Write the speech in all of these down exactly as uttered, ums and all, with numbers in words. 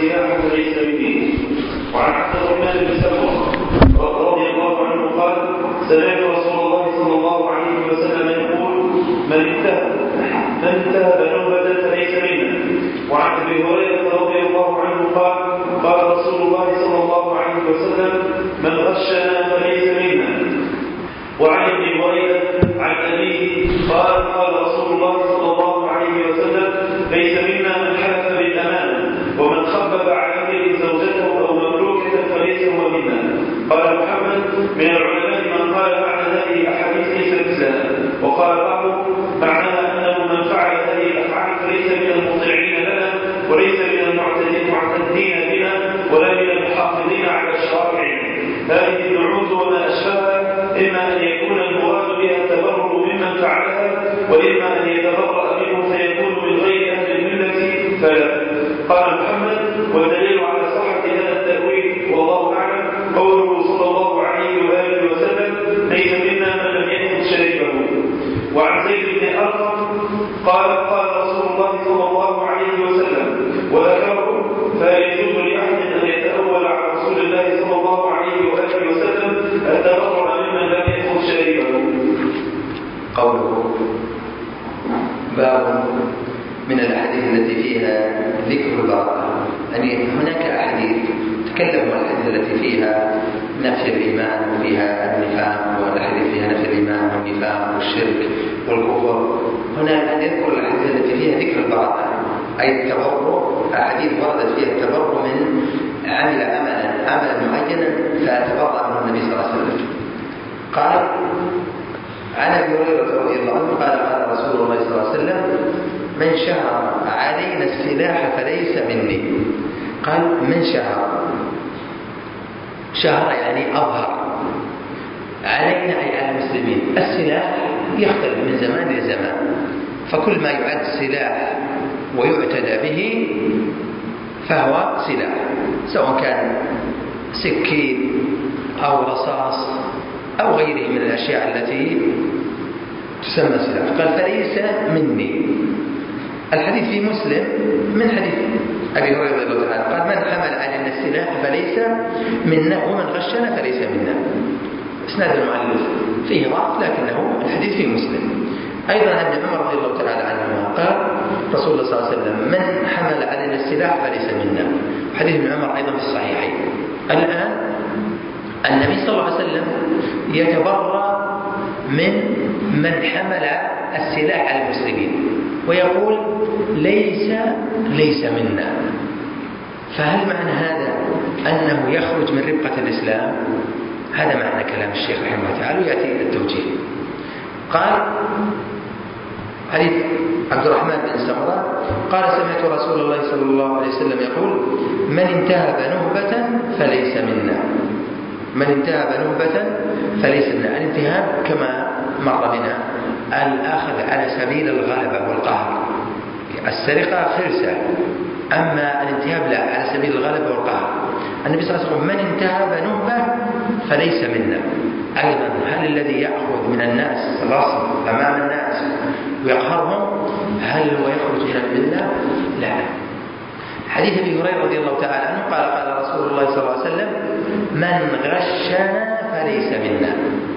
السلاح فليس مني. وعن عبد الرحمن بن سمرة رضي الله عنه قال سمعت رسول الله صلى الله عليه وسلم يقول من انتهب من انتهب نهبة فليس منا. وعن ابي هريرة رضي الله عنه قال قال رسول الله صلى الله عليه وسلم من غشنا فليس منا. وعن ابي هريرة عن أبيه قال قال رسول الله صلى الله عليه وسلم ليس منا من حلف بالأمانة ومن خبب على امرئ زوجته أو مملوكة فليس هو منا. قال محمد من العلماء من قال معنى هذه الأحاديث ليس الإسلام، وقال بعضهم معناها أنه من فعل هذه الأفعال فليس من المطيعين لنا وليس من المعتدين بنا ولا من المحافظين على شرائعنا. هذه النعوت وما أشبهها إما أن يكون المراد بها التبرؤ ممن فعلها وإما أن يتبرأ منه فيكون من غير أهل الملة فلا. قال محمد والدليل على صحة هذا التأويل والله أعلم قوله صلى الله عليه وآله وسلم ليس منا من لم يأخذ شريكه. وعن زيد بن أرقم قال قال رسول الله صلى الله عليه وسلم وذكره فيجوز لأحد أن يتأول على رسول الله صلى الله عليه وآله وسلم التبرع ممن لم يأخذ شريكه. قوله باب من الأحاديث التي فيها ذكر البراءة، يعني هناك أحاديث تكلم عن الأحاديث التي فيها نفي الإيمان وفيها النفاق، والأحاديث فيها نفي الإيمان والنفاق والشرك والكفر. هنا نذكر الأحاديث التي فيها ذكر البراءة أي التبرؤ، أحاديث وردت فيها التبرؤ من عمل عملا عملا معينا فتبرأ منه النبي صلى الله عليه وسلم. قال عن ابي هريره رضي الله عنه قال قال رسول الله صلى الله عليه وسلم من شهر علينا السلاح فليس مني. قال من شهر، شهر يعني أظهر، علينا أي على المسلمين. السلاح يختلف من زمان لزمان، فكل ما يعد سلاح ويعتدى به فهو سلاح، سواء كان سكين أو رصاص أو غيره من الأشياء التي تسمى سلاح. قال فليس مني. الحديث في مسلم من حديث أبي هريرة رضي الله عنه قال من حمل علينا السلاح فليس منا ومن غشنا فليس منا. اسناد المؤلف فيه ضعف لكنه الحديث في مسلم. أيضا عن ابن عمر رضي الله تعالى عنهما قال رسول الله صلى الله عليه وسلم من حمل علينا السلاح فليس منا. حديث ابن عمر أيضا في الصحيحين. الآن النبي صلى الله عليه وسلم يتبرأ من من حمل السلاح على المسلمين ويقول ليس ليس منا. فهل معنى هذا أنه يخرج من ربقة الإسلام؟ هذا معنى كلام الشيخ رحمه الله تعالى ويأتي التوجيه. قال حديث عبد الرحمن بن سمرة قال سمعت رسول الله صلى الله عليه وسلم يقول من انتهب نهبة فليس منا. من انتهب نهبة فليس منا. الانتهاب كما مر بنا الأخذ على سبيل الغلبة والقهر. السرقة خرسة، أما الانتهاب لا، على سبيل الغلبة والقهر. النبي صلى الله عليه وسلم من انتهب نهبة فليس منا. أيضا هل الذي يأخذ من الناس غصب أمام الناس ويقهرهم هل هو يخرج إلى الملة؟ لا. حديث أبي هريرة رضي الله تعالى عنه قال قال رسول الله صلى الله عليه وسلم من غشنا فليس منا.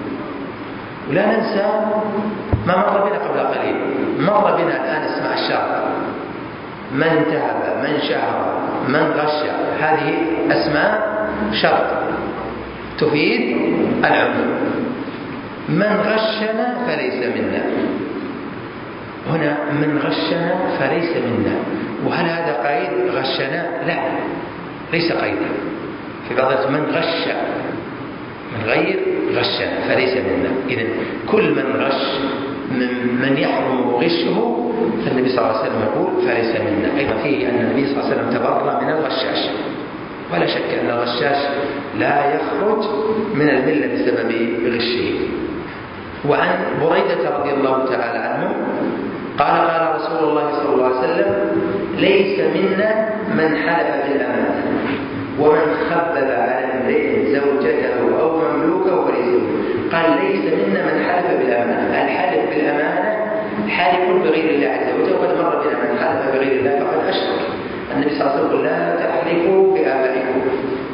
ولا ننسى ما مر بنا قبل قليل، مر بنا الآن اسمع الشرط، من انتهب، من شهر، من غش، هذه أسماء شرط تفيد العموم. من غشنا فليس منا. هنا من غشنا فليس منا، وهل هذا قيد غشنا؟ لا، ليس قيدا. في بعض من غش من غير غشنا فليس منا. إذن كل من غش من, من يحرم غشه فالنبي صلى الله عليه وسلم يقول فليس منا. أيضا فيه أن النبي صلى الله عليه وسلم تبرأ من الغشاش، ولا شك أن الغشاش لا يخرج من الملة بسبب غشه. وعن بريدة رضي الله تعالى عنه قال قال رسول الله صلى الله عليه وسلم ليس منا من حلف بالأمانة ومن خبب على امرئ زوجته أو مملوكه فليس منه. قال ليس منا من حلف بالأمانة. الحلف بالأمانة حلف بغير الله عز وجل، وقد مر بنا من حلف بغير الله فقد أشرك. النبي صلى الله عليه وسلم لا تحلفوا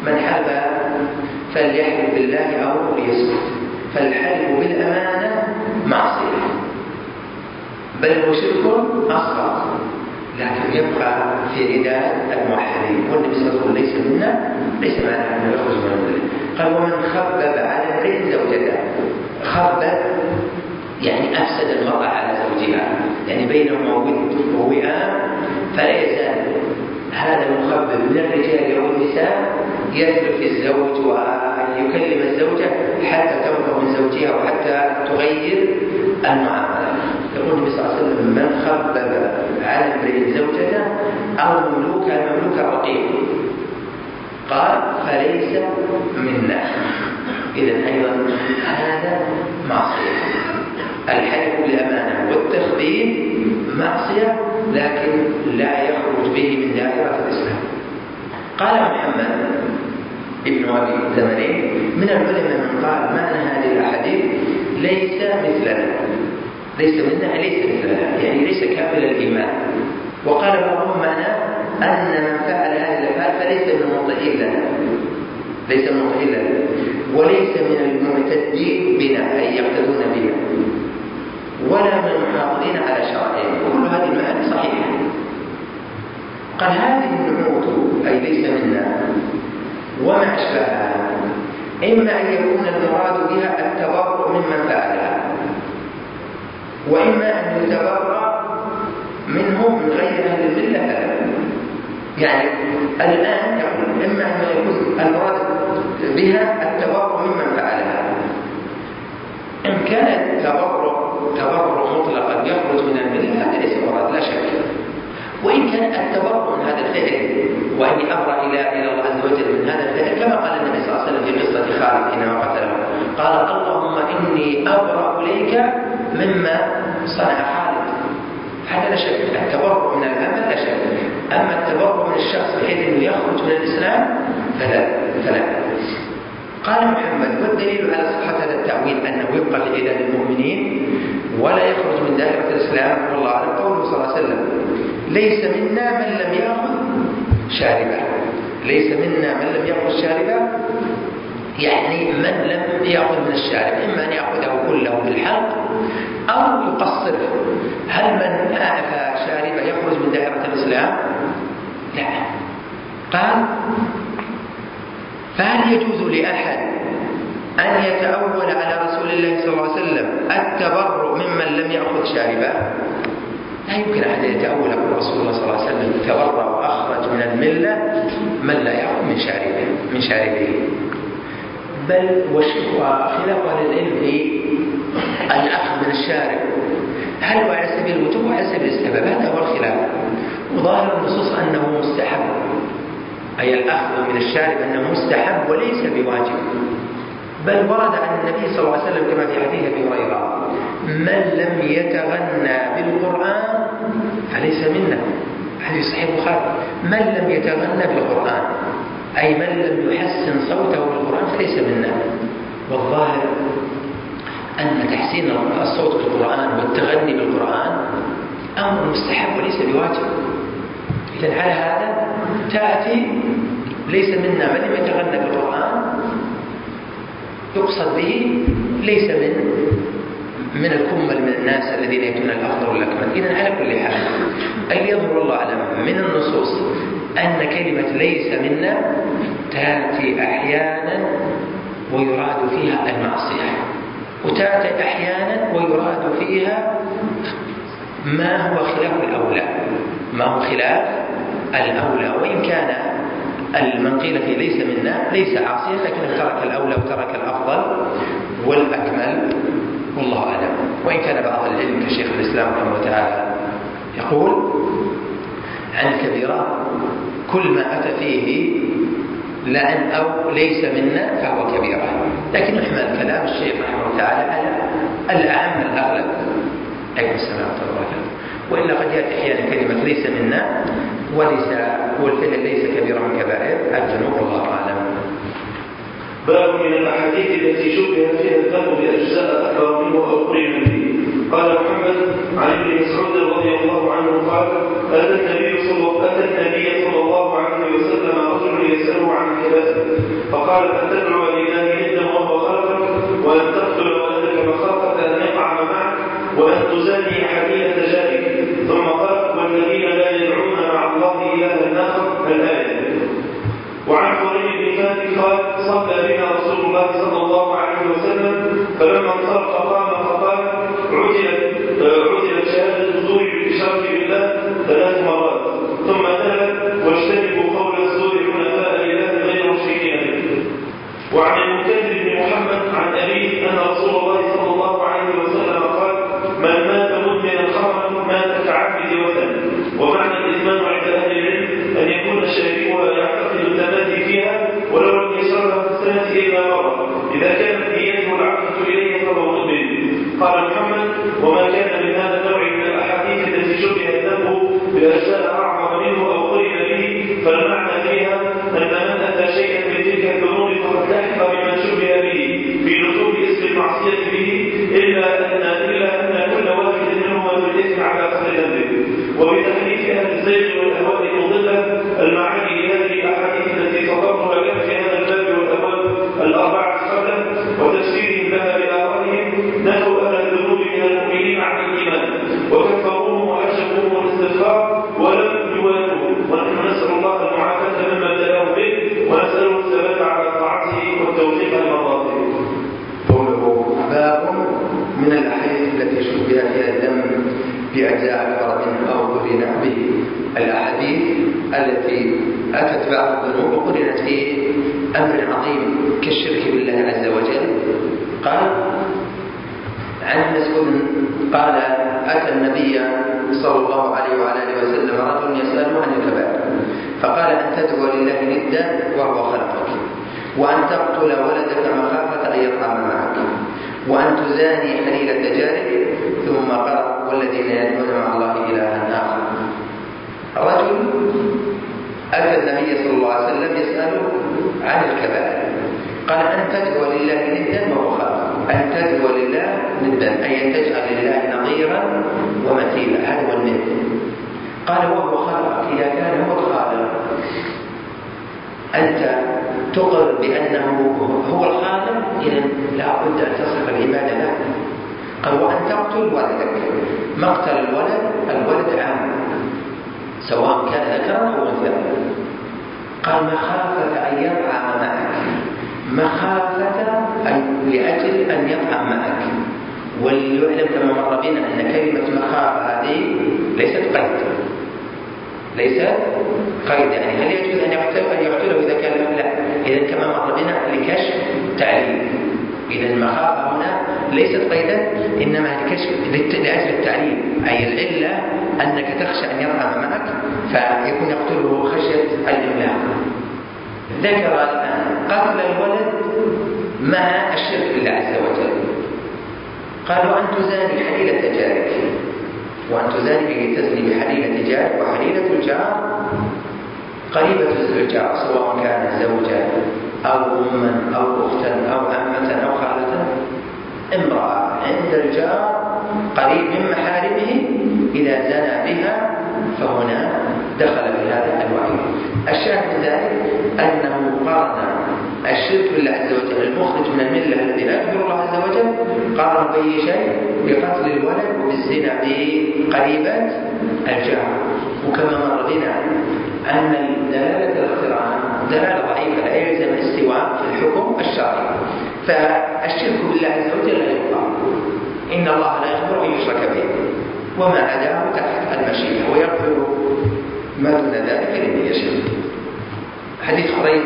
من حلف فليحلف بالله أو ليسكت، فالحلف بالأمانة معصية بل هو شرك أصغر، لكن يبقى في عداد الموحدين. والنبي صلى الله عليه وسلم ليس منا، ليس معناه أنه يخرج من الملة. قال ومن خبب على امرئ زوجته، خبب يعني أفسد المرأة على زوجها، يعني بينهما ود ووئام، فلا يزال هذا المخبب من الرجال أو النساء يسلك الزوج ويكلم الزوجة حتى تنفر من زوجها وحتى تغير المعاملة. يقول النبي صلى الله عليه وسلم من خبب على امرئ زوجته أو مملوكة المملوكة رقيق قال فليس منا. إذن أيضا هذا معصية. الحلف بالأمانة والتخبير معصية، لكن لا يخرج به من دائرة الإسلام. قال محمد ابن أبي زمرين من العلماء من قال معنى هذه الأحاديث ليس مثلنا، ليس منا ليس مثلنا، يعني ليس كامل الإيمان. وقال بعضهم معنى أن من فعل هذه الأفعال فليس من المطيعين لنا، ليس من المطيعين لنا وليس من المعتدين بنا أي يقتدون بنا، ولا من المحافظين على شرائعهم. وكل هذه المعاني صحيحة. قال هذه النعوت أي ليس منا وما أشبهها إما أن يكون المراد بها التبرؤ ممن فعلها، وإما أن يتبرأ منهم من غير أهل الملة فلا. يعني الآن يقول إما أن يكون المراد بها التبرؤ ممن فعلها، إن كان التبرؤ تبرؤ مطلقا يخرج من الملة هذا ليس مراد لا شك. وإن كان التبرؤ من هذا الفعل وأن أبرأ إلى إلى الله عز وجل من هذا الفعل كما قال النبي صلى الله عليه وسلم في قصة خالد حينما قتله، قال اللهم إني أبرأ إليك مما صنع خالد. هذا لا شك. التبرؤ من العمل لا شك، أما التبرؤ من الشخص بحيث أنه يخرج من الإسلام فلا فلا. قال محمد والدليل على صحة هذا التأويل أنه يبقى في عداد المؤمنين ولا يخرج من دائرة الإسلام والله أعلم قوله صلى الله عليه وسلم ليس منا من لم يأخذ شاربه. ليس منا من لم يأخذ شاربه يعني من لم يأخذ من الشارب، إما أن يأخذه كله بالحلق أو يقصره. هل من أعفى شاربه يخرج من دائرة الإسلام؟ لا. قال فهل يجوز لأحد أن يتأول على رسول الله صلى الله عليه وسلم التبرؤ ممن لم يأخذ شاربه؟ لا يمكن أحد يتأول على رسول الله صلى الله عليه وسلم تبرأ وأخرج من الملة من لا يأخذ من شاربه من شاربه. بل وخلاف أهل العلم في الأخذ من الشارب هل هو على سبيل الوجوب وعلى سبيل الاستحباب؟ هذا هو الخلاف. وظاهر النصوص أنه مستحب، أي الأخذ من الشارب أنه مستحب وليس بواجب. بل ورد عن النبي صلى الله عليه وسلم كما في حديث أبي هريرة من لم يتغنى بالقرآن فليس منا. حديث صحيح البخاري من لم يتغنى بالقرآن أي من لم يحسن صوته بالقرآن فليس منا. والظاهر أن تحسين الصوت بالقرآن والتغني بالقرآن أمر مستحب وليس بواجب. إذن على هذا تأتي ليس منا من لم يتغنى بالقرآن يقصد به ليس من من الكمل من الناس الذين يكون الأفضل والأكمل. إذن على كل حال أن يظهر الله أعلم من النصوص أن كلمة ليس منا تأتي أحيانا ويراد فيها المعصية، وتأتي أحيانا ويراد فيها ما هو خلاف الأولى ما هو خلاف الأولى وإن كان من قيل فيه ليس منا ليس عاصيا لكنه ترك الأولى وترك الأفضل والأكمل والله أعلم. وإن كان بعض العلم كشيخ الإسلام رحمه الله تعالى يقول عن الكبيرة كل ما أتى فيه لعن أو ليس منا فهو كبيرة، لكن يحمل كلام الشيخ رحمه الله تعالى على الأعم الأغلب. عليكم السلام ورحمة الله وبركاته. وإلا قد يأتي أحيانا كلمة ليس منا وليس والفعل ليس كبيرا من كبائر الذنوب والله أعلم. باب من الأحاديث التي شبه فيها الذنب بأجزاء أكبر منه أو قرن به. قال محمد عن ابن مسعود رضي الله عنه قال أتى النبي صلى الله عليه وسلم رجل يسأله عن الكبائر فقال أن تدعو لله ندا وهو خلقك، وأن تقتل ولدك مخافة أن يطعم معك، وأن تزاني حليلة جارك. ثم قال والذين لا يدعون مع الله إلها آخر. الآية. وعن قريب بن مالك قال صلى بنا رسول الله صلى الله عليه وسلم فلما انصرف قام فقال عجلت عجلت شهادة الزور بالإشراك بالله ثلاث مرات، ثم تلا واجتنبوا قول الزور حنفاء لله غير مشركين به. وعن المنكدر بن محمد عن أبيه أن رسول الله صلى الله عليه وسلم قال من مات مدمنا خمرا مات كعبد وثن. ومعنى الإدمان عند أهل العلم أن يكون شاربها يعتقد التمادي فيها ولو لم يشربها في السنة إلا مرة، إذا كانت نيته العقد إليه فهو مدمن. قال محمد وما كان من هذا النوع من الأحاديث التي شبه الذنب بأشياء أعظم منه أو قرن به، فالمعنى فيها أن من أتى شيئا من تلك الذنوب فقد لحق بمن شبه به في لزوم اسم المعصية به، إلا أن إلا أن كل واحد منهما بالإثم على قدر ذنبه. وبتحريف أهل الزيغ والأهواء المضلة المعاني لهذه الأحاديث التي فضلتها لك في هذا الباب والأبواب الأربعة قبلا وتفسيرهم لها بآرائهم نهوا أهل الذنوب من المؤمنين عن الإيمان وكفروهم وأشركوهم الاستغفار ولم يوافقوا. ونحن نسأل الله المعافاة مما ابتلاهم به ونسأله الثبات على طاعته والتوفيق لمرضاته. قوله باب من الأحاديث التي شبه فيها الدم بأجزاء أكبر منه أو قرن به. الأحاديث التي أتت بعض الذنوب وقرنت في أمر عظيم كالشرك بالله عز وجل. قال عن مسعود قال أتى النبي صلى الله عليه وعلى آله وسلم رجل يسأله عن الكبائر فقال أن تدعو لله ندا وهو خلقك، وأن تقتل ولدك مخافة أن يطعم معك، وأن تزاني حليلة جارك. ثم قرأ والذين يدعون مع الله إلها آخر. رجل أتى النبي صلى الله عليه وسلم يسأله عن الكبائر قال أن تدعو لله ندا وهو خلقك، أن تدعو لله ندا أي أن تجعل لله نظيرا ومثيلا، هذا هو الند. قال وهو خلقك، إذا كان هو الخالق أنت تقر بأنه هو الخالق إذن لا بد أن تصرف العبادة له. قال وأن تقتل ولدك، مقتل الولد الولد عام سواء كان ذكرا أو أنثى. قال مخافة أن يطعم معك، مخافة أي لأجل أن يطعم معك. وليعلم كما مر بنا أن كلمة مخافة هذه ليست قيد، ليست قيد يعني هل يجوز أن يقتله أن يقتله إذا كان لا. إذا كما مر بنا لكشف تعليل. إذا المخافة هنا ليست قيدا إنما لكشف لأجل التعليل، أي العلة أنك تخشى أن يطعم معك فيكون يقتله خشية الإملاق. ذكر الآن قتل الولد مع الشرك بالله عز وجل. قال وأن تزاني حليلة جارك، وأن تزاني به تزني بحليلة جارك، وحليلة الجار قريبة الجار سواء كانت زوجة أو أما أو أختا أو عمة أو خالة. امرأة عند الجار قريب من محارمه إذا زنى بها فهنا دخل في هذا الوعيد. الشاهد من ذلك أنه قارن الشرك بالله عز وجل المخرج من الملة الذي لا يكبر الله عز وجل، قارن بأي شيء بقتل الولد وبالزنا بقريبة الجار. وكما مر بنا أن دلالة الاقتران دلالة ضعيفة لا يلزم الاستواء في الحكم الشرعي، فالشرك بالله عز وجل لا يقع، إن الله لا يغفر أن يشرك به وما عداه تحت المشيئة ويغفر ما دون ذلك لمن يشاء. حديث قريب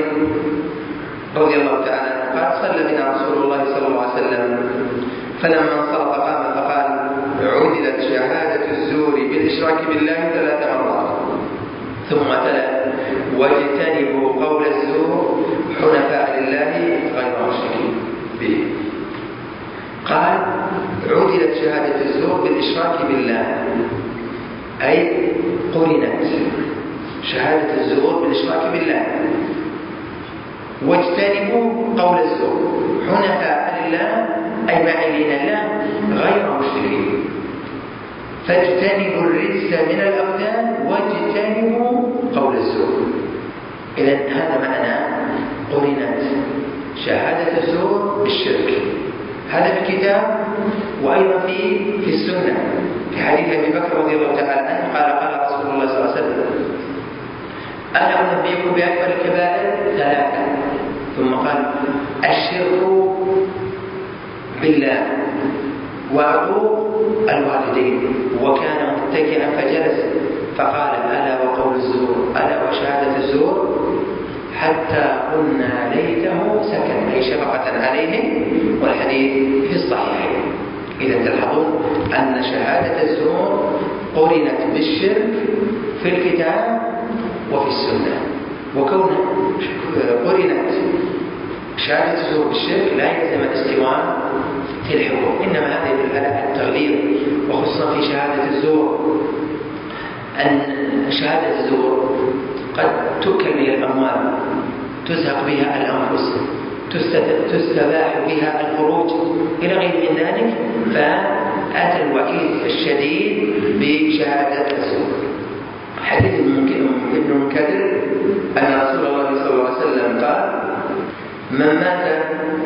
رضي الله تعالى عنه قال صلى بنا رسول الله صلى الله عليه وسلم فلما انصرف قام فقال عدلت شهادة الزور بالإشراك بالله ثلاث مرات، ثم تلا واجتنبوا قول الزور حنفاء لله غير مشركين به. قال عدلت شهادة الزور بالإشراك بالله أي قرنت شهادة الزور بالإشراك بالله، واجتنبوا قول الزور حنفاء لله أي معينين الله غير مشركين، فاجتنبوا الرجس من الأوثان واجتنبوا قول الزور. إذن هذا معنى قرنت شهادة الزور بالشرك. هذا في الكتاب وأيضا في في السنة. في حديث أبي بكر رضي الله تعالى عنه قال قال رسول الله صلى الله عليه وسلم: أنا أنبئكم بأكبر الكبائر ثلاثة. ثم قال: الشرك بالله وعقوق الوالدين. وكان متكئا فجلس فقال: ألا وقول الزور، ألا وشهادة الزور، حتى قلنا ليته سكن، أي شفقة عليهم. والحديث في الصحيحين. إذا تلحظون أن شهادة الزور قرنت بالشرك في الكتاب وفي السنة. وكون قرنت شهادة الزور بالشرك لا يلزم الاستواء في الحكم، إنما هذا يدل على التغليظ، وخصوصا في شهادة الزور أن شهادة الزور قد تؤكل بها الأموال، تزهق بها الأنفس، تستباح بها الخروج إلى غير من ذلك. فأتى الوعيد الشديد بشهادة الزور. حديث ابن منكدر أن رسول الله صلى الله عليه وسلم قال: من مات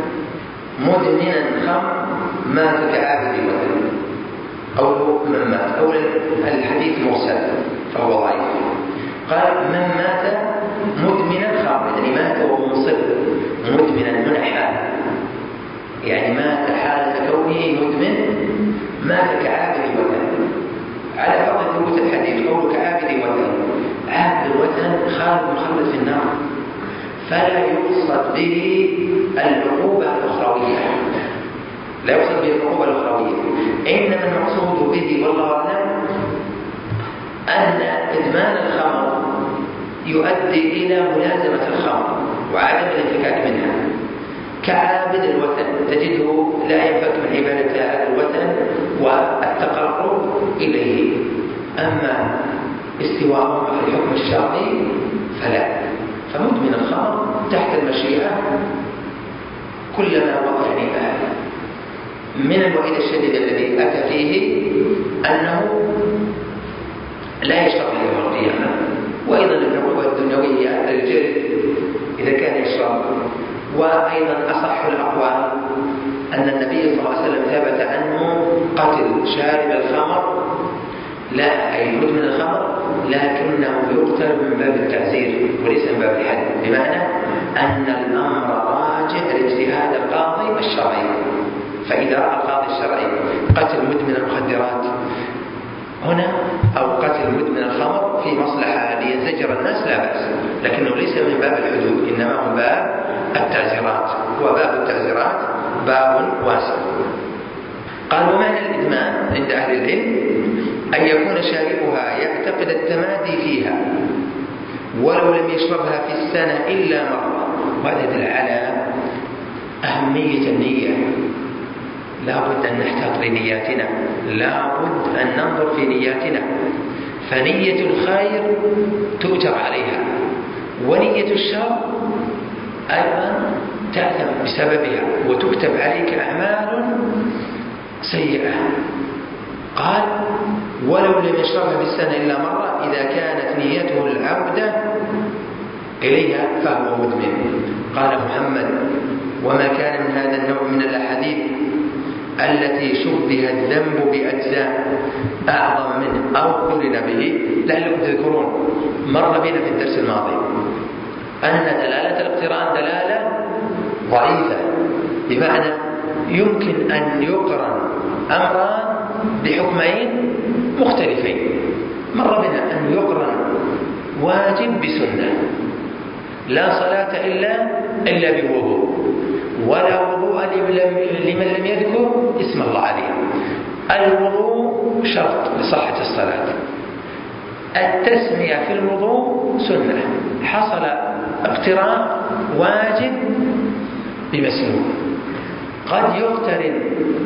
مدمنا خمر مات كعابد وثن. قوله من مات، أولا الحديث مرسل فهو ضعيف. قال: من مات مدمنا خمر، يعني مات وهو مصر، مدمنا منحى، يعني مات حالة كونه مدمن، مات كعابد وثن. على فرض ثبوت الحديث قوله كعابد وثن، عابد الوثن خالد مخلد في النار، فلا يقصد به العقوبة الأخروية، لا يقصد به العقوبة الأخروية، إنما المقصود به والله أعلم أن إدمان الخمر يؤدي إلى ملازمة الخمر وعدم الانفكاك منها. كعابد الوثن تجده لا ينفك من عبادة هذا الوثن والتقرب إليه. أما استواء في الحكم الشرعي فلا. فمدمن الخمر تحت المشيئة كلما وقع يعني من الوعيد الشديد الذي أتى فيه أنه لا يشرب يوم القيامة. وأيضا العقوبة الدنيوية الجلد إذا كان يشرب. وأيضا أصح الأقوال أن النبي صلى الله عليه وسلم ثبت عنه قتل شارب الخمر، لا أي مدمن الخمر، لكنه يقتل من باب التعزير وليس من باب الحد، بمعنى أن الأمر راجع لاجتهاد القاضي الشرعي. فإذا رأى القاضي الشرعي قتل مدمن المخدرات هنا أو قتل مدمن الخمر في مصلحة لينزجر الناس لا بأس، لكنه ليس من باب الحدود، إنما من باب التعزيرات، وباب التعزيرات باب واسع. قال: ومعنى الإدمان عند أهل العلم أن يكون شاربها يعتقد التمادي فيها ولو لم يشربها في السنة إلا مرة. وهذا يدل على أهمية النية. لا بد أن نحتاط لنياتنا، لا بد أن ننظر في نياتنا. فنية الخير تؤجر عليها، ونية الشر أيضا تأثم بسببها وتكتب عليك أعمال سيئة. قال: ولو لم يشربها في السنة إلا مرة إذا كانت نيته العودة إليها فهو مدمن. قال محمد: وما كان من هذا النوع من الأحاديث التي شبه الذنب بأجزاء أعظم منه أو قرن به، لعلكم تذكرون مر بنا في الدرس الماضي أن دلالة الاقتران دلالة ضعيفة، بمعنى يمكن أن يقرن أمران بحكمين مختلفين. مر بنا أن يقرن واجب بسنة، لا صلاة إلا إلا بوضوء، ولا وضوء لمن لم يذكر اسم الله عليه. الوضوء شرط لصحة الصلاة، التسمية في الوضوء سنة. حصل اقتران واجب بمسنون. قد يقترن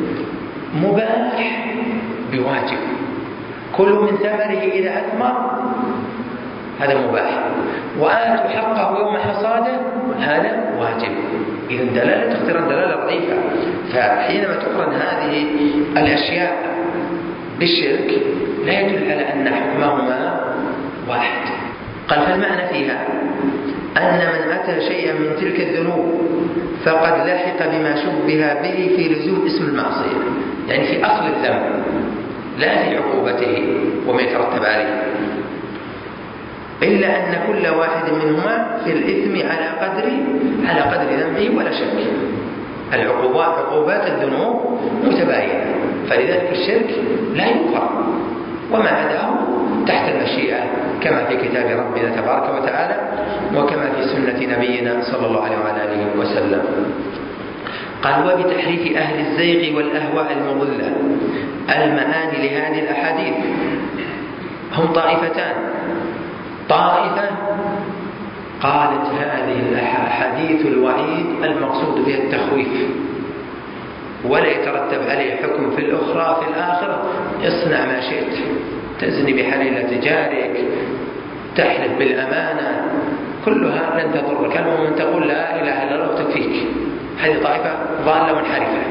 مباح بواجب، كل من ثمره إذا أثمر هذا مباح، وآتوا حقه يوم حصاده هذا واجب. إذن دلالة اقتران دلالة ضعيفة. فحينما تقرن هذه الأشياء بالشرك لا يدل على أن حكمهما واحد. قال: فالمعنى فيها أن من أتى شيئا من تلك الذنوب فقد لحق بما شبه به في لزوم اسم المعصية، يعني في أصل الذنب لا في عقوبته وما يترتب عليه، إلا أن كل واحد منهما في الإثم على قدر على قدر ذنبه ولا شك. العقوبات عقوبات الذنوب متباينة، فلذلك الشرك لا يغفر، وما عداه تحت المشيئة كما في كتاب ربنا تبارك وتعالى وكما في سنة نبينا صلى الله عليه وعلى آله وسلم. قال: وبتحريف أهل الزيغ والأهواء المضلة المعاني لهذه الأحاديث. هم طائفتان، طائفة قالت هذه الأحاديث الوعيد المقصود بها التخويف ولا يترتب عليه حكم في الأخرى في الآخرة، اصنع ما شئت، تزني بحليلة جارك، تحلف بالأمانة، كلها لن تضرك، المهم تقول لا إله إلا الله تكفيك. هذه طائفة ضالة منحرفة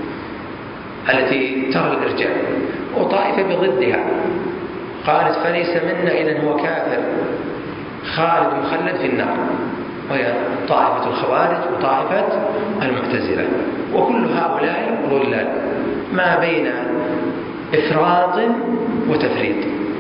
التي ترى الإرجاء. وطائفة بضدها قالت فليس منا إذن هو كافر خالد مخلد في النار، وهي طائفة الخوارج وطائفة المعتزلة. وكل هؤلاء ضلال ما بين إفراط وتفريط.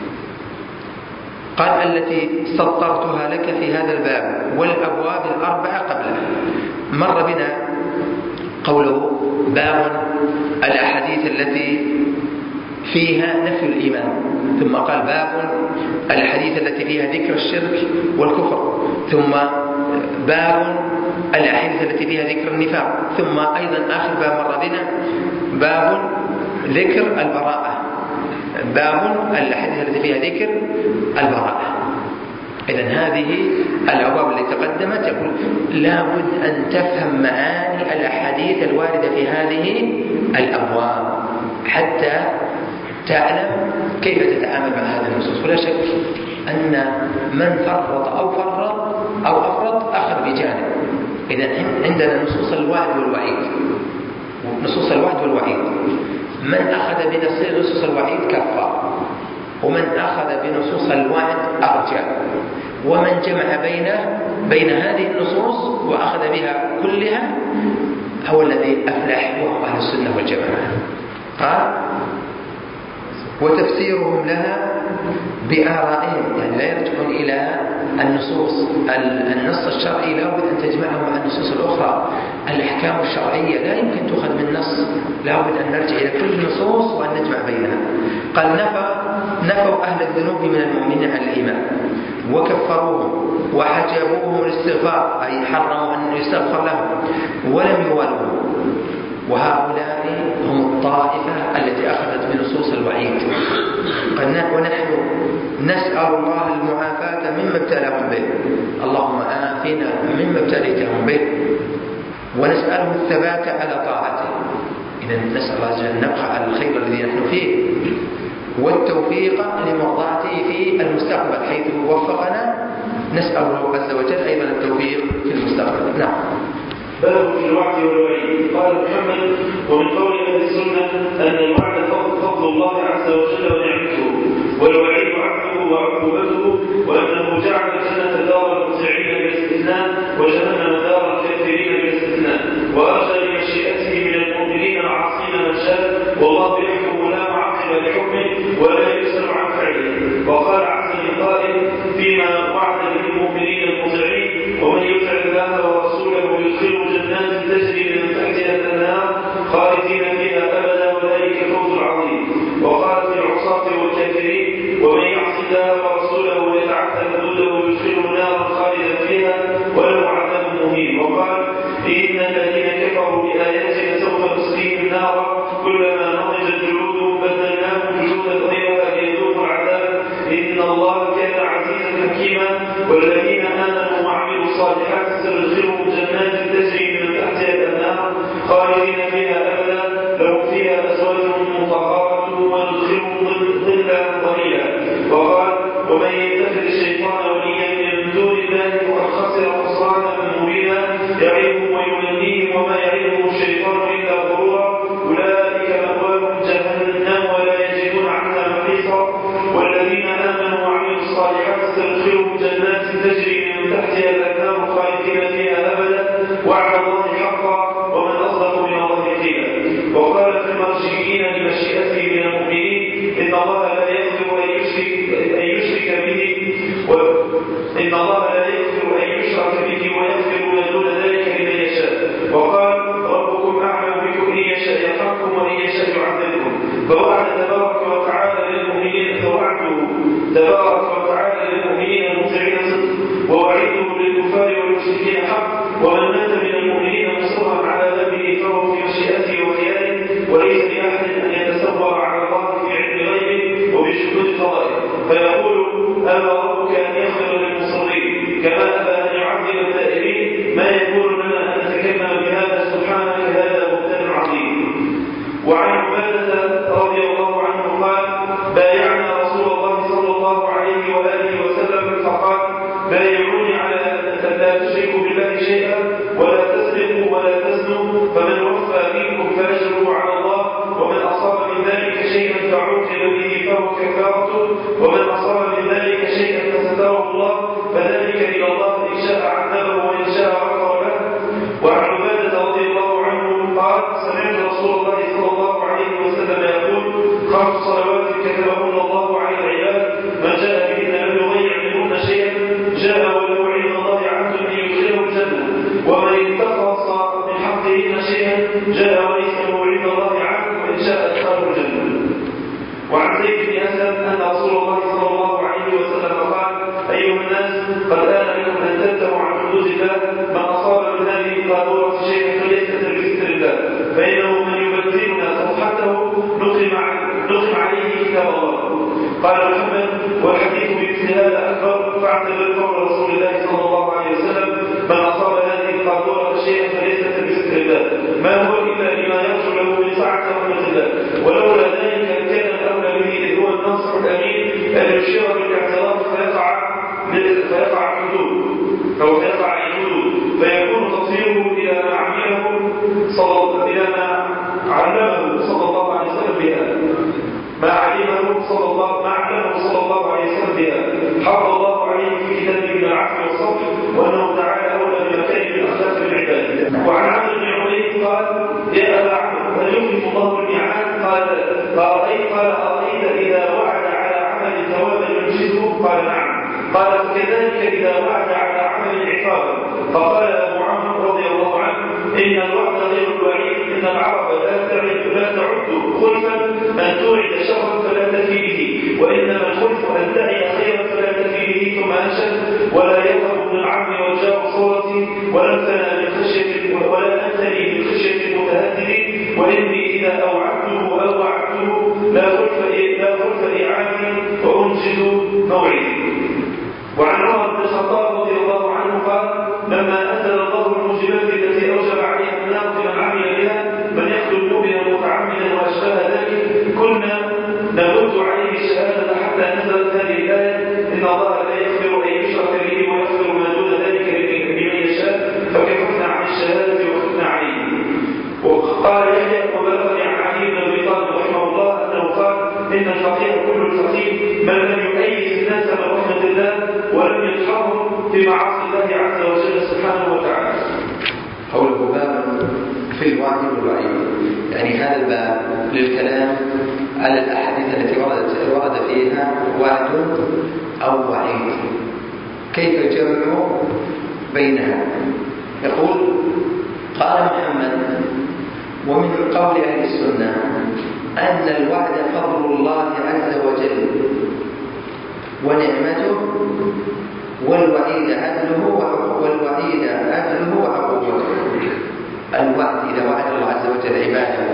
قال: التي سطرتها لك في هذا الباب والأبواب الأربعة قبله. مر بنا قوله باب الأحاديث التي فيها نفي الإيمان، ثم قال باب الحديث التي فيها ذكر الشرك والكفر، ثم باب الأحاديث التي فيها ذكر النفاق، ثم أيضا آخر باب مر بنا باب ذكر البراءة، باب الأحاديث التي فيها ذكر البراءة. إذن هذه الأبواب التي تقدمت يقول لا بد أن تفهم معاني الأحاديث الواردة في هذه الأبواب حتى تعلم كيف تتعامل مع هذه النصوص. ولا شك أن من فرط أو فرط أو أفرط أخذ بجانب. إذن عندنا نصوص الوعد والوعيد، نصوص الوعد والوعيد، من أخذ بنصوص الوعيد كفر، ومن أخذ بنصوص الوعد أرجع، ومن جمع بين بين هذه النصوص وأخذ بها كلها هو الذي أفلح، وهو أهل السنة والجماعة. قال: وتفسيرهم لها بآرائهم، يعني لا يرجعون إلى النصوص، النص الشرعي لا بد أن تجمعه مع النصوص الأخرى. الأحكام الشرعية لا يمكن تؤخذ من نص، لا بد أن نرجع إلى كل النصوص وأن نجمع بينها. قال: نفى نفوا أهل الذنوب من المؤمنين عن الإيمان وكفروهم وحجبوهم الاستغفار، أي حرموا أن يستغفر لهم ولم يوالوهم. وهؤلاء هم الطائفة التي أخذت بنصوص الوعيد. قلنا ونحن نسأل الله المعافاة مما ابتلاهم به، اللهم آفنا مما ابتليتهم به، ونسأله الثبات على طاعته. إذا نسأل الله أن نبقى على الخير الذي نحن فيه، والتوفيق لمرضاته في المستقبل حيث وفقنا، نسأل الله عز وجل أيضا التوفيق في المستقبل. نعم. باب في الوعد والوعيد. قال محمد: ومن قول أهل السنة أن الوعد فضل الله عز وجل ونعمته، والوعيد عدله وعقوبته، وأنه جعل الجنة دار المطيعين بالاستثناء وجهنم دار الكافرين بالاستثناء، وأرجى لمشيئته من المؤمنين العاصين من شاء، والله يحكم لا معقب لحكمه ولا يسأل عن فعله. وقال عز من قائل فيما وعد للمؤمنين المطيعين: ومن يطع الله ورسوله يدخله جنات تجري من تحتها الأنهار خالدين فيها أبدا وذلك الفوز العظيم. وقال في العصاة والكافرين: ومن يعص الله ورسوله ويتعدى حدوده يدخله نارا خالدا فيها وله عذاب مهين. وقال: إن الذين كفروا بآياتنا سوف نصليهم نارا كلما نضجت جلودهم بدلناهم جلودا غيرها ليذوقوا العذاب إن الله كان عزيزا حكيما. والذين آمنوا وعملوا الصالحات سندخلهم جنات تجري من تحتها الأنهار خالدين فيها أبدا لهم فيها أزواج مطهرة وندخلهم ظلا ظليلا. وقال: ومن يتخذ الشيطان وليا من دون الله فقد خسر خسرانا مبينا يعظهم ويمنيهم وما يعظهم الشيطان إلا غرورا أولئك مأواهم جهنم ولا يجدون عنها محيصا. والذين آمنوا وعملوا الصالحات سندخلهم جنات تجري من تحتها الأنهار شيئا ولا تسرقوا ولا تزنوا فمن وفى منكم فأجره على الله ومن أصاب من ذلك شيئا فعوقب به فهو كفارته ومن أصاب من ذلك شيئا فستره الله فذلك إلى الله إن شاء عذبه وإن شاء غفر له. وعن عبادة رضي الله عنه قال سمعت رسول الله صلى الله عليه وسلم يقول خمس صلوات كتبهن الله على العباد من جاء بهن لم يضيع منهن شيئا جاء ولو عند الله عبد أن يدخله الجنة ومن انتقص من حقهن شيئا جاء وليس له عند الله عبد وإن شاء أدخله الجنة. وعن زيد بن أسلم أن رسول الله صلى الله عليه وسلم قال أيها الناس قد آن لكم أن تنتهوا عن حدود الله من أصاب من هذه القاذورة شيئا فليستتر بستر الله فإنه من يبذلنا صفحته نقم عليه كتاب الله. قال محمد والحديث بمثل هذا أكبر فاعتبر قول رسول الله صلى الله عليه وسلم من أصاب هذه القاذورة شيئا فليستتر بستر الله ما هو إلا لما يرجو له من سعة رحمة الله ولولا ذلك كان الأولى به إذ هو الناصح الأمين أن يشير بالاعتراف فيقع فيقع الحدود أو فيقع الحدود فيكون تطهيره إلى ما عمله صلى إلى ما علمه صلى الله عليه وسلم بها ما علمه صلى الله ما علمه صلى الله عليه وسلم بها حرم الله عليه في كتابه من العفو والصفح وأنه تعالى أولى بمكان من أخلاق العباد. وعن عمرو بن عبيد قال يا أبا عمرو هل يخلف الله الميعاد؟ قال أرأيت قال أرأيت إذا وعد على عمل ثوابا ينجزه؟ قال نعم. قال فكذلك إذا وعد على عمل عقابا. فقال أبو عمرو رضي الله عنه إن الوعد غير الوعيد إن العرب لا تعد لا تعد خلفا أن توعد شرا فلا تفي به وإنما الخلف أن تعي خيرا فلا تفي به ثم أنشد ولا يفهم ابن العم وجاء صورتي ولا أنثنى من خشية ولا أنثني من خشية المتهدد وإني إذا أوعدته أو وعدته لا خلف لا خلف إعادي وأنجز موعدي. وعن عمر بن الخطاب رضي الله عنه قال لما أنزل الله الموجبات التي أوجب عليها النار لمن عمل بها من يقتل مؤمنا متعمدا وأشباه ذلك كنا نرد عليه الشهادة حتى نزلت هذه الآية إن الله لا يغفر أن يشرك به ويغفر ما دون ذلك لمن يشاء فكففنا عن الشهادة وخفنا عليه. وقال يحيى وبلغني عن علي بن أبي طالب رحمه الله أنه قال إن الفقيه كل الفقيه من لم يؤيد الناس من رحمة الله ولم يتحرم في معاصي الله عز وجل سبحانه وتعالى. قوله باب في الوعد والوعيد يعني هذا الباب للكلام على الأحاديث التي وردت ورد فيها وعد أو وعيد كيف الجمع بينها. يقول قال محمد ومن قول أهل السنة أن الوعد فضل الله عز وجل ونعمته والوعيد عدله والوعيد عدله وعقوبته. الوعد إذا وعد الله عز وجل عباده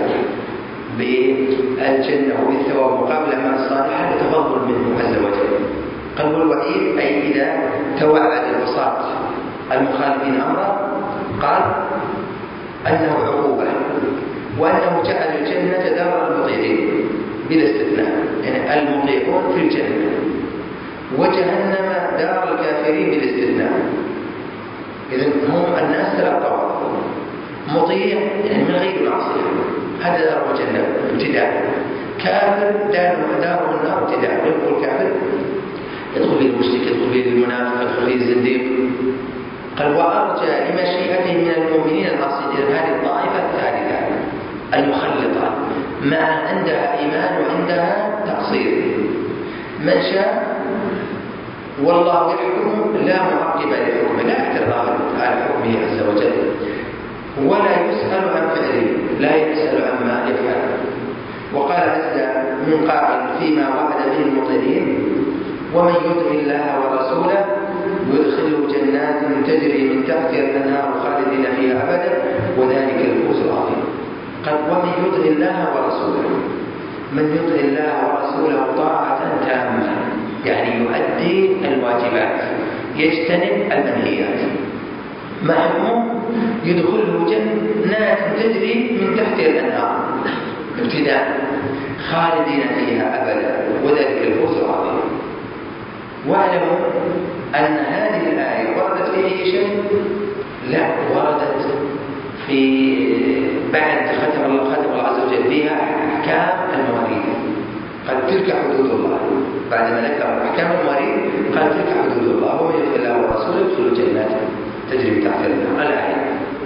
بالجنة وبالثواب مقابل أعمال الصالحة تفضل منه عز وجل. قال والوعيد أي إذا توعد الوصاة المخالفين أمره قال أنه عقوبة وأنه جعل الجنة دار المطيعين بلا استثناء يعني المطيعون في الجنة وجهنم دار الكافرين بلا استثناء. إذن هم الناس ثلاثة مطيع يعني من غير معصية هذا دار الجنة ابتداء كافر دار دار النار ابتداء. يقول كافر يدخل به المشرك يدخل به المنافق يدخل به الزنديق. قال وأرجى لمشيئته من المؤمنين العاصين. هذه الطائفة الثالثة المخلطة ما عندها إيمان وعندها تقصير من شاء والله يحكم لا معقب لحكمه لا اعتراض على حكمه عز وجل ولا يسأل عن فعله لا يسأل عما يفعل. وقال عز من قائل فيما وعد به المطيعين ومن يطع الله ورسوله يدخله جنات تجري من تحتها الأنهار خالدين فيها أبدا وذلك الفوز العظيم. قال ومن يطع الله ورسوله من يطع الله ورسوله طاعة تامة يعني يؤدي الواجبات يجتنب المنهيات ما حكمه يدخله جنات تجري من تحتها الأنهار ابتداء خالدين فيها أبدا وذلك الفوز العظيم. واعلموا أن هذه الآية وردت في أي شيء لا، وردت في بعد ختم الله ختم الله عز وجل بها أحكام المواريث، قال تلك حدود الله. بعد ما ذكر أحكام المواريث قال تلك حدود الله، ومن يطع الله ورسوله يدخل جنات تجري من تحتها الأنهار. الآية.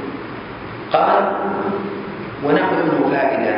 قال ونأخذ منه فائدة،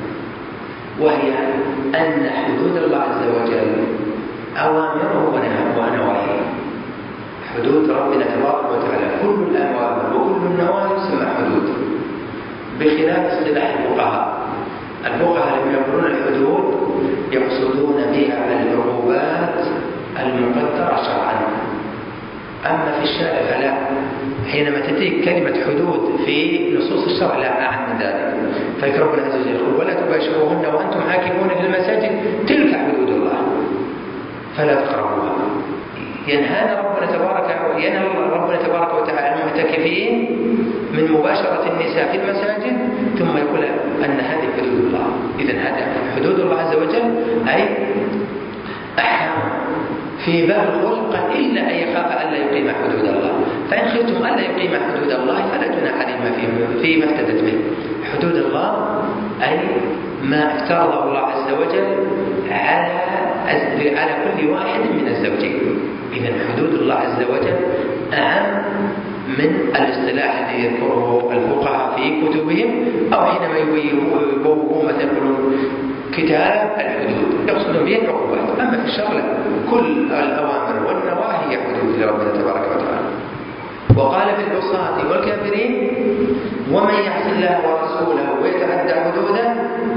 وهي أن حدود الله عز وجل أوامره ونواهيه. حدود ربنا تبارك وتعالى كل الأوامر وكل النواهي تسمى حدود، بخلاف اصطلاح الفقهاء. الفقهاء لما يقولون الحدود يقصدون بها العقوبات المقدرة شرعا، أما في الشارع فلا. حينما تأتي كلمة حدود في نصوص الشرع لا أعم من ذلك. فذكر ربنا عز وجل يقول ولا تباشروهن وأنتم عاكفون في المساجد تلك حدود الله فلا تقربوها. ينهانا ربنا تبارك ينهى ربنا تبارك وتعالى المعتكفين من مباشرة النساء في المساجد، ثم يقول أن هذه حدود الله. إذن هذا حدود الله عز وجل أي أحكام في باب الخلق إلا أن يخاف ألا يقيم حدود الله. فإن خفتم ألا يقيم حدود الله فلا جناح عليهما فيما افتدت به. حدود الله أي ما افترضه الله عز وجل على على كل واحد من الزوجين. إذن حدود الله عز وجل أهم من الاصطلاح الذي يذكره الفقهاء في كتبهم، أو حينما يبوبون مثلا يقولون كتاب الحدود يقصدون به العقوبات. أما في الشرع كل الأوامر والنواهي حدود لربنا تبارك وتعالى. وقال في العصاة والكافرين ومن يعص الله ورسوله ويتعدى حدوده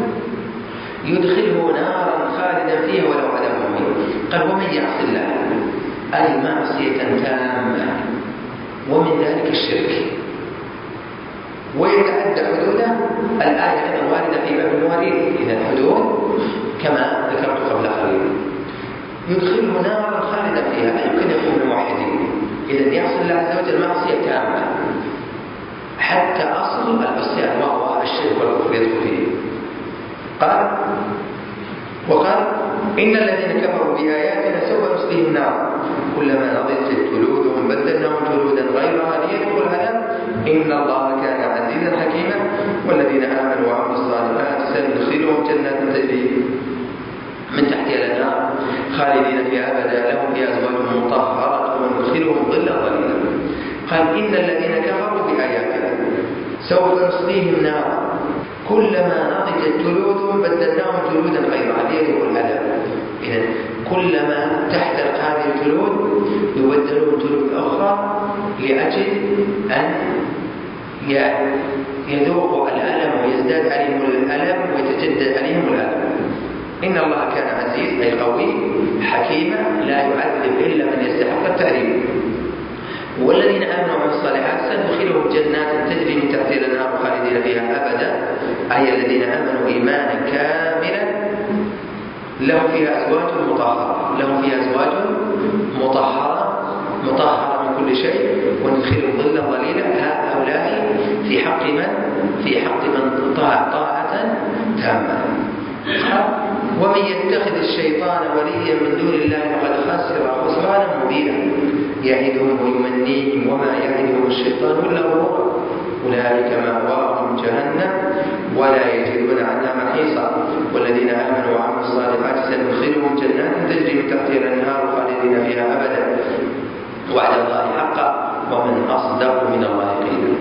يدخله نارا خالدا فيها ولو عذاب مهين. قال ومن يعص الله أي معصية تامة، ومن ذلك الشرك، ويتعدى حدوده. الآية أيضا واردة في باب المواريث. إذا الحدود كما ذكرت قبل قليل يدخله نارا خالدا فيها، لا يمكن يكون موحدين. إذا يعصي الله عز وجل معصية تامة حتى أصل العصيان وهو الشرك والكفر يدخل فيه. قال وقال إن الذين كفروا بآياتنا سوف نصليهم نارا كلما نضجت جلودهم بدلناهم جلودا غيرها ليذوقوا العذاب إن الله كان عزيزا حكيما والذين آمنوا وعملوا الصالحات سندخلهم جنات تجري من تحتها الأنهار خالدين فيها أبدا لهم فيها أزواج مطهرة وندخلهم ظلا ظليلا. قال إن الذين كفروا بآياتنا سوف نصليهم نارا كلما نضجت جلودهم بدلناهم جلودا غيرها ليذوقوا العذاب. إذن كلما تحترق هذه الجلود يبدلون جلود أخرى لأجل أن يذوقوا الألم ويزداد عليهم الألم ويتجدد عليهم الألم. إن الله كان عزيز أي قوي حكيما لا يعذب إلا من يستحق التعذيب. والذين آمنوا وعملوا الصالحات سندخلهم جنات تجري من تحتها الأنهار خالدين فيها أبدا، أي الذين آمنوا إيمانا كاملا لهم فيها أزواج مطهرة لهم فيها أزواج مطهرة مطهرة من كل شيء وندخلهم ظلا ظليلا. هؤلاء في حق من في حق من طاع طاعة تامة. ومن يتخذ الشيطان وليا من دون الله فقد خسر خسرانا مبينا يعدهم ويمنيهم وما يعدهم الشيطان إلا غرورا أولئك مأواهم جهنم ولا يجدون عنها محيصا والذين آمنوا وعملوا الصالحات سندخلهم جنات تجري من تحتها الأنهار خالدين فيها أبدا وعد الله حقا ومن أصدق من الله قيلا.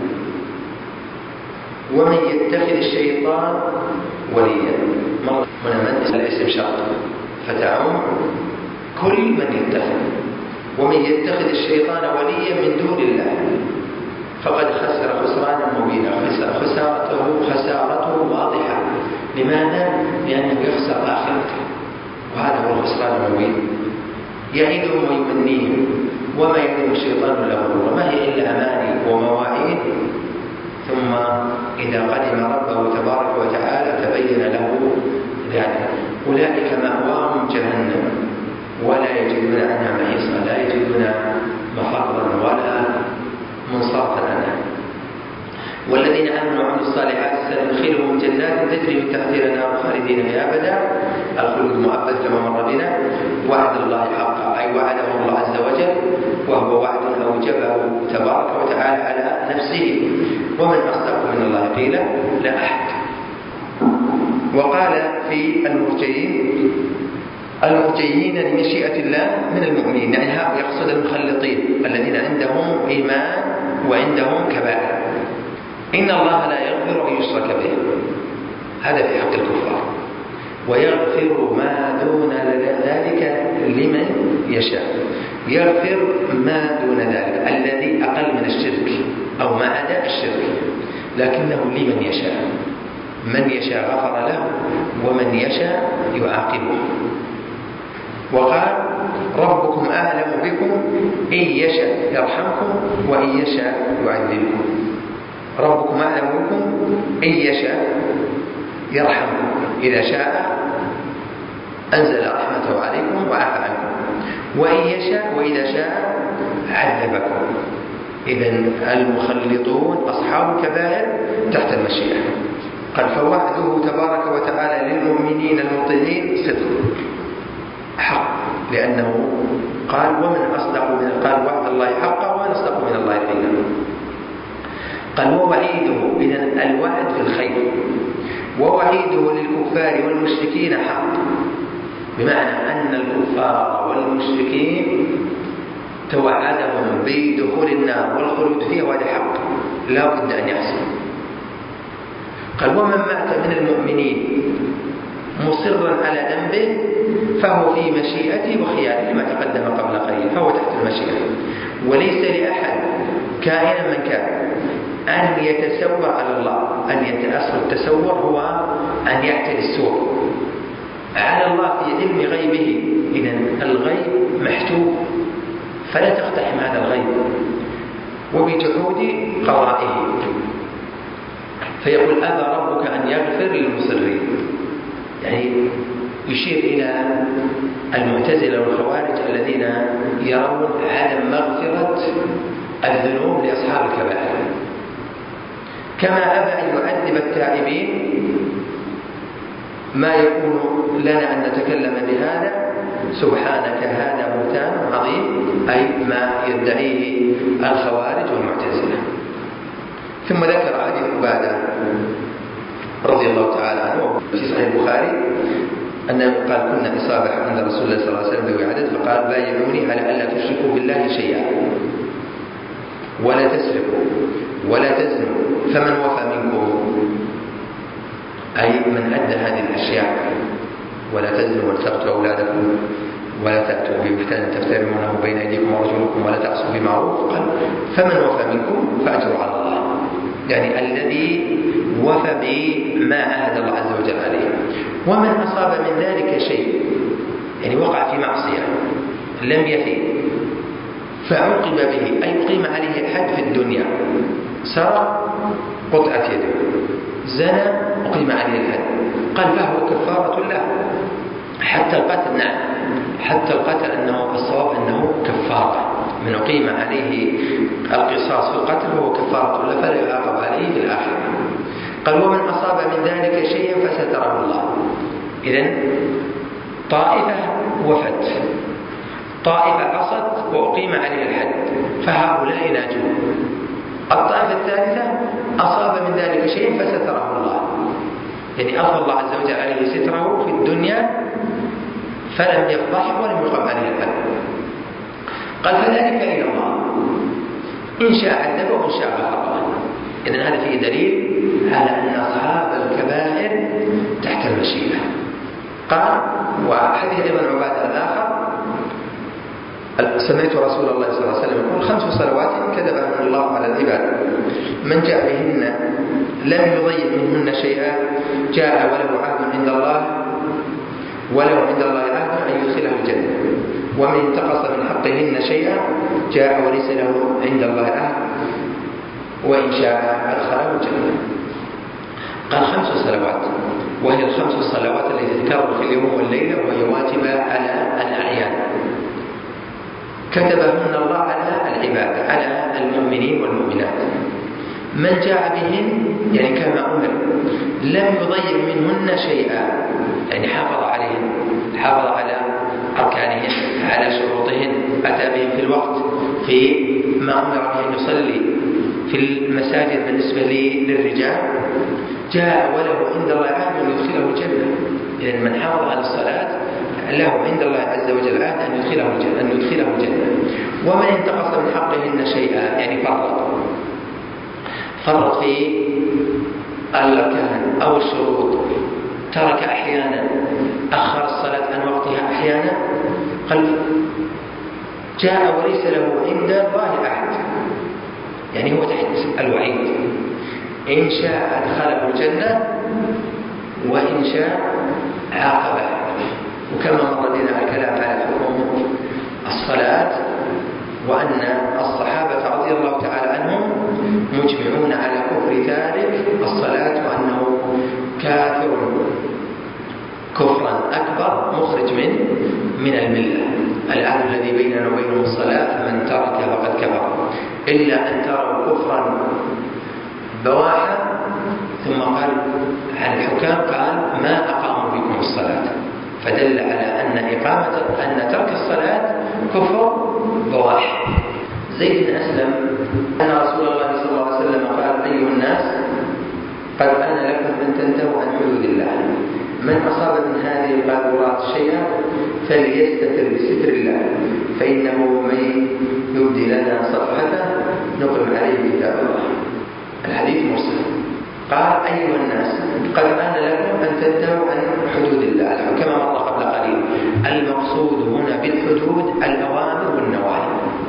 ومن يتخذ الشيطان وليا هنا من الاسم شرط فتعم كل من يتخذ. ومن يتخذ الشيطان وليا من دون الله فقد خسر خسرانا مبينا. خسارته خسارته واضحة. لماذا؟ لأنه يخسر آخرته وهذا هو الخسران المبين. يعدهم ويمنيهم وما يعدهم الشيطان إلا غرورا. ما هي إلا أماني ومواعيد ثم إذا قدم ربه تبارك وتعالى تبين له ذلك. أولئك مأواهم جهنم ولا يجدون عنها محيصا لا يجدون مفرا ولا منصرفا عنها. والذين آمنوا وعملوا الصالحات سندخلهم جنات تجري من تحتها الأنهار خالدين فيها أبدا الخلود مؤبد كما مر بنا. وعد الله حقا أي وعده الله عز وجل وهو وعد أوجبه تبارك وتعالى على نفسه. ومن أصدق من الله قيلا؟ لا أحد. وقال في المرجئين المرجئين لمشيئة الله من المؤمنين، يعني هؤلاء يقصد المخلطين الذين عندهم إيمان وعندهم كبائر. إن الله لا يغفر أن يشرك به، هذا في حق الكفار، ويغفر ما دون ذلك لمن يشاء. يغفر ما دون ذلك الذي أقل من الشرك أو ما عدا الشرك، لكنه لمن يشاء. من يشاء غفر له ومن يشاء يعاقبه. وقال ربكم أعلم بكم إن يشاء يرحمكم وإن يشاء يعذبكم. ربكم أعلم بكم إن يشاء يرحمكم، إذا شاء أنزل رحمته عليكم وعفى عنكم، وإن يشاء وإذا شاء عذبكم. إذن المخلطون أصحاب الكبائر تحت المشيئة. قال فوعده تبارك وتعالى للمؤمنين المطيعين صدق حق، لأنه قال ومن أصدق من قال وعد الله حقا ومن أصدق من الله قيلا. قال ووعيده، إذن الوعد في الخير، ووعيده للكفار والمشركين حق، بمعنى أن الكفار والمشركين توعدهم بدخول النار والخلود فيها، وهذا حق لا بد أن يحصل. قال ومن مات من المؤمنين مصرا على ذنبه فهو في مشيئته وخياره، لما تقدم قبل قليل، فهو تحت المشيئة. وليس لأحد كائنا من كان أن يتسور على الله، أن يتأصل التسور هو أن يعتري السور على الله في علم غيبه. إذن الغيب محتوب، فلا تقتحم هذا الغيب، وبجحود قضائه. فيقول أبى ربك أن يغفر للمصرين، يعني يشير إلى المعتزلة والخوارج الذين يرون عدم مغفرة الذنوب لأصحاب الكبائر. كما أبى أن يؤدب التائبين، ما يكون لنا أن نتكلم بهذا سبحانك هذا بهتان عظيم، أي ما يدعيه الخوارج والمعتزلة. ثم ذكر حديث عبادة رضي الله تعالى عنه في صحيح البخاري أنه قال كنا إصابة عند رسول الله صلى الله عليه وسلم ذوي عدد، فقال بايعوني على ألا تشركوا بالله شيئا ولا تسرقوا ولا تزنوا، فمن وفى منكم، أي من أدى هذه الأشياء، ولا تزنوا ولا تقتلوا أولادكم ولا تأتوا ببهتان تفترونه بين أيديكم ورجلكم ولا تعصوا بمعروف، قال فمن وفى منكم فأجر على الله، يعني الذي وفى بما عهد الله عز وجل عليه. ومن أصاب من ذلك شيء، يعني وقع في معصية لم يفي فعوقب به، أي أقيم عليه الحد في الدنيا، سرق قطعت يده، زنى أقيم عليه الحد، قال فهو كفارة له حتى القتل. نعم حتى القتل، أنه الصواب أنه كفارة، من أقيم عليه القصاص في القتل وهو كفارة له فلا يعاقب عليه في الآخرة. قال ومن أصاب من ذلك شيئا فستره الله. إذن طائفة وفت، طائفة عصت وأقيم عليه الحد، فهؤلاء ناجون. الطائفة الثالثة أصاب من ذلك شيئا فستره الله، يعني أفضل الله عز وجل عليه ستره في الدنيا فلم يفضح ولم يقم عليه الحد. قال فذلك إلى الله، إن شاء عذبه وإن شاء غفر له. إذن هذا فيه دليل على أن أصحاب الكبائر تحت المشيئة. قال وحديث أيضا عبادة الآخر سمعت رسول الله صلى الله عليه وسلم يقول خمس صلوات كتبهن الله على العباد، من جاء بهن لم يضيع منهن شيئا جاء وله عهد عند الله ولو عند الله عهد أن يدخله الجنة، ومن انتقص من حقهن شيئا جاء وليس له عند الله عهد وإن شاء أدخله الجنة. قال خمس صلوات، وهي الخمس الصلوات التي تكرر في اليوم والليلة، وهي واجبة على الأعيان، كتبهن الله على العباد، على المؤمنين والمؤمنات. من جاء بهن يعني كما أمر لم يضيع منهن شيئا، يعني حافظ عليهن، حافظ على أركانهن، على شروطهن، أتى بهم في الوقت، في ما أمر به أن يصلي في المساجد بالنسبة للرجال جاء وله عند الله عهد أن يدخله الجنة. لأن من حافظ على الصلاة له عند الله عز وجل عهد أن يدخله الجنة, أن يدخله الجنة. ومن انتقص من حقهن شيئا يعني فرط فرط في الأركان أو الشروط، ترك أحيانا، أخر الصلاة عن وقتها أحيانا، قال جاء وليس له عند الله عهد، يعني هو تحت الوعيد. إن شاء أدخله الجنة وإن شاء عاقبه. وكما مر بنا الكلام على حكم الصلاة وأن الصحابة رضي الله تعالى عنهم مجمعون على كفر تارك الصلاة وأنه كافر كفرا أكبر مخرج من من الملة. الآن الذي بيننا وبينهم الصلاة فمن تركها فقد كفر، إلا أن تروا كفرا بواحا. ثم قال عن الحكام قال ما أقاموا بكم الصلاة، فدل على أن إقامة أن ترك الصلاة كفر بواح. زيد بن أسلم أن رسول الله صلى الله عليه وسلم قال أيها الناس قد آن لكم أن تنتهوا عن حدود الله، من أصاب من هذه القاذورات شيئا فليستتر بستر الله، فإنه من يبدي لنا صفحته نقم عليه كتاب الله. الحديث مرسل. قال أيها الناس قد آن لكم أن تنتهوا عن حدود الله، كما مر قبل قليل. المقصود هنا بالحدود الأوامر والنواهي،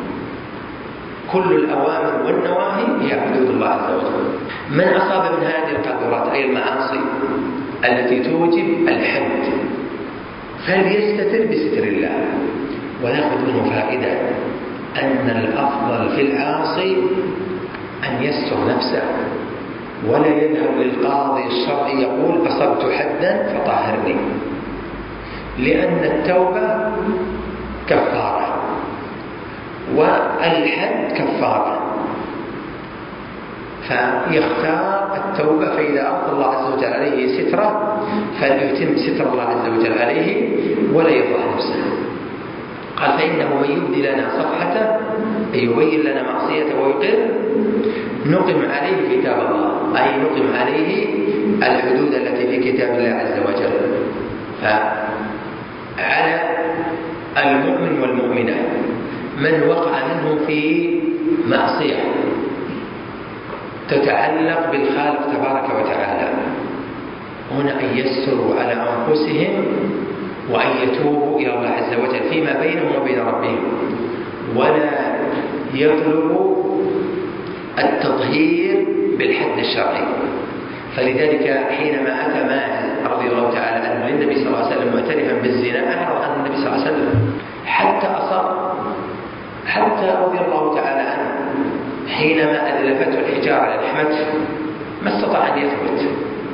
كل الأوامر والنواهي هي حدود الله عز وجل. من أصاب من هذه القاذورات أي المعاصي التي توجب الحد فليستتر بستر الله. ونأخذ منه فائدة أن الأفضل في العاصي أن يستر نفسه، ولا يذهب للقاضي الشرعي يقول أصبت حدا فطهرني، لأن التوبة كفارة والحد كفارة، فيختار التوبة. فإذا أفضل الله عز وجل عليه سترة فليتم ستر الله عز وجل عليه ولا يفضح نفسه. قال فإنه من يبدي لنا صفحته أي يبين لنا معصيته ويقر نقم عليه كتاب الله، أي نقم عليه الحدود التي في كتاب الله عز وجل. فعلى المؤمن والمؤمنة من وقع منهم في معصية تتعلق بالخالق تبارك وتعالى هنا أن يسروا على أنفسهم وأن يتوبوا إلى الله عز وجل فيما بينهم وبين ربهم، ولا يطلبوا التطهير بالحد الشرعي. فلذلك حينما أتى ماعز رضي الله تعالى عنه للنبي صلى الله عليه وسلم معترفا بالزنا أعرض عن النبي صلى الله عليه وسلم حتى أصر، حتى رضي الله تعالى عنه حينما أدلفته الحجارة على لحمته ما استطاع أن يثبت،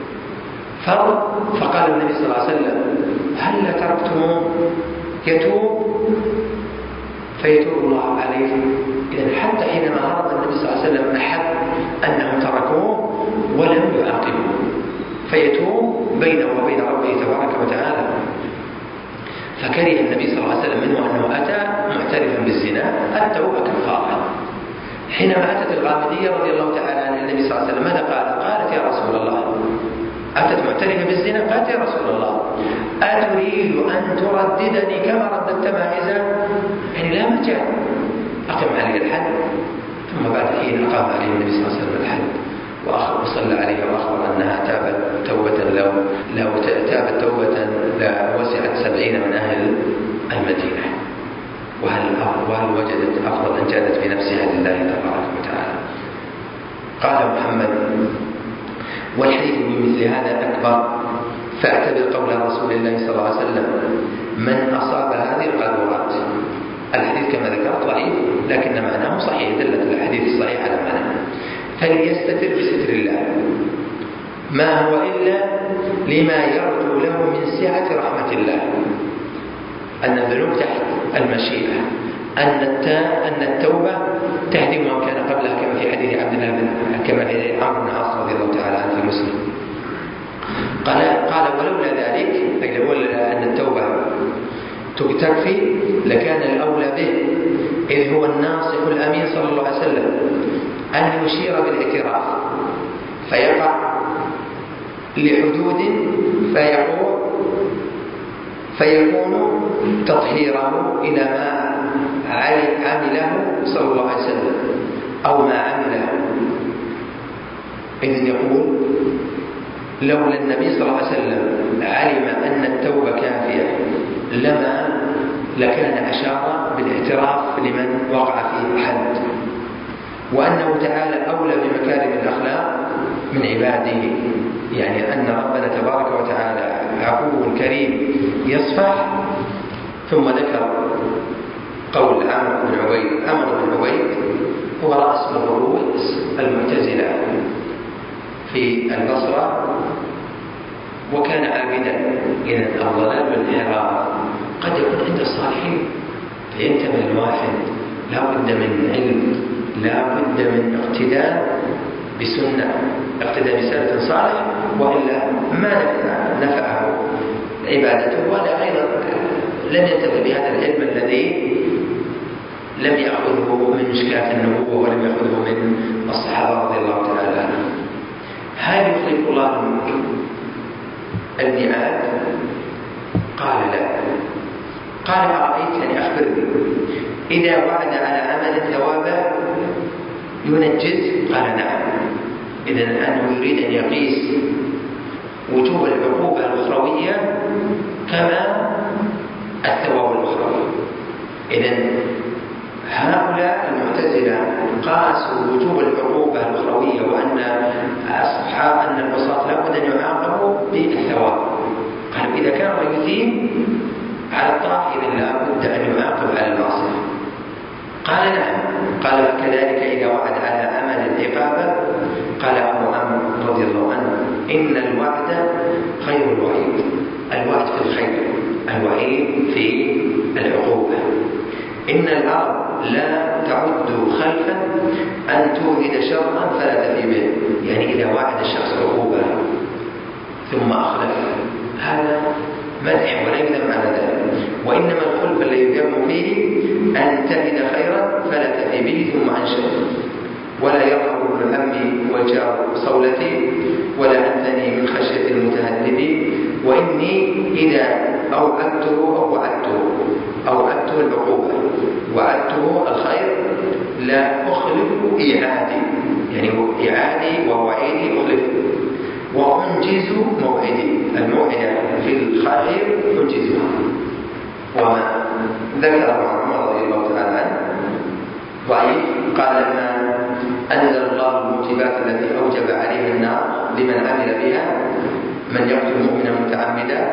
فقال النبي صلى الله عليه وسلم هل تركتموه يتوب فيتوب الله عليه. إذن حتى حينما هرب النبي صلى الله عليه وسلم أحب أنهم تركوه ولم يعاقبوه، فيتوب بينه وبين ربه تبارك وتعالى. فكره النبي صلى الله عليه وسلم منه أنه أتى معترفا بالزنا، التوبة كفارة. حينما أتت الغامدية رضي الله تعالى عن النبي صلى الله عليه وسلم ماذا قالت؟ قالت يا رسول الله، أتت معترفة بالزنا قالت يا رسول الله أتريد أن ترددني كما رددت ماعزة؟ يعني لا مجال، أقم علي الحد. ثم بعد حين أقام عليه النبي صلى الله عليه وسلم الحد وأخبر وصلى عليه وأخبر أنها تابت توبة لو لو تابت توبة لوسعت سبعين من أهل المدينة. وهل وهل وجدت أفضل أن جادت بنفسها لله تبارك وتعالى. قال محمد والحديث بمثل هذا أكبر، فاعتبر قول رسول الله صلى الله عليه وسلم من أصاب هذه القاذورات. الحديث كما ذكرت ضعيف لكن معناه صحيح، دلت الحديث الصحيح على معناه. فليستتر بستر الله ما هو إلا لما يرجو له من سعة رحمة الله، أن الذنوب تحت المشيئة، أن أن التوبة تهدم ما كان قبلها، كما في حديث عبد الله بن كما في عمرو بن العاص رضي الله تعالى عنه في مسلم. قال قال ولولا ذلك أي لولا أن التوبة تكفي لكان الأولى به، إذ هو الناصح الأمين صلى الله عليه وسلم أن يشير بالاعتراف فيقع لحدود فيقول فيكون تطهيره إلى ما عمله صلى الله عليه وسلم أو ما عمله. إذن يقول لولا النبي صلى الله عليه وسلم علم أن التوبة كافية لما لكان أشار بالاعتراف لمن وقع فيه الحد، وأنه تعالى أولى بمكارم الأخلاق من عباده، يعني أن ربنا تبارك وتعالى عفو كريم يصفح. ثم ذكر قول عمرو بن عبيد عمرو بن عبيد هو رأس من رؤوس المعتزلة في البصرة وكان عابدا. إذن الضلال والانحراف قد يكون عند الصالحين فينتبه الواحد لا بد من علم، لا بد من اقتداء بسنة، اقتداء بسلف صالح، وإلا ما نفعه عبادته ولا أيضا لن ينتبه بهذا العلم الذي لم يأخذه من مشكاة النبوة ولم يأخذه من الصحابة رضي الله تعالى عنهم. هل يخلف الله الميعاد؟ قال لا. قال أرأيت يعني أخبرني إذا وعد على عمل ثوابا ينجز؟ قال نعم. إذن أنه يريد أن يقيس وجوب العقوبة الأخروية كما الثواب الأخروي. إذن هؤلاء المعتزلة قاسوا وجوب العقوبة الأخروية وأن أصحاب أن العصاة لا بد أن يعاقبوا بالثواب. قالوا إذا كان يثيب على الطاعة إذن لا بد أن يعاقب على المعصية. قال نعم. قال كذلك إذا وعد على عمل العقابة. قال أبو عمرو رضي الله عنه إن الوعد خير الوعيد، الوعد في الخير، الوعيد في العقوبة. إن الأرض لا تعد خلفا أن تورد شرا فلا تفي به، يعني إذا وعد الشخص عقوبة ثم أخلف هذا مدح ولا يذم على ذلك، وإنما الخلف الذي يذم فيه أن تجد خيرا فلا تفي به ثم أنشأ، ولا يرحم ابن الأم والجار صولتي ولا أنثني من خشية المتهدد، وإني إذا أوعدته أو وعدته أوعدته العقوبة وعدته الخير لا أخلف إيعادي، يعني إيعادي ووعيدي أخلف، وأنجز موعدي، الموعد في الخير أنجزها. وما ذكر عمر رضي الله تعالى عنه ضعيف قال لما أنزل الله الموجبات التي أوجب عليها النار لمن عمل بها من يقتل مؤمنا متعمدا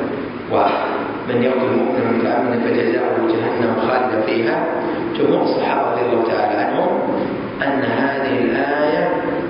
ومن يقتل مؤمنا متعمدا فجزاؤه جهنم خالدا فيها. جمهور الصحابة رضي الله تعالى عنهم أن هذه الآية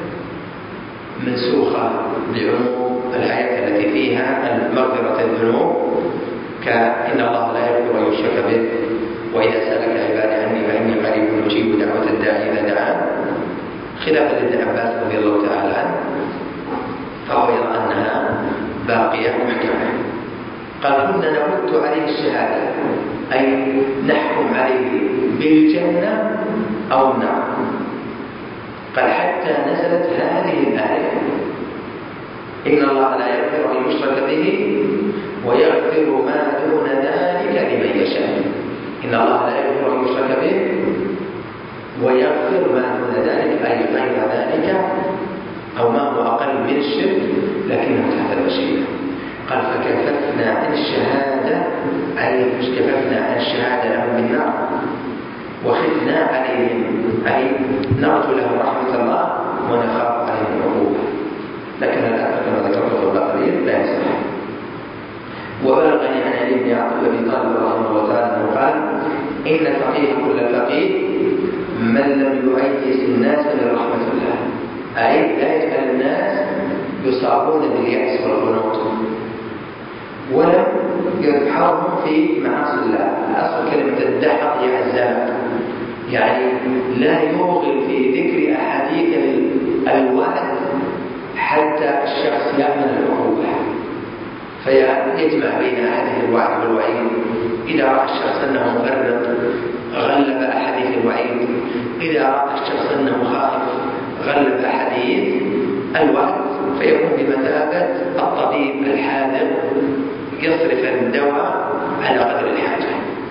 منسوخة بعموم الآيات التي فيها مغفرة الذنوب، كإن الله لا يغفر أن يشرك به وإذا سألك عبادي عني فإني قريب أجيب دعوة الداعي إذا دعان، خلافا لابن عباس رضي الله تعالى عنه فهو يرى أنها باقية محكمة. قال كنا نرد عليه الشهادة أي نحكم عليه بالجنة أو النار. قال حتى نزلت هذه الآية إن الله لا يغفر أن يشرك به ويغفر ما دون ذلك لمن يشاء. إن الله لا يغفر أن يشرك به ويغفر ما دون ذلك أي غير ذلك أو ما هو أقل من الشرك لكنه تحت المشيئة. قال فكففنا عن الشهادة أي مش كففنا عن الشهادة لهم بالنار وخفنا عليهم أي نرجو لهم رحمة الله ونخاف عليهم العقوبة، لكن الآخر كما ذكرت قبل قليل لا يصح. وبلغني عن علي بن أبي طالب رحمه الله تعالى قال إن فقيه كل فقيه من لم يؤيس الناس من رحمة الله، أي لا يجعل الناس يصابون باليأس والقنوط ولم يدحرهم في معاصي الله. أصل كلمة الدحر هي الزلق، يعني لا يوغل في ذكر أحاديث الوعد حتى الشخص يأمن العقوبة، فيجمع بين أحاديث الوعد والوعيد. إذا رأى الشخص أنه مفرط غلب أحاديث الوعيد، إذا رأى الشخص أنه خائف غلب أحاديث الوعد، فيكون بمثابة الطبيب الحاذق يصرف الدواء على قدر الحاجة.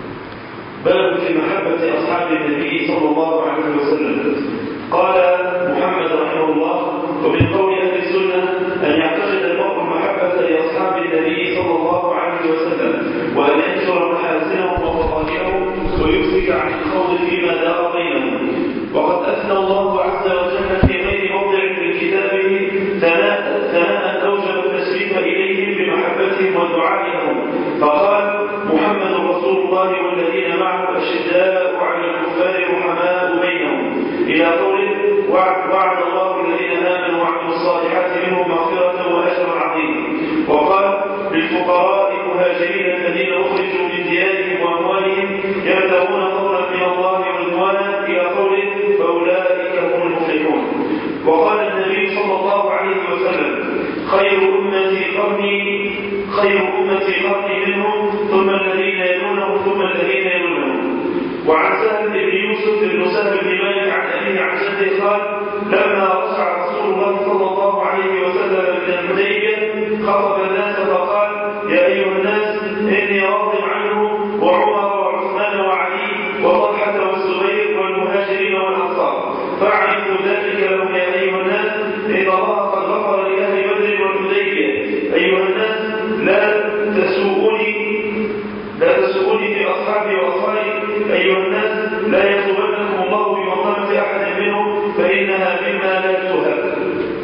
باب في محبة أصحاب النبي صلى الله عليه وسلم. قال محمد رحمه الله: ومن قول أهل السنة أن يعتقد المرء المحبة لأصحاب النبي صلى الله عليه وسلم، وأن ينشر محاسنهم وفضائلهم ويمسك عن الخوض فيما دار بينهم. وقد أثنى الله عز وجل في غير موضع من كتابه ثناء أوجب التشريف إليهم بمحبتهم والدعاء لهم، فقال: محمد رسول الله والذين معه أشداء على الكفار رحماء بينهم، إلى قوله: وعد, وعد الله الذين آمنوا وعملوا الصالحات منهم مغفرة وأجرا عظيما. وقال: للفقراء المهاجرين الذين أخرجوا من ديارهم وأموالهم يبتغون فضلا من الله ورضوانا، إلى قوله: فأولئك هم المفلحون. وقال النبي صلى الله عليه وسلم: خير أمتي قرني خير أمتي قرني منهم، ثم الذين يلونهم، ثم الذين يلونهم. وعن سهل بن يوسف بن سهل بن مالك عن أبيه عن جده قال: لما رجع رسول الله صلى الله عليه وسلم من الحديبية خطب الناس فقال: يا أيها الناس، إني راض عنهم وعمر وعثمان وعلي وطلحة والزبير والمهاجرين والأنصار، فاعرفوا ذلك لهم يا أيها الناس، إن الله قد غفر لأهل بدر والحديبية. أيها الناس، لا تسوءوني لا تسوءوني في أصحابي وأصحابي. أيها الناس، لا يطلبنكم الله بمقامة أحد منهم، فإنها مما لا تهاب.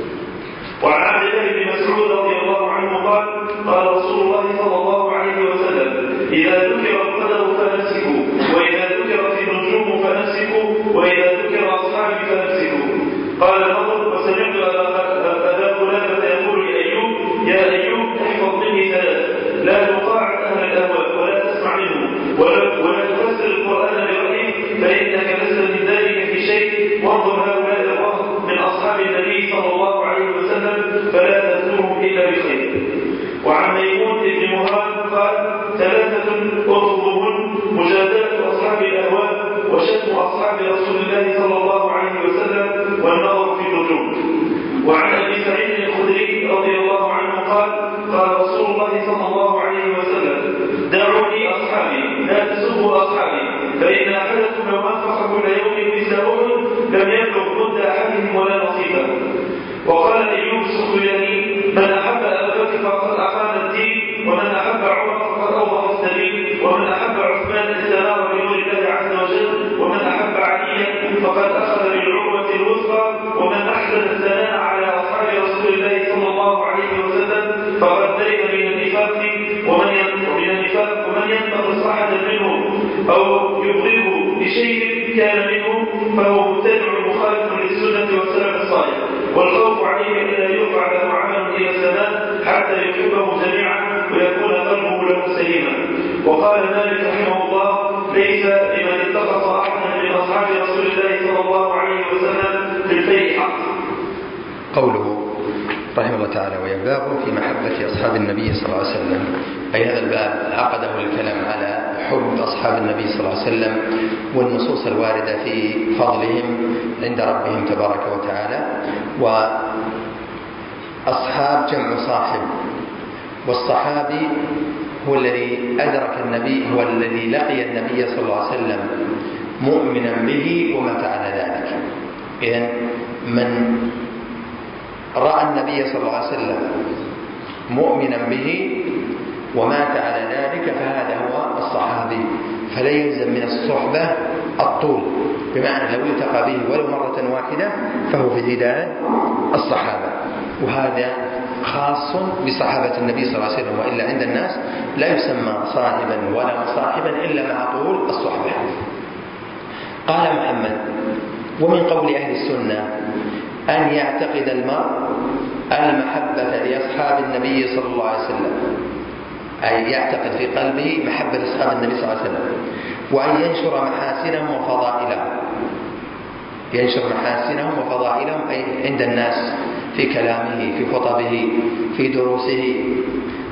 وعن عبد الله بن مسعود رضي الله عنه قال: قال رسول الله صلى الله عليه وسلم: إذا ذكر القدر فنمسكوا، وإذا ذكرت النجوم فنمسكوا، وإذا ذكر أصحابي فنمسكوا. قال نضر: وسمعت أبا قلابة يقول لأيوب: يا أيوب، احفظ مني ثلاث: لا تطاع أهل الأهواء، ولا تسمع منهم، ولا, ولا تفسر القرآن برأيك، فإنك لست من ذلك في شيء. وانظر هؤلاء الرهط من أصحاب النبي صلى الله عليه وسلم، فلا تذكرهم إلا بخير. وعن ميمون بن مهران قال: ثلاثة أطلبهن: مجادلة أصحاب الأهواء، وشتم أصحاب رسول الله صلى الله عليه وسلم، والنظر في النجوم. وعن أبي سعيد الخدري رضي الله عنه قال: قال رسول الله صلى الله عليه وسلم: دعوني أصحابي، لا تسبوا أصحابي، فإن أحدكم لو أنفق كل يوم مثل أحد لم يبلغ مد أحدهم ولا نصيبه. وقال أيوب السختياني: من أحب أبا بكر فقد أقام الدين، ومن أحب عمر فقد أوضح السبيل، ومن أحب عثمان استنار بنور الله عز وجل، ومن أحب عليا فقد أخذ بالعروة الوثقى، ومن أحسن الثناء على أصحاب رسول الله صلى الله عليه وسلم فقد برئ من النفاق ومن من النفاق ومن ينتقص أحدا منهم أو يبغضه بشيء كان منهم فهو مبتدع مخالف للسنة والسلف الصالح. والخوف عليه ألا يرفع له عمل إلى السماء حتى يحبه جميعا ويكون قلبه له سليما. وقال مالك رحمه الله: ليس لمن اتخذ أحدا من أصحاب رسول الله صلى الله عليه وسلم في الفيء حق. قوله رحمه الله تعالى: ويباب في محبة أصحاب النبي صلى الله عليه وسلم، أي هذا الباب عقده الكلام على حب أصحاب النبي صلى الله عليه وسلم والنصوص الواردة في فضلهم عند ربهم تبارك وتعالى. وأصحاب جمع صاحب، والصحابي هو الذي أدرك النبي، هو الذي لقي النبي صلى الله عليه وسلم مؤمنا به ومات على ذلك. إذن من رأى النبي صلى الله عليه وسلم مؤمنا به ومات على ذلك فهذا هو الصحابي. فلا يلزم من الصحبة الطول، بمعنى لو التقى به ولو مرة واحدة فهو في زداد الصحابة، وهذا خاص بصحابة النبي صلى الله عليه وسلم. وإلا عند الناس لا يسمى صاحبا ولا مصاحبا إلا مع طول الصحبة. قال محمد: ومن قول أهل السنة أن يعتقد المرء المحبة لأصحاب النبي صلى الله عليه وسلم، أي يعتقد في قلبه محبة أصحاب النبي صلى الله عليه وسلم، وأن ينشر محاسنهم وفضائلهم، ينشر محاسنهم وفضائلهم أي عند الناس، في كلامه، في خطبه، في دروسه،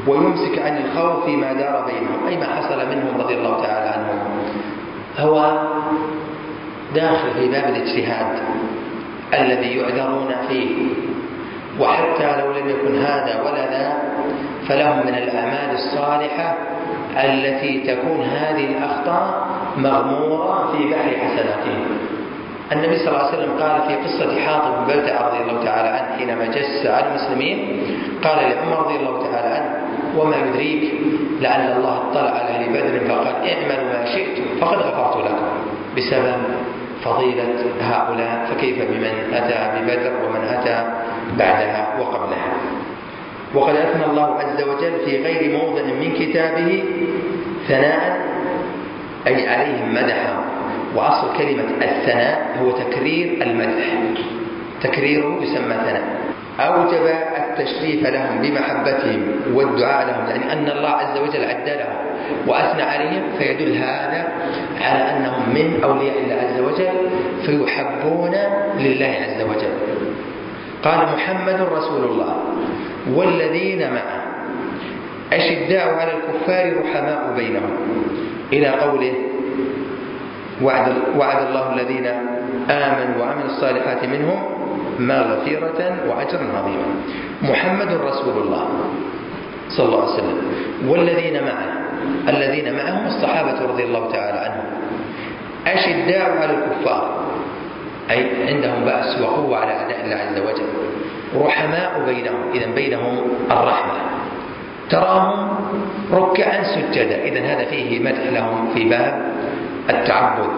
ويمسك عن الخوف فيما دار بينهم، أي ما حصل منهم رضي الله تعالى عنهم. هو داخل في باب الاجتهاد الذي يعذرون فيه، وحتى لو لم يكن هذا ولا ذا فلهم من الأعمال الصالحة التي تكون هذه الأخطاء مغمورة في بحر حسناتهم. النبي صلى الله عليه وسلم قال في قصة حاطب بن بلتعة رضي الله تعالى عنه حينما جس على المسلمين، قال لعمر رضي الله تعالى عنه: وما يدريك لعل الله اطلع على أهل بدر فقال اعملوا ما شئتم فقد غفرت لكم، بسبب فضيلة هؤلاء، فكيف بمن أتى ببدر ومن أتى بعدها وقبلها. وقد أثنى الله عز وجل في غير موضع من كتابه ثناء، أي عليهم مدحا، وأصل كلمة الثناء هو تكرير المدح، تكريره يسمى ثناء. أوجب التشريف لهم بمحبتهم والدعاء لهم، يعني أن الله عز وجل عدلهم وأثنى عليهم، فيدل هذا على أنهم من أولياء الله عز وجل فيحبون لله عز وجل. قال: محمد رسول الله والذين معه أشداء على الكفار رحماء بينهم، إلى قوله: وعد, وعد الله الذين آمنوا وعملوا الصالحات منهم مغفرة وأجرا عظيما. محمد رسول الله صلى الله عليه وسلم والذين معه، الذين معهم الصحابة رضي الله تعالى عنهم. أشداء على الكفار، أي عندهم بأس وقوة على أعداء الله عز وجل. رحماء بينهم، إذن بينهم الرحمة. تراهم ركعا سجدا، إذن هذا فيه مدح لهم في باب التعبد.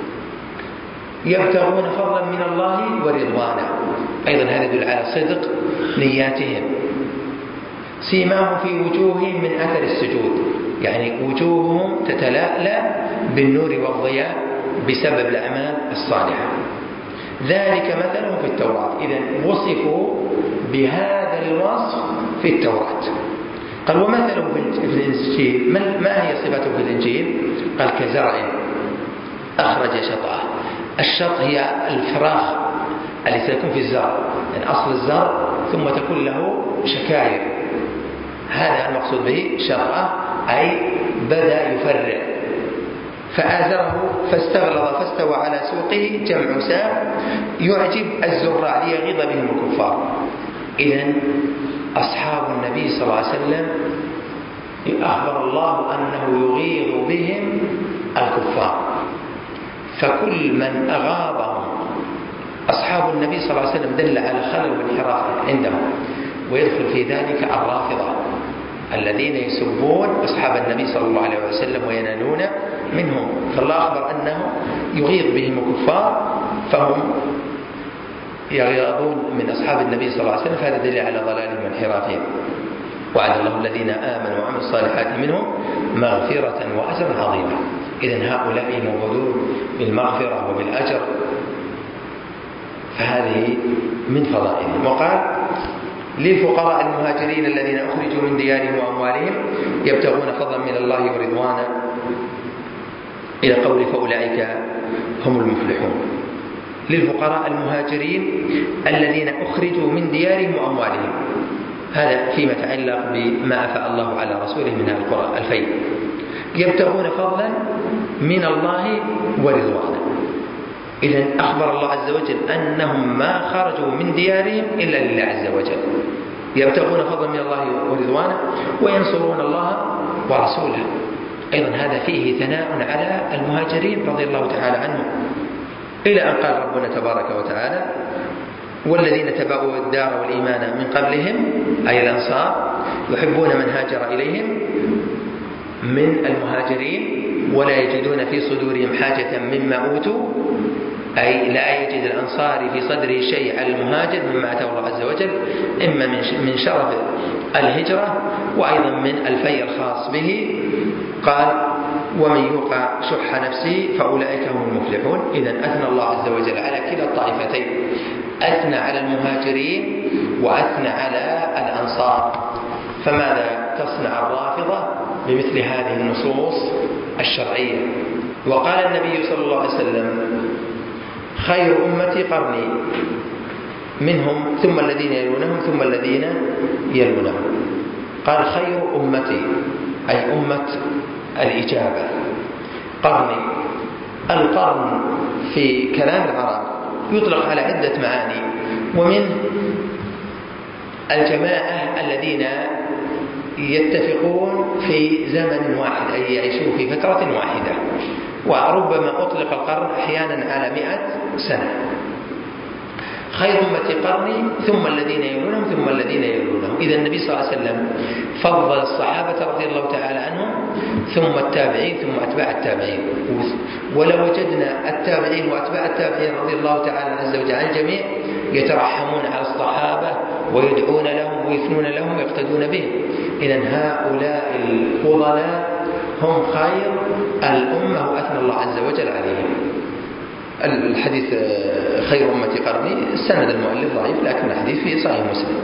يبتغون فضلا من الله ورضوانا، أيضا هذا يدل على صدق نياتهم. سيماهم في وجوههم من أثر السجود، يعني وجوههم تتلألأ بالنور والضياء بسبب الأعمال الصالحة. ذلك مثلهم في التوراة، إذن وصفوا بهذا الوصف في التوراة. قال: ومثلهم في الإنجيل، ما هي صفته في الإنجيل؟ قال: كزرع أخرج شطأه. الشط هي الفراخ التي سيكون في الزرع، يعني أصل الزرع ثم تكون له شكاير، هذا المقصود به شطأه، أي بدأ يفرع. فآزره فاستغلظ فاستوى على سوقه، جمع ساق، يعجب الزراع ليغيظ بهم الكفار. إذن أصحاب النبي صلى الله عليه وسلم أخبر الله أنه يغيظ بهم الكفار، فكل من أغاظهم أصحاب النبي صلى الله عليه وسلم دل على خلل وانحراف عندهم، ويدخل في ذلك الرافضة الذين يسبون أصحاب النبي صلى الله عليه وسلم وينالون منهم. فالله أخبر أنه يغيظ بهم الكفار، فهم يغيظون من أصحاب النبي صلى الله عليه وسلم، فهذا دليل على ضلالهم وانحرافهم. وعد الله الذين آمنوا وعملوا الصالحات منهم مغفرة وأجرا عظيما. إذن هؤلاء موعودون بالمغفرة وبالأجر، فهذه من فضائلهم. وقال: للفقراء المهاجرين الذين أخرجوا من ديارهم وأموالهم يبتغون فضلا من الله ورضوانا، إلى قول: فأولئك هم المفلحون. للفقراء المهاجرين الذين أخرجوا من ديارهم وأموالهم، هذا فيما يتعلق بما أفاء الله على رسوله من القرى الفيء. يبتغون فضلا من الله ورضوانا، إذن أخبر الله عز وجل أنهم ما خرجوا من ديارهم إلا لله عز وجل. يبتغون فضلا من الله ورضوانا وينصرون الله ورسوله، أيضا هذا فيه ثناء على المهاجرين رضي الله تعالى عنهم، إلى أن قال ربنا تبارك وتعالى: والذين تبعوا الدار والإيمان من قبلهم، أي الأنصار، يحبون من هاجر إليهم من المهاجرين ولا يجدون في صدورهم حاجة مما أوتوا، أي لا يجد الأنصاري في صدره شيء على المهاجر مما أتاه الله عز وجل، إما من شرف الهجرة وأيضا من الفيء الخاص به. قال: ومن يوقع شح نفسه فأولئك هم المفلحون. إذن أثنى الله عز وجل على كلا الطائفتين، أثنى على المهاجرين وأثنى على الأنصار. فماذا تصنع الرافضة بمثل هذه النصوص الشرعية؟ وقال النبي صلى الله عليه وسلم: خير أمتي قرني، منهم ثم الذين يلونهم ثم الذين يلونهم. قال خير أمتي أي أمة الإجابة قرني. القرن في كلام العرب يطلق على عدة معاني، ومن الجماعة الذين يتفقون في زمن واحد أي يعيشون في فترة واحدة، وربما أطلق القرن أحيانا على مئة سنة. خير أمتي قرني ثم الذين يلونهم ثم الذين يلونهم. إذا النبي صلى الله عليه وسلم فضل الصحابة رضي الله تعالى عنهم ثم التابعين ثم أتباع التابعين. ولو وجدنا التابعين وأتباع التابعين رضي الله تعالى عز وجل عن الجميع يترحمون على الصحابة ويدعون لهم ويثنون لهم ويقتدون بهم. إذن هؤلاء الفضلاء هم خير الأمة وأثنى الله عز وجل عليهم. الحديث خير أمتي قرني السند المؤلف ضعيف، لكن الحديث في صحيح مسلم.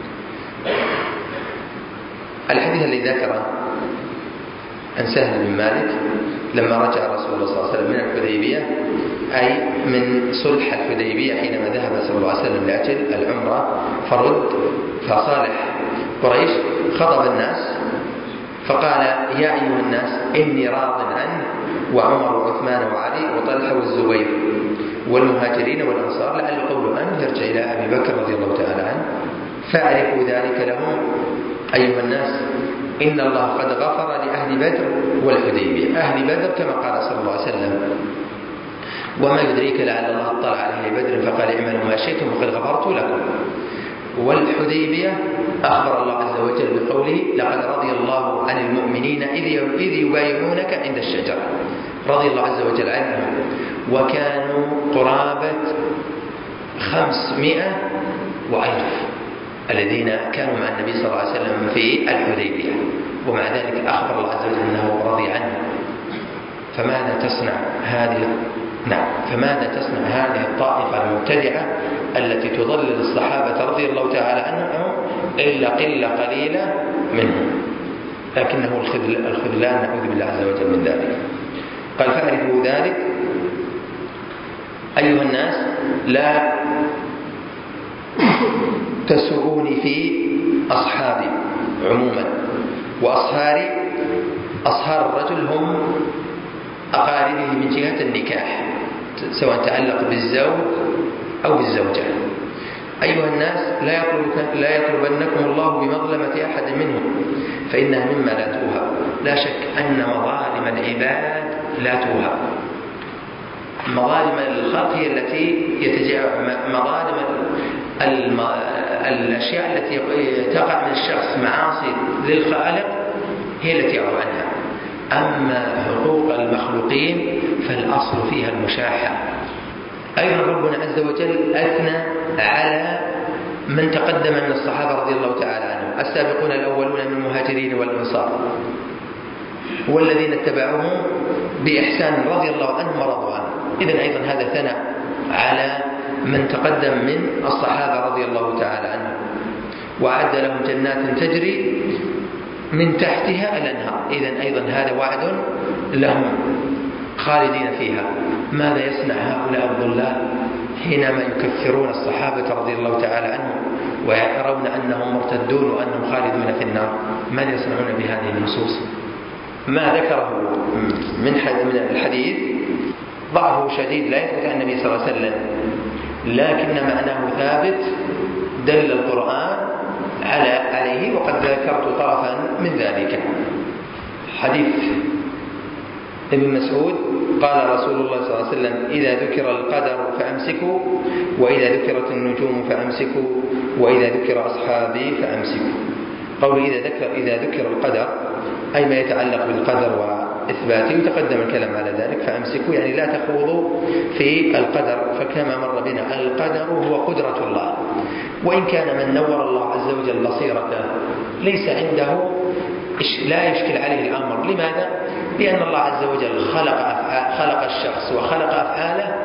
الحديث الذي ذكره عن سهل بن مالك لما رجع رسول الله صلى الله عليه وسلم من الحديبية، أي من صلح الحديبية حينما ذهب صلى الله عليه وسلم لأجل العمرة فرد فصالح قريش، خطب الناس فقال يا أيها الناس إني راض عنه وعمر وعثمان وعلي وطلحة والزبير والمهاجرين والأنصار، لعل قول أن يرجع إلى أبي بكر رضي الله تعالى عنه فاعرفوا ذلك لهم أيها الناس إن الله قد غفر لأهل بدر والحديبية. أهل بدر كما قال صلى الله عليه وسلم وما يدريك لعل الله اطلع على أهل بدر فقال اعملوا ما شئتم وقد غفرت لكم. والحديبية أخبر الله عز وجل بقوله لقد رضي الله عن المؤمنين إذ يبايعونك عند الشجرة، رضي الله عز وجل عنهم، وكانوا قرابة خمسمائة وألف الذين كانوا مع النبي صلى الله عليه وسلم في الحديبية، ومع ذلك أخبر الله عز وجل أنه رضي عنه. فماذا تصنع هذه نعم فماذا تصنع هذه الطائفة المبتدعة التي تضلل الصحابة رضي الله تعالى عنهم إلا قلة قليلة منهم، لكنه الخذلان نعوذ بالله عز وجل من ذلك. قال فاعرفوا ذلك أيها الناس لا تسعوني في أصحابي عموما، وأصهاري أصهار الرجل هم أقاربه من جهة النكاح سواء تعلق بالزوج أو بالزوجة. أيها الناس لا يطلبك لا يطلبنكم الله بمظلمة أحد منهم فإنها مما لا توهب. لا شك أن مظالم العباد لا توهب. مظالم الخلق هي التي يتجاوز مظالم الم... الأشياء التي تقع من الشخص معاصي للخالق هي التي يعفو عنها. أما حقوق المخلوقين فالأصل فيها المشاحة. أيضا ربنا عز وجل أثنى على من تقدم من الصحابة رضي الله تعالى عنهم السابقون الأولون من المهاجرين والأنصار والذين اتبعوهم بإحسان رضي الله عنهم ورضوا عنه. إذن أيضا هذا ثناء على من تقدم من الصحابة رضي الله تعالى عنهم، وأعد لهم جنات تجري من تحتها الأنهار. إذن أيضا هذا وعد لهم خالدين فيها. ماذا يصنع هؤلاء الضلال حينما يكفرون الصحابة رضي الله تعالى عنهم ويرون أنهم مرتدون وأنهم خالدون في النار؟ ماذا يصنعون بهذه النصوص؟ ما ذكره من الحديث ضعفه شديد لا يثبت عن النبي صلى الله عليه وسلم، لكن معناه ثابت دل القرآن على عليه، وقد ذكرت طرفا من ذلك. حديث ابن مسعود قال رسول الله صلى الله عليه وسلم إذا ذكر القدر فأمسكوا، وإذا ذكرت النجوم فأمسكوا، وإذا ذكر أصحابي فأمسكوا. قول إذا ذكر إذا ذكر القدر أي ما يتعلق بالقدر وإثباته، وتقدم الكلام على ذلك. فأمسكوا يعني لا تخوضوا في القدر، فكما مر بنا القدر هو قدرة الله، وإن كان من نور الله عز وجل بصيرته ليس عنده لا يشكل عليه الأمر. لماذا؟ لأن الله عز وجل خلق خلق الشخص وخلق أفعاله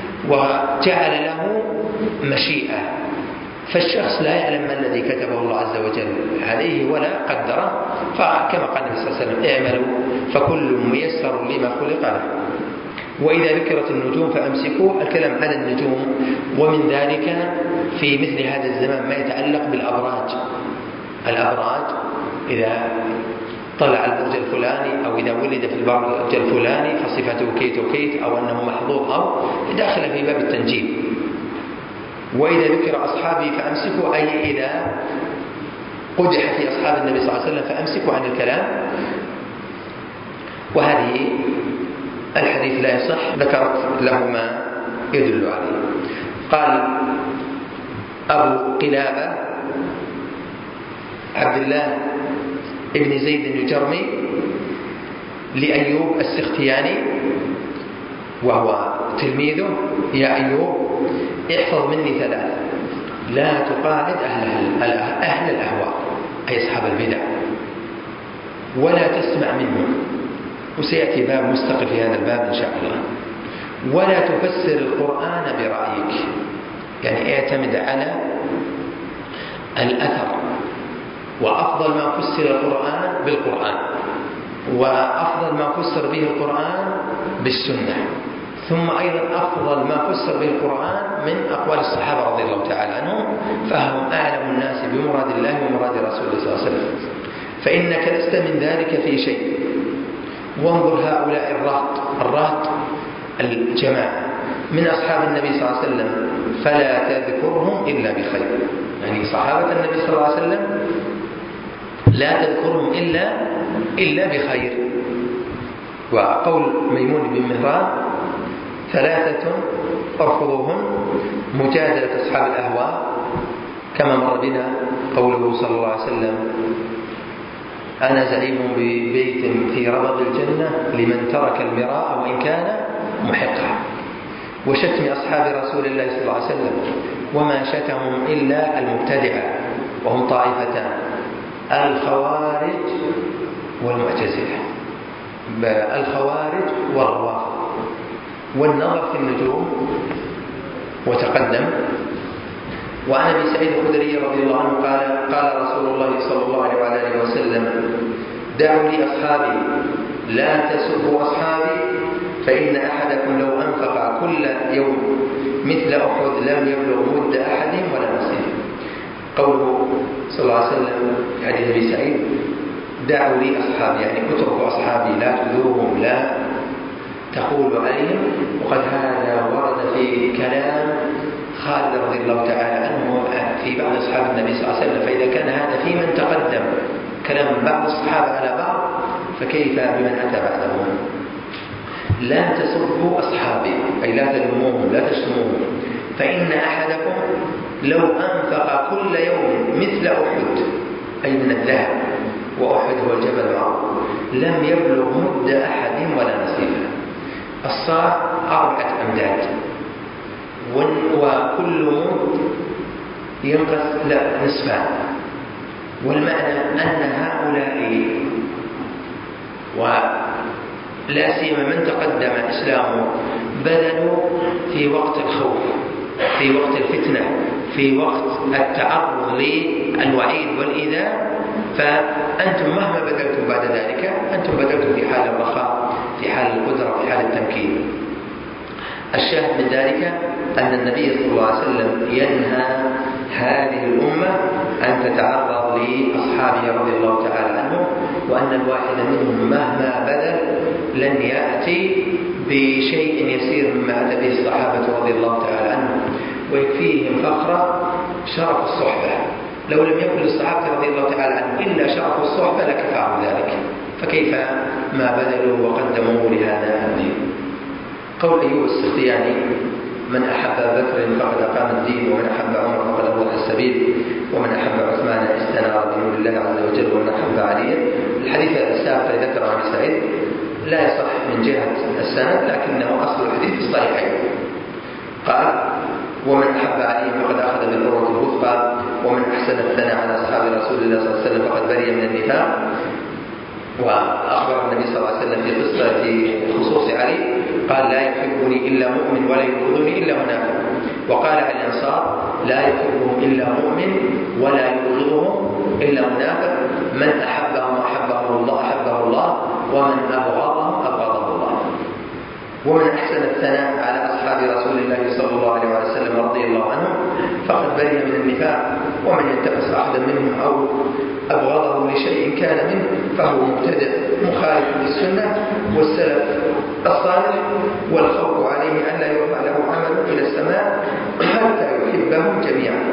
وجعل له مشيئة، فالشخص لا يعلم ما الذي كتبه الله عز وجل عليه ولا قدره. فكما قال النبي صلى الله عليه وسلم اعملوا فكل ميسر لما خلق له. وإذا ذكرت النجوم فأمسكوا، الكلام على النجوم، ومن ذلك في مثل هذا الزمان ما يتعلق بالأبراج. الأبراج إذا طلع البرج الفلاني أو إذا ولد في البرج الفلاني فصفته كيت وكيت، أو أنه محظوظ، أو داخل في باب التنجيم. وإذا ذكر أصحابي فأمسكوا، أي إذا قدح في أصحاب النبي صلى الله عليه وسلم فأمسكوا عن الكلام. وهذه الحديث لا يصح، ذكرت له ما يدل عليه. قال أبو قلابة عبد الله ابن زيد الجرمي لأيوب السختياني وهو تلميذه: يا أيوب احفظ مني ثلاث: لا تقاعد أهل, أهل الأهواء أي أصحاب البدع، ولا تسمع منهم، وسيأتي باب مستقل في هذا الباب إن شاء الله، ولا تفسر القرآن برأيك، يعني اعتمد على الأثر، وأفضل ما فسر القرآن بالقرآن، وأفضل ما فسر به القرآن بالسنة، ثم أيضا أفضل ما فسر به القرآن من أقوال الصحابة رضي الله تعالى عنهم، فهم أعلم الناس بمراد الله ومراد رسوله صلى الله عليه وسلم، فإنك لست من ذلك في شيء. وانظر هؤلاء الرهط، الرهط الجماعة من أصحاب النبي صلى الله عليه وسلم، فلا تذكرهم إلا بخير، يعني صحابة النبي صلى الله عليه وسلم لا تذكرهم إلا إلا بخير. وقول ميمون بن مهران: ثلاثة ارفضوهم: مجادلة أصحاب الأهواء، كما مر بنا قوله صلى الله عليه وسلم: أنا زعيم ببيت في ربض الجنة لمن ترك المراء وإن كان محقا. وشتم أصحاب رسول الله صلى الله عليه وسلم، وما شتمهم إلا المبتدعة، وهم طائفتان: الخوارج والمعتزلة، الخوارج والروافض. والنظر في النجوم وتقدم. وعن ابي سعيد الخدري رضي الله عنه قال: قال رسول الله صلى الله عليه وعلى اله وسلم: دعوا لي اصحابي لا تسبوا اصحابي، فان احدكم لو انفق كل يوم مثل احد لم يبلغ مد احدهم ولا نصيبه. قوله صلى الله عليه وسلم في حديث ابي سعيد: دعوا لي اصحابي، يعني اتركوا اصحابي، لا تؤذوهم، لا تقولوا عليهم. وقد هذا ورد في كلام خالد رضي الله تعالى عنه في بعض أصحاب النبي صلى الله عليه وسلم، فإذا كان هذا في من تقدم كلام بعض الصحابة على بعض، فكيف بمن أتى بعدهم؟ لا تسبوا أصحابي، أي لا تلوموهم، لا تشتموهم، فإن أحدكم لو أنفق كل يوم مثل أحد، أي من الذهب، وأحد هو الجبل العظيم، لم يبلغ مد أحد ولا نصيبه. الصاع أربعة أمداد، وكل مد ينقص لا نصفان. والمعنى أن هؤلاء ولا سيما من تقدم إسلامه بذلوا في وقت الخوف، في وقت الفتنة، في وقت التعرض للوعيد والإيذاء، فأنتم مهما بذلتم بعد ذلك أنتم بذلتم في حال الرخاء، في حال القدرة، في حال التمكين. الشاهد من ذلك أن النبي صلى الله عليه وسلم ينهى هذه الأمة أن تتعرض لأصحابه رضي الله تعالى عنهم، وأن الواحد منهم مهما بذل لن يأتي بشيء يسير مما أتى به الصحابة رضي الله تعالى عنهم، ويكفيهم فخرا شرف الصحبة. لو لم يكن للصحابة رضي الله تعالى عنهم إلا شرف الصحبة لكفاهم ذلك، فكيف ما بذلوا وقدموا لهذا الدين. قول أيوب السختياني: من أحب بكر فقد أقام الدين، ومن أحب عمر فقد أوضح السبيل، ومن أحب عثمان استنار بنور الله عز وجل، ومن أحب عليا. الحديث السابق الذي ذكره عن سعيد لا يصح من جهة السند، لكنه أصل الحديث في الصحيحين. قال: ومن أحب عليا فقد أخذ بالعروة الوثقى، ومن أحسن الثناء على أصحاب رسول الله صلى الله عليه وسلم فقد برئ من النفاق. وأخبر النبي صلى الله عليه وسلم في قصة في خصوص علي قال: لا يحبني إلا مؤمن ولا يبغضني إلا منافق. وقال عن الأنصار: لا يحبهم إلا مؤمن ولا يبغضهم إلا منافق، من أحبهم أحبه الله أحبه الله، ومن أبغضهم أبغضه الله. ومن أحسن الثناء على أصحاب رسول الله صلى الله عليه وسلم رضي الله عنهم فقد برئ المنافقين من النفاق، ومن ينتقص أحدا منهم أو أبغضه لشيء كان منه فهو مبتدع مخالف للسنة والسلف الصالح، والخوف عليه أن لا يرفع له عمل إلى السماء حتى يحبهم جميعا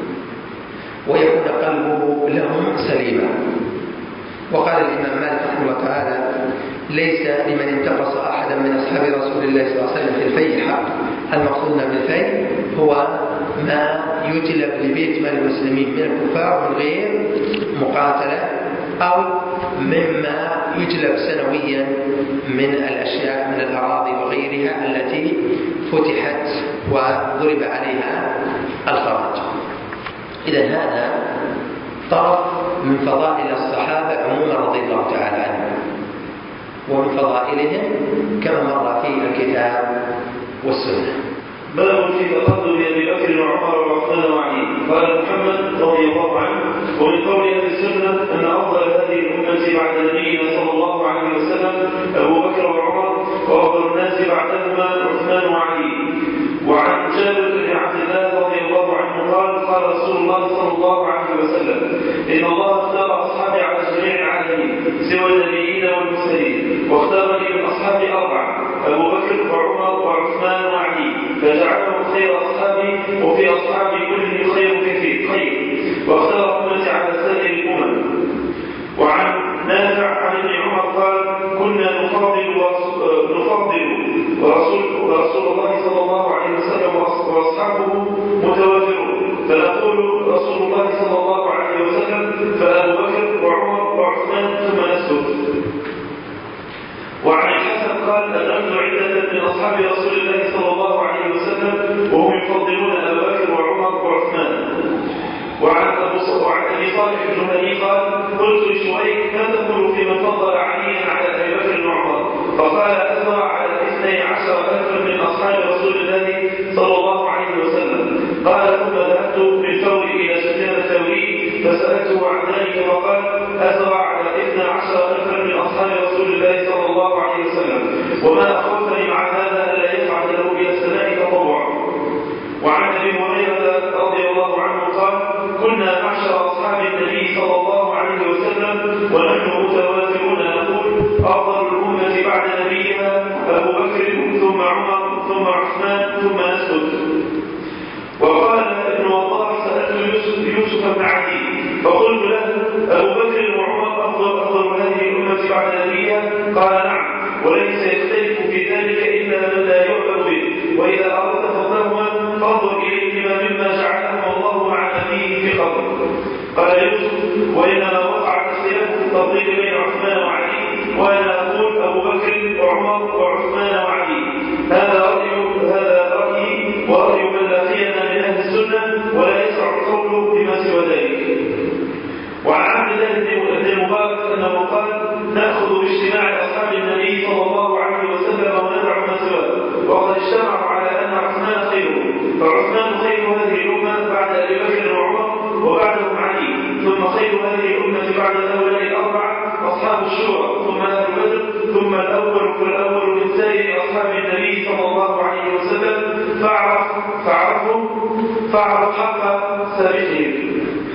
ويكون قلبه لهم سليما. وقال الإمام مالك رحمه الله تعالى: ليس لمن انتقص أحدا من أصحاب رسول الله صلى الله عليه وسلم في الفيء حق. المقصود بالفيء هو ما يجلب لبيت مال المسلمين من الكفار من غير مقاتلة، أو مما يجلب سنويا من الأشياء من الأراضي وغيرها التي فتحت وضرب عليها الخراج. إذن هذا طرف من فضائل الصحابة عموما رضي الله تعالى عنهم، ومن فضائلهم كما مر في الكتاب والسنة. باب في تقدم ابي بكر وعمر وعثمان وعلي. قال محمد رضي الله عنه: ومن قول اهل السنه ان افضل هذه الامه بعد نبينا صلى الله عليه وسلم ابو بكر وعمر، وافضل الناس بعدهما عثمان وعلي. وعن جابر بن عبد الله رضي الله عنه قال: قال رسول الله صلى الله عليه وسلم: ان الله اختار اصحابي على جميع العالمين سوى النبيين والمرسلين، واختارني من اصحابي اربعه: ابو بكر وعمر وعثمان وعلي، فجعلهم خير اصحابي، وفي اصحابي كلهم خير كثير خير، واختار امتي على سائر الامم. وعن نافع عن ابن عمر قال: كنا نفاضل نفاضل ورسول ورسول الله صلى الله عليه وسلم واصحابه متوافرون، فنقول رسول الله صلى الله عليه وسلم فابو بكر وعمر وعثمان ثم نسكت. وعن الحسن قال: أدركت عدة من أصحاب رسول الله صلى الله عليه وسلم وهم يفضلون أبا بكر وعمر وعثمان. وعن أبي صالح الجهني قال: قلت لشريك: ما تقول في من فضل عليا على أبي بكر وعمر؟ فقال: أثر على اثني عشر ألفا من أصحاب رسول الله صلى الله عليه وسلم. قال: ثم ذهبت بالفور إلى سفيان الثوري فسألته عن ذلك فقال: أثر على اثني عشر ألفا من أصحاب رسول الله صلى الله عليه وسلم، وما أخوفني مع هذا ألا يفعل له إلى السماء تطوعا. وعن أبي هريرة رضي الله عنه قال: كنا معشر أصحاب النبي صلى الله عليه وسلم ونحن متوافرون نقول: أفضل الأمة بعد نبيها أبو بكر ثم عمر ثم عثمان ثم نسكت. وقال ابن وضاح: سألت يوسف بن عدي فقلت له: أبو بكر وعمر أفضل أفضل هذه الأمة بعد نبيها؟ قال: نعم، وليس يختلف في ذلك إلا من لا يعبد به، وإذا أردت فضلهما فانظر إليهما مما جعلهما الله مع نبيه في قبره. قال يوسف: وإنما وقع الاختلاف في التفضيل بين عثمان وعلي، وأنا أقول أبو بكر وعمر وعثمان وعلي. هذا رأي هذا رأيي ورأي من لقينا من أهل السنة، ولا يسع القول بما سوى ذلك. وعن عبد الله بن المبارك أنه قال: نأخذ باجتماع أصحاب النبي صلى الله عليه وسلم وندع ما سواه، وقد اجتمعوا على أن عثمان خيرهم، فعثمان خير هذه الأمة بعد أبي بكر وعمر وبعدهم علي، ثم خير هذه الأمة بعد هؤلاء الأربعة أصحاب الشورى، ثم أهل بدر، ثم الأول فالأول من سائر أصحاب النبي صلى الله عليه وسلم، فاعرف فاعرفهم فاعرف حق سابقهم.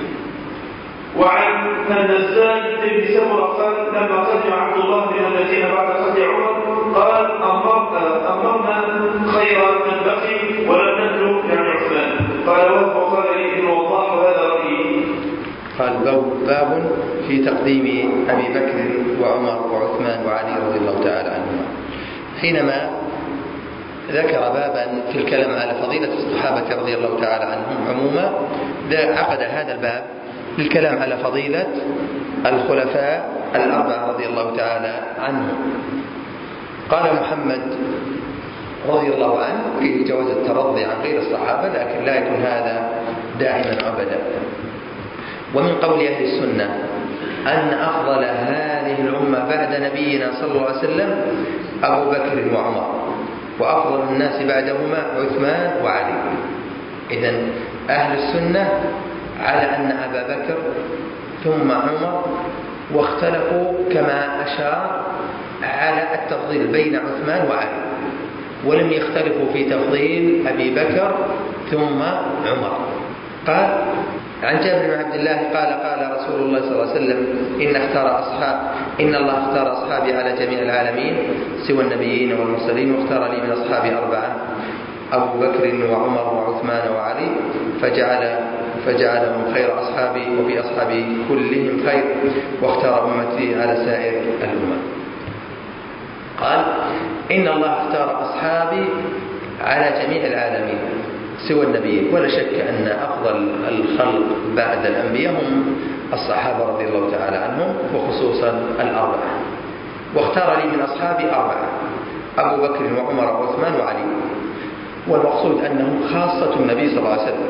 وعن النزال بن سمرة قال: لما قدم عبد الله بن المدينة بعد قتل عمر قال: أمرنا خير من بقي ولم نهلو يعني عثمان. قال: وقال لي ابن وضاح: وهذا رأيي. قال: باب في تقديم أبي بكر وعمر وعثمان وعلي رضي الله تعالى عنهما. حينما ذكر بابا في الكلام على فضيلة الصحابة رضي الله تعالى عنهم عموما، عقد هذا الباب للكلام على فضيلة الخلفاء الأربعة رضي الله تعالى عنهم. قال محمد رضي الله عنه: فيه جواز الترضي عن غير الصحابة، لكن لا يكون هذا دائما أبدا. ومن قول أهل السنة أن أفضل هذه الأمة بعد نبينا صلى الله عليه وسلم أبو بكر وعمر، وأفضل الناس بعدهما عثمان وعلي. إذن أهل السنة على أن أبا بكر ثم عمر، واختلفوا كما أشار على التفضيل بين عثمان وعلي، ولم يختلفوا في تفضيل أبي بكر ثم عمر. قال عن جابر بن عبد الله قال قال رسول الله صلى الله عليه وسلم إن اختار أصحاب إن الله اختار أصحابي على جميع العالمين سوى النبيين والمرسلين، واختار لي من أصحابي أربعة: أبو بكر وعمر وعثمان وعلي، فجعل فجعلهم خير أصحابي وفي أصحابي كلهم خير، واختار أمتي على سائر الأمم. قال إن الله اختار أصحابي على جميع العالمين سوى النبيين، ولا شك أن أفضل الخلق بعد الأنبياء هم الصحابة رضي الله تعالى عنهم، وخصوصا الأربعة. واختار لي من أصحابي أربعة: أبو بكر وعمر وعثمان وعلي، والمقصود أنهم خاصة النبي صلى الله عليه وسلم،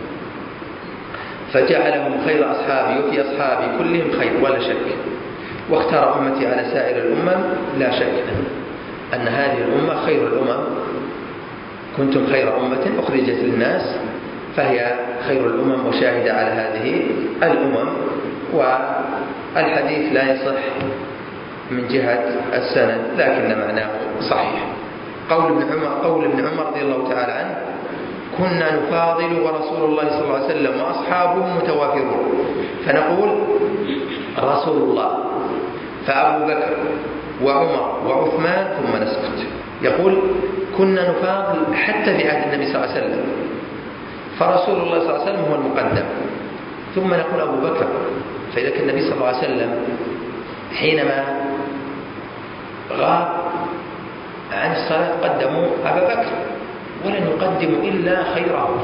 فجعلهم خير أصحابي وفي أصحابي كلهم خير ولا شك، واختار أمتي على سائر الأمم، لا شك أن, أن هذه الأمة خير الأمم، كنتم خير أمة أخرجت للناس، فهي خير الأمم وشاهدة على هذه الأمم. والحديث لا يصح من جهة السند لكن معناه صحيح. قول ابن عمر, قول ابن عمر رضي الله تعالى عنه: كنا نفاضل ورسول الله صلى الله عليه وسلم وأصحابه متوافرون، فنقول رسول الله فأبو بكر وعمر وعثمان ثم نسكت. يقول كنا نفاضل حتى في عهد النبي صلى الله عليه وسلم، فرسول الله صلى الله عليه وسلم هو المقدم، ثم نقول أبو بكر، فإذا كان النبي صلى الله عليه وسلم حينما غاب عن الصلاة قدموا أبا بكر ولن يقدموا إلا خيره.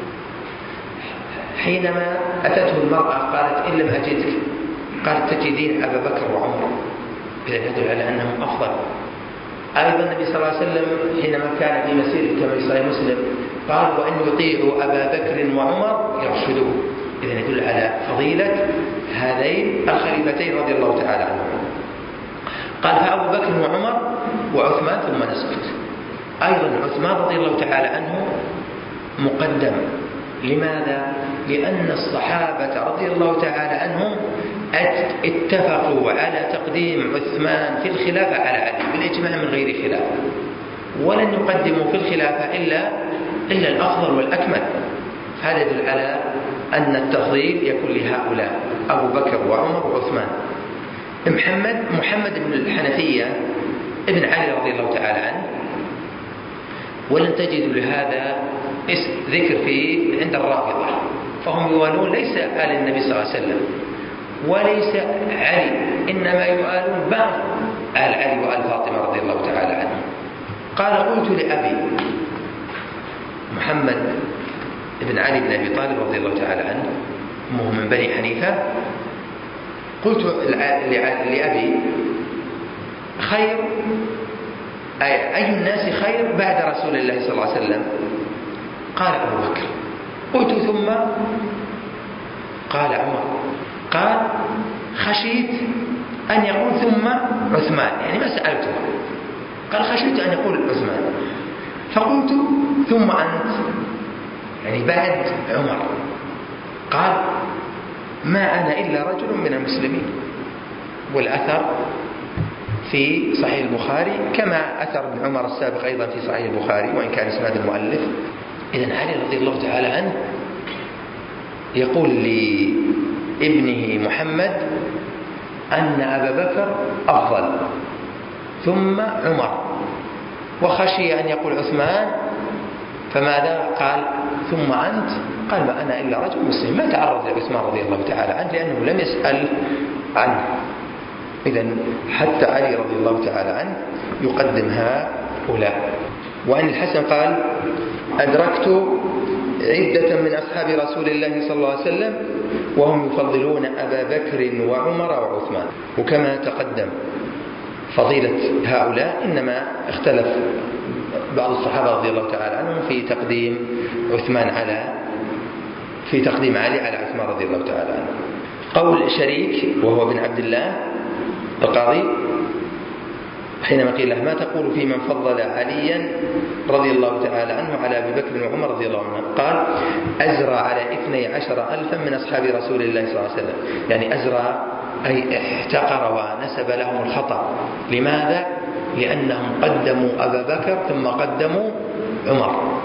حينما أتته المرأة قالت إن لم أجدك، قالت تجدين أبا بكر وعمر، إذا يدل على أنهم أفضل. أيضا النبي صلى الله عليه وسلم حينما كان في مسيره كما في صحيح مسلم قال: وأن يطيعوا أبا بكر وعمر يرشدوه، إذا يدل على فضيلة هذين الخليفتين رضي الله تعالى عنهم. قال: فأبو بكر وعمر وعثمان ثم نسكت. أيضا عثمان رضي الله تعالى عنه مقدم. لماذا؟ لأن الصحابة رضي الله تعالى عنهم اتفقوا على تقديم عثمان في الخلافة على علي بالإجماع من غير خلاف، ولن يقدموا في الخلافة إلا إلا الأفضل والأكمل. هذا يدل على أن التفضيل يكون لهؤلاء أبو بكر وعمر وعثمان. محمد محمد بن الحنفية ابن علي رضي الله تعالى عنه، ولن تجد لهذا ذكر فيه عند الرافضة، فهم يوالون ليس آل النبي صلى الله عليه وسلم وليس علي، إنما يوالون بعض آل علي وآل فاطمة رضي الله تعالى عنهم. قال: قلت لأبي محمد بن علي بن أبي طالب رضي الله تعالى عنه، أمه من بني حنيفة، قلت لأبي: خير أي الناس خير بعد رسول الله صلى الله عليه وسلم؟ قال: أبو بكر. قلت: ثم؟ قال: عمر. قال: خشيت أن يقول ثم عثمان، يعني ما سألته، قال: خشيت أن يقول عثمان، فقلت: ثم أنت، يعني بعد عمر. قال: ما أنا إلا رجل من المسلمين. والأثر في صحيح البخاري كما أثر ابن عمر السابق أيضا في صحيح البخاري، وإن كان اسناد المؤلف. إذن علي رضي الله تعالى عنه يقول لابنه محمد أن أبا بكر أفضل ثم عمر، وخشي أن يقول عثمان، فماذا قال؟ ثم أنت. قال: ما أنا إلا رجل مسلم، ما تعرض لعثمان رضي الله تعالى عنه لأنه لم يسأل عنه. إذن حتى علي رضي الله تعالى عنه يقدم هؤلاء. وعن الحسن قال: أدركت عدة من أصحاب رسول الله صلى الله عليه وسلم وهم يفضلون أبا بكر وعمر وعثمان. وكما تقدم فضيلة هؤلاء، إنما اختلف بعض الصحابة رضي الله تعالى عنهم في تقديم عثمان على في تقديم علي على عثمان رضي الله تعالى عنه. قول شريك وهو بن عبد الله القاضي حينما قيل له: ما تقول في من فضل عليا رضي الله تعالى عنه على أبي بكر وعمر رضي الله عنه؟ قال: أزرى على اثني عشر ألفا من أصحاب رسول الله صلى الله عليه وسلم. يعني أزرى أي احتقر ونسب لهم الخطأ. لماذا؟ لأنهم قدموا أبا بكر ثم قدموا عمر،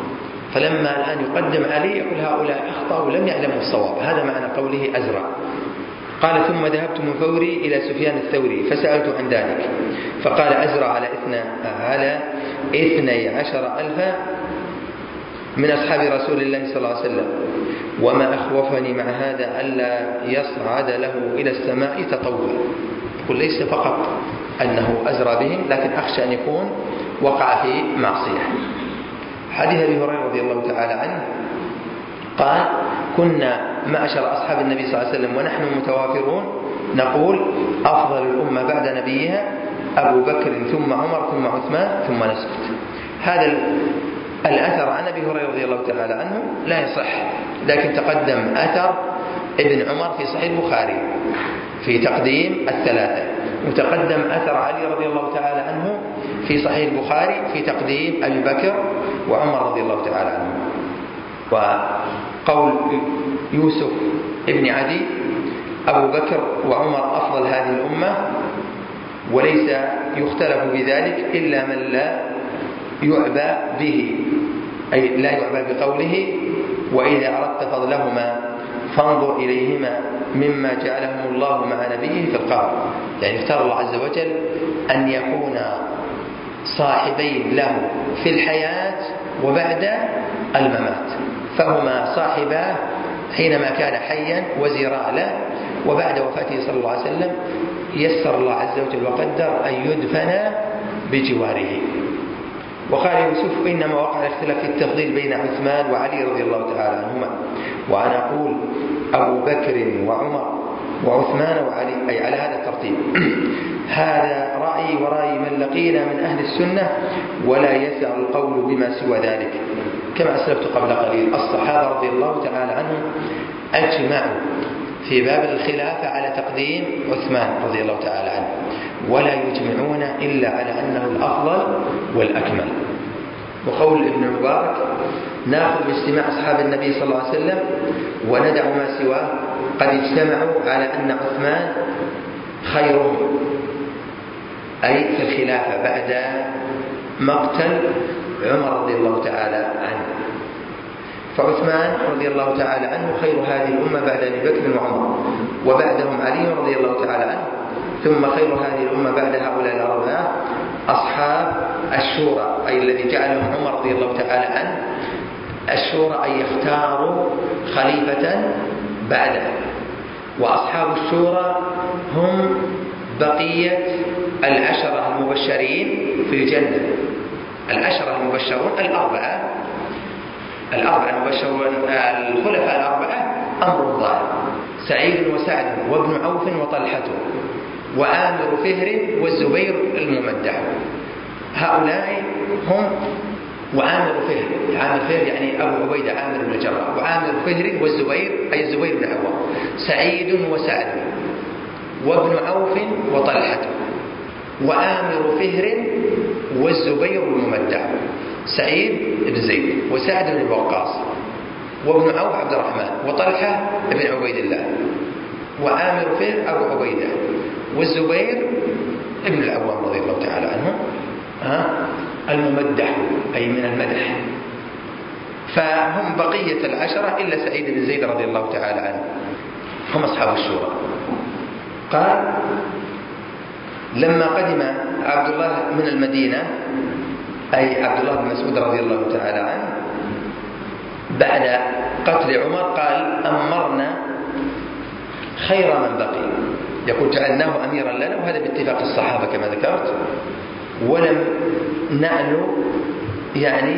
فلما الآن يقدم علي يقول هؤلاء أخطأوا ولم يعلموا الصواب. هذا معنى قوله أزرع. قال ثم ذهبت من فوري إلى سفيان الثوري فسألت عن ذلك فقال أزرع على إثنى على اثني عشر ألفا من أصحاب رسول الله صلى الله عليه وسلم، وما أخوفني مع هذا ألا يصعد له إلى السماء تطوع. يقول ليس فقط أنه أزرع بهم لكن أخشى أن يكون وقع في معصية. حديث أبي هريرة رضي الله تعالى عنه قال كنا معشر أصحاب النبي صلى الله عليه وسلم ونحن متوافرون نقول أفضل الأمة بعد نبيها أبو بكر ثم عمر ثم عثمان ثم نسكت. هذا الأثر عن أبي هريرة رضي الله تعالى عنه لا يصح، لكن تقدم أثر ابن عمر في صحيح البخاري في تقديم الثلاثة، وتقدم أثر علي رضي الله تعالى عنه في صحيح البخاري في تقديم أبي بكر وعمر رضي الله تعالى عنه. وقول يوسف ابن عدي أبو بكر وعمر أفضل هذه الأمة، وليس يختلف بذلك إلا من لا يعبى به، أي لا يعبى بقوله وإذا أردت فضلهما فانظر إليهما مما جعلهم الله مع نبيه في القبر. يعني اختار الله عز وجل أن يكون صاحبين له في الحياة وبعد الممات، فهما صاحباه حينما كان حيا وزيرا له، وبعد وفاته صلى الله عليه وسلم يسر الله عز وجل وقدر أن يدفن بجواره. وقال يوسف إنما وقع الاختلاف في التفضيل بين عثمان وعلي رضي الله تعالى عنهما، وأنا أقول أبو بكر وعمر وعثمان وعلي، أي على هذا الترتيب. هذا رأيي ورأي من لقينا من أهل السنة، ولا يسع القول بما سوى ذلك. كما أسلفت قبل قليل الصحابة رضي الله تعالى عنهم أجمعوا في باب الخلافة على تقديم عثمان رضي الله تعالى عنه، ولا يجمعون إلا على أنه الأفضل والأكمل. وقول ابن مبارك نأخذ باجتماع أصحاب النبي صلى الله عليه وسلم وندع ما سواه، قد اجتمعوا على أن عثمان خيرهم، أي في الخلافة بعد مقتل عمر رضي الله تعالى عنه. فعثمان رضي الله تعالى عنه خير هذه الأمة بعد أبي بكر وعمر، وبعدهم علي رضي الله تعالى عنه، ثم خير هذه الأمة بعد هؤلاء الأربعة أصحاب الشورى، أي الذي جعلهم عمر رضي الله تعالى عنه الشورى، أي يختاروا خليفة بعده. وأصحاب الشورى هم بقية العشرة المبشرين في الجنة. العشرة المبشرون الأربعة الأربعة المبشرون الخلفاء الأربعة أمر الظاهر سعيد وسعد وابن عوف وطلحة وعامر فهر والزبير الممدح. هؤلاء هم وعامر فهر، عامر فهر يعني أبو عبيدة عامر بن الجراح، وعامر فهر والزبير أي الزبير بن عوام، سعيد وسعد وابن عوف وطلحة وعامر فهر والزبير الممدح، سعيد بن زيد وسعد بن الوقاص وابن عوف عبد الرحمن وطلحة بن عبيد الله وعامر فهر أبو عبيدة والزبير ابن العوام رضي الله تعالى عنه الممدح أي من المدح. فهم بقية العشرة إلا سعيد بن زيد رضي الله تعالى عنه، هم أصحاب الشورى. قال لما قدم عبد الله من المدينة، أي عبد الله بن مسعود رضي الله تعالى عنه، بعد قتل عمر قال أمرنا خير من بقي، يقول جعلناه أميرا لنا، وهذا باتفاق الصحابة كما ذكرت، ولم نعلو يعني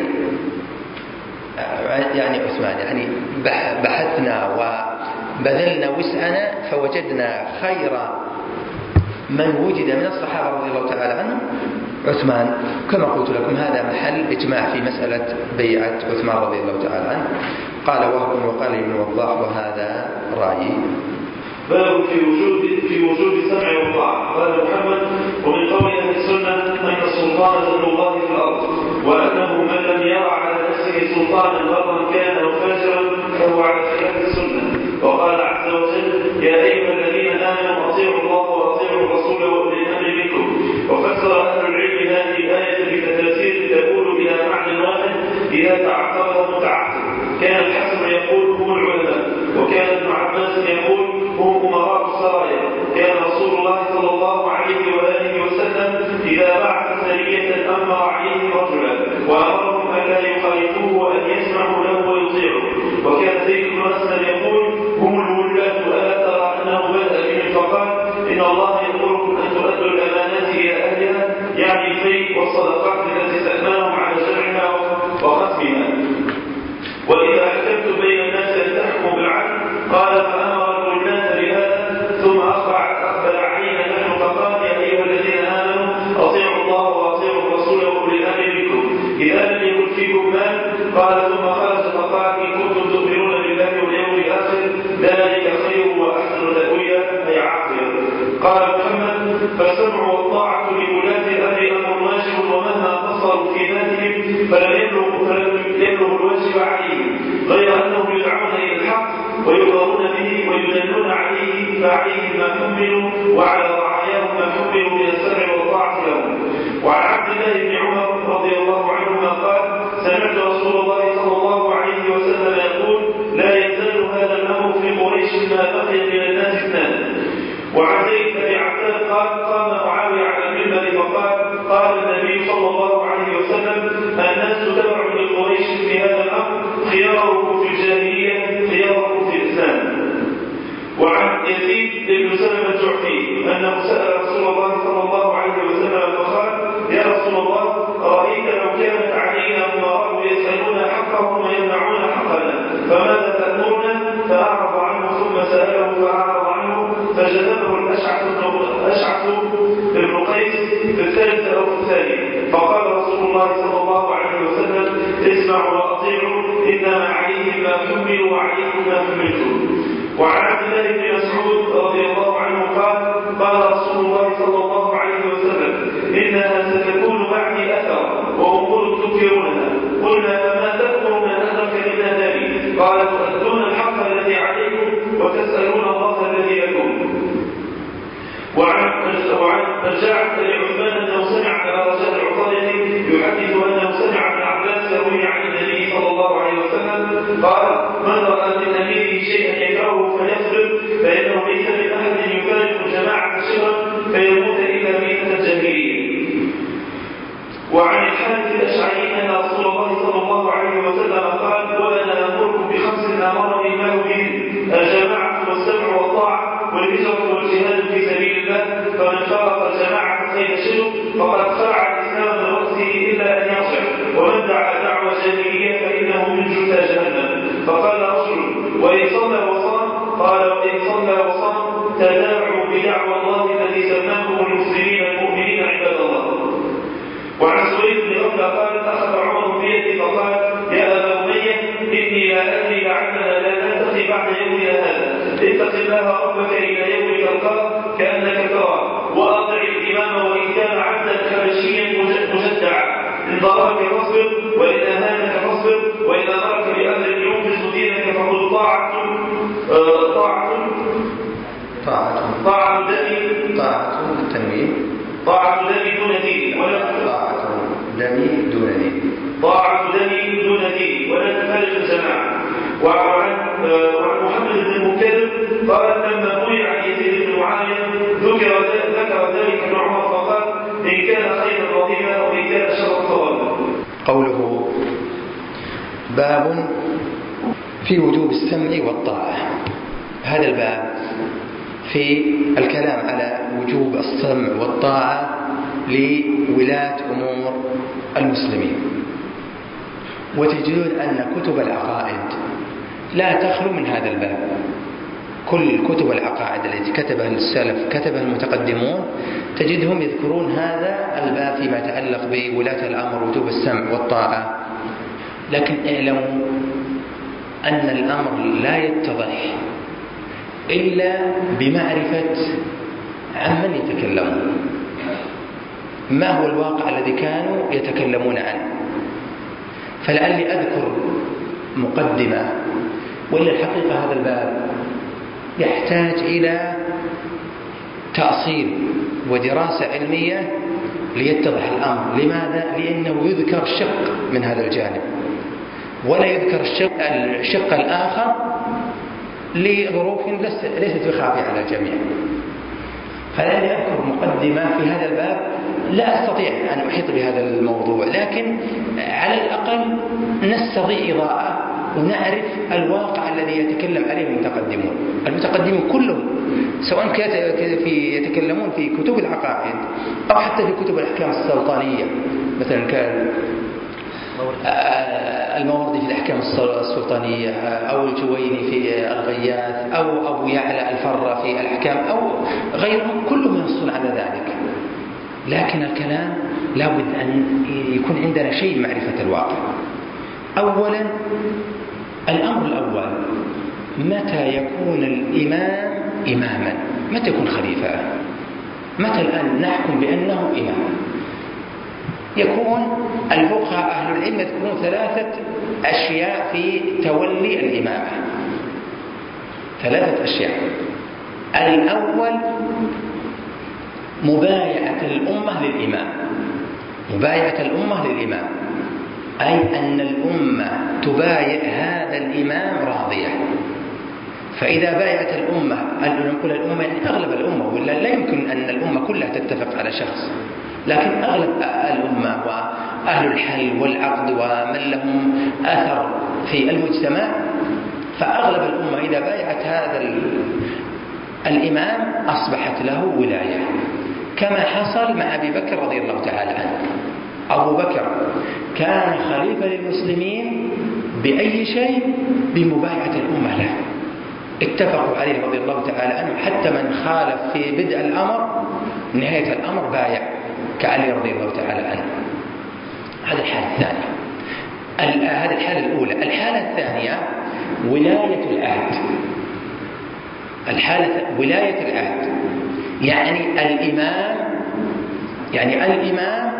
يعني عثمان، يعني بحثنا وبذلنا وسعنا فوجدنا خير من وجد من الصحابة رضي الله تعالى عنهم عثمان. كما قلت لكم هذا محل إجماع في مسألة بيعة عثمان رضي الله تعالى عنه. قال وهب وقال ابن وضاح وهذا رأيي. باب في وجود في وجود سمع وطاعة. قال محمد ومن قول أهل السنة أن السلطان ذل الله في الأرض، وأنه من لم يرى على نفسه سلطانا برا كان أو فاجرا فهو على خلاف السنة. وقال عز وجل يا أيها الذين آمنوا أطيعوا الله وأطيعوا الرسول وأولي الأمر منكم. وفسر أهل العلم هذه الآية بتفاسير تقول إلى معنى واحد إذا تعقبها يقول هم أمراء السرايا. كان رسول الله صلى الله عليه وآله وسلم إذا بعث سرية أمر عليهم رجلا وأمرهم أن لا يخالفوه وأن يسمعوا له ويطيعوا. وكان زيد بن أسلم يقول هم الولاة ألا ترى أنه بدأ بهم فقال إن الله يأمركم أن تؤدوا الأمانات إلى أهلها، يعني الفيء والصدقات التي استأمنهم على جمعها وقسمها. وإذا حكمت بين الناس أن تحكموا بالعدل. قال فأمر الولاة بهذا ثم أقبل علينا نحن فقال يا أيها الذين آمنوا أطيعوا الله وأطيعوا الرسول وأولي الأمر منكم إذا لم يكن فيكم مال. قال ثم خرج فقال إن كنتم تؤمنون بالله واليوم الآخر ذلك خير وأحسن تأويلا أي عاقلا. قال محمد فالسمع والطاعة لولاة الأمر أمر واجب ومهما قصروا في ذاتهم فلم يبلغوا الواجب عليهم غير أنهم يدعون إلى الحق ويؤمرون به ويدلون عليه فعليهم ما حملوا وعلى رعاياهم ما حملوا من السمع والطاعة لهم. وعن عبد الله بن عمر رضي الله عنهما قال سمعت رسول الله صلى الله عليه وسلم يقول لا يزال هذا الأمر في قريش ما بقي من الناس اثنان. وعن زيد بن عتاب قال قام معاوية على المنبر فقال قال النبي صلى الله عليه وسلم الناس تبع لقريش في هذا الأمر خياركم في الجاهلية خياركم في الإسلام. وعن يزيد بن سلمة الجعفي أنه سأل رسول الله صلى الله عليه وسلم فقال يا رسول الله أرأيت لو كانت علينا أمراء يسألون حقهم ويمنعون حقنا فماذا تأمرنا؟ فأعرض عنه ثم سأله فأعرض عنه فجذبه الأشعث بن قيس في الثالث أو في الثاني. فقال رسول الله صلى الله عليه وسلم اسمعوا وأطيعوا إنما عليهم ما حملوا وعليكم ما حملتم. وعن عبد الله بن مسعود رضي الله عنه قال قال رسول الله صلى الله عليه وسلم إنها ستكون بعدي أثر وأمور تنكرونها. قلنا فما تأمر من أدرك إلا ذلك؟ قال تؤدون الحق الذي عليكم وتسألون الله الذي لكم. وعن رجعت لعثمان أنه سمع أبا رجاء العطاري يحدث أنه سمع ابن عباس يروي عن النبي صلى الله عليه وسلم قال من رأى من أميره شيئا يكرهه فليصبر فإنه ليس من أحد يفارق الجماعة شبرا فيموت إلا ميتة الجاهلية. وعن الحارث الأشعري أن رسول الله صلى الله عليه وسلم قال وأنا أمركم بخمس أمرني الله بهن الجماعة والسمع والطاعة والهجرة والجهاد في سبيل الله فمن فرق الجماعة خير شرك فقد خلع الإسلام من رأسه إلا أن يرجع ومن دعا دعوة جاهلية فإنه من جثى جهنم. فقال رجل وإن صلى وصام قال وإن صلى وصام تداعوا بدعوى الله الذي سماكم المسلمين المؤمنين عباد الله. وعن سويد بن غفلة قال أخذ عمر بيدي فقال يا أبا أمية إني لا أدري لعلنا لا نلتقي بعد يومنا هذا اتق الله ربك إلى يوم تلقاه كأنك ترى وأطع الإمام وإن كان عبدا حبشيا مجدعا إن ضربك فاصبر وإن أهانك فاصبر وإن أمرك بأمر ينفذ دينك فقل طاعة طاعة طاعة طاعة دم طاعة التنوين طاعة دم دون دين ولا طاعة دم دون دين طاعة دم دون دين ولا تفارق الجماعة. وعن محمد بن المكذب قال لما بويع عن يزيد بن معاوية ذكر ذكر ذلك ابن عمر فقال إن كان خيرا رضينا وإن كان شرا صوابا. قوله باب في وجوب السمع والطاعة. هذا الباب في الكلام على وجوب السمع والطاعة لولاة أمور المسلمين. وتجدون أن كتب العقائد لا تخلو من هذا الباب. كل كتب العقائد التي كتبها السلف كتبها المتقدمون تجدهم يذكرون هذا الباب فيما يتعلق بولاة الأمر وجوب السمع والطاعة. لكن اعلموا أن الأمر لا يتضح إلا بمعرفة عمن يتكلمون ما هو الواقع الذي كانوا يتكلمون عنه. فلعلي أذكر مقدمة وإلا الحقيقة هذا الباب يحتاج إلى تأصيل ودراسة علمية ليتضح الأمر. لماذا؟ لأنه يذكر شق من هذا الجانب ولا يذكر الشق, الشق الآخر لظروف ليست بخافية على الجميع. فلأني أذكر مقدمة في هذا الباب لا أستطيع أن أحيط بهذا الموضوع، لكن على الأقل نستطيع إضاءة ونعرف الواقع الذي يتكلم عليه المتقدمون. المتقدمون كلهم سواء كانوا يتكلمون في كتب العقائد أو حتى في كتب الأحكام السلطانية، مثلا كان الماوردي في الأحكام السلطانية، أو الجويني في الغياث، أو أبو يعلى الفرة في الأحكام، أو غيرهم، كلهم ينصون على ذلك. لكن الكلام لابد أن يكون عندنا شيء معرفة الواقع. أولا، الأمر الأول، متى يكون الإمام إماما؟ متى يكون خليفة؟ متى الآن نحكم بأنه إمام؟ يكون الفقهاء أهل العلم يذكرون ثلاثة أشياء في تولي الإمامة. ثلاثة أشياء. الأول مبايعة الأمة للإمام. مبايعة الأمة للإمام أي أن الأمة تبايع هذا الإمام راضية. فإذا بايعت الأمة، نقول الأمة يعني أغلب الأمة، ولا لا يمكن أن الأمة كلها تتفق على شخص، لكن أغلب الأمة وأهل الحل والعقد ومن لهم أثر في المجتمع، فأغلب الأمة إذا بايعت هذا الإمام أصبحت له ولاية، كما حصل مع أبي بكر رضي الله تعالى عنه. أبو بكر كان خليفة للمسلمين بأي شيء؟ بمبايعة الأمة له. اتفقوا عليه رضي الله تعالى عنه، حتى من خالف في بدء الأمر نهاية الأمر بايع، كعلي رضي الله تعالى عنه. هذه الحالة الثانية. هذه الحالة الأولى. الحالة الثانية ولاية العهد. الحالة ولاية العهد يعني الإمام يعني الإمام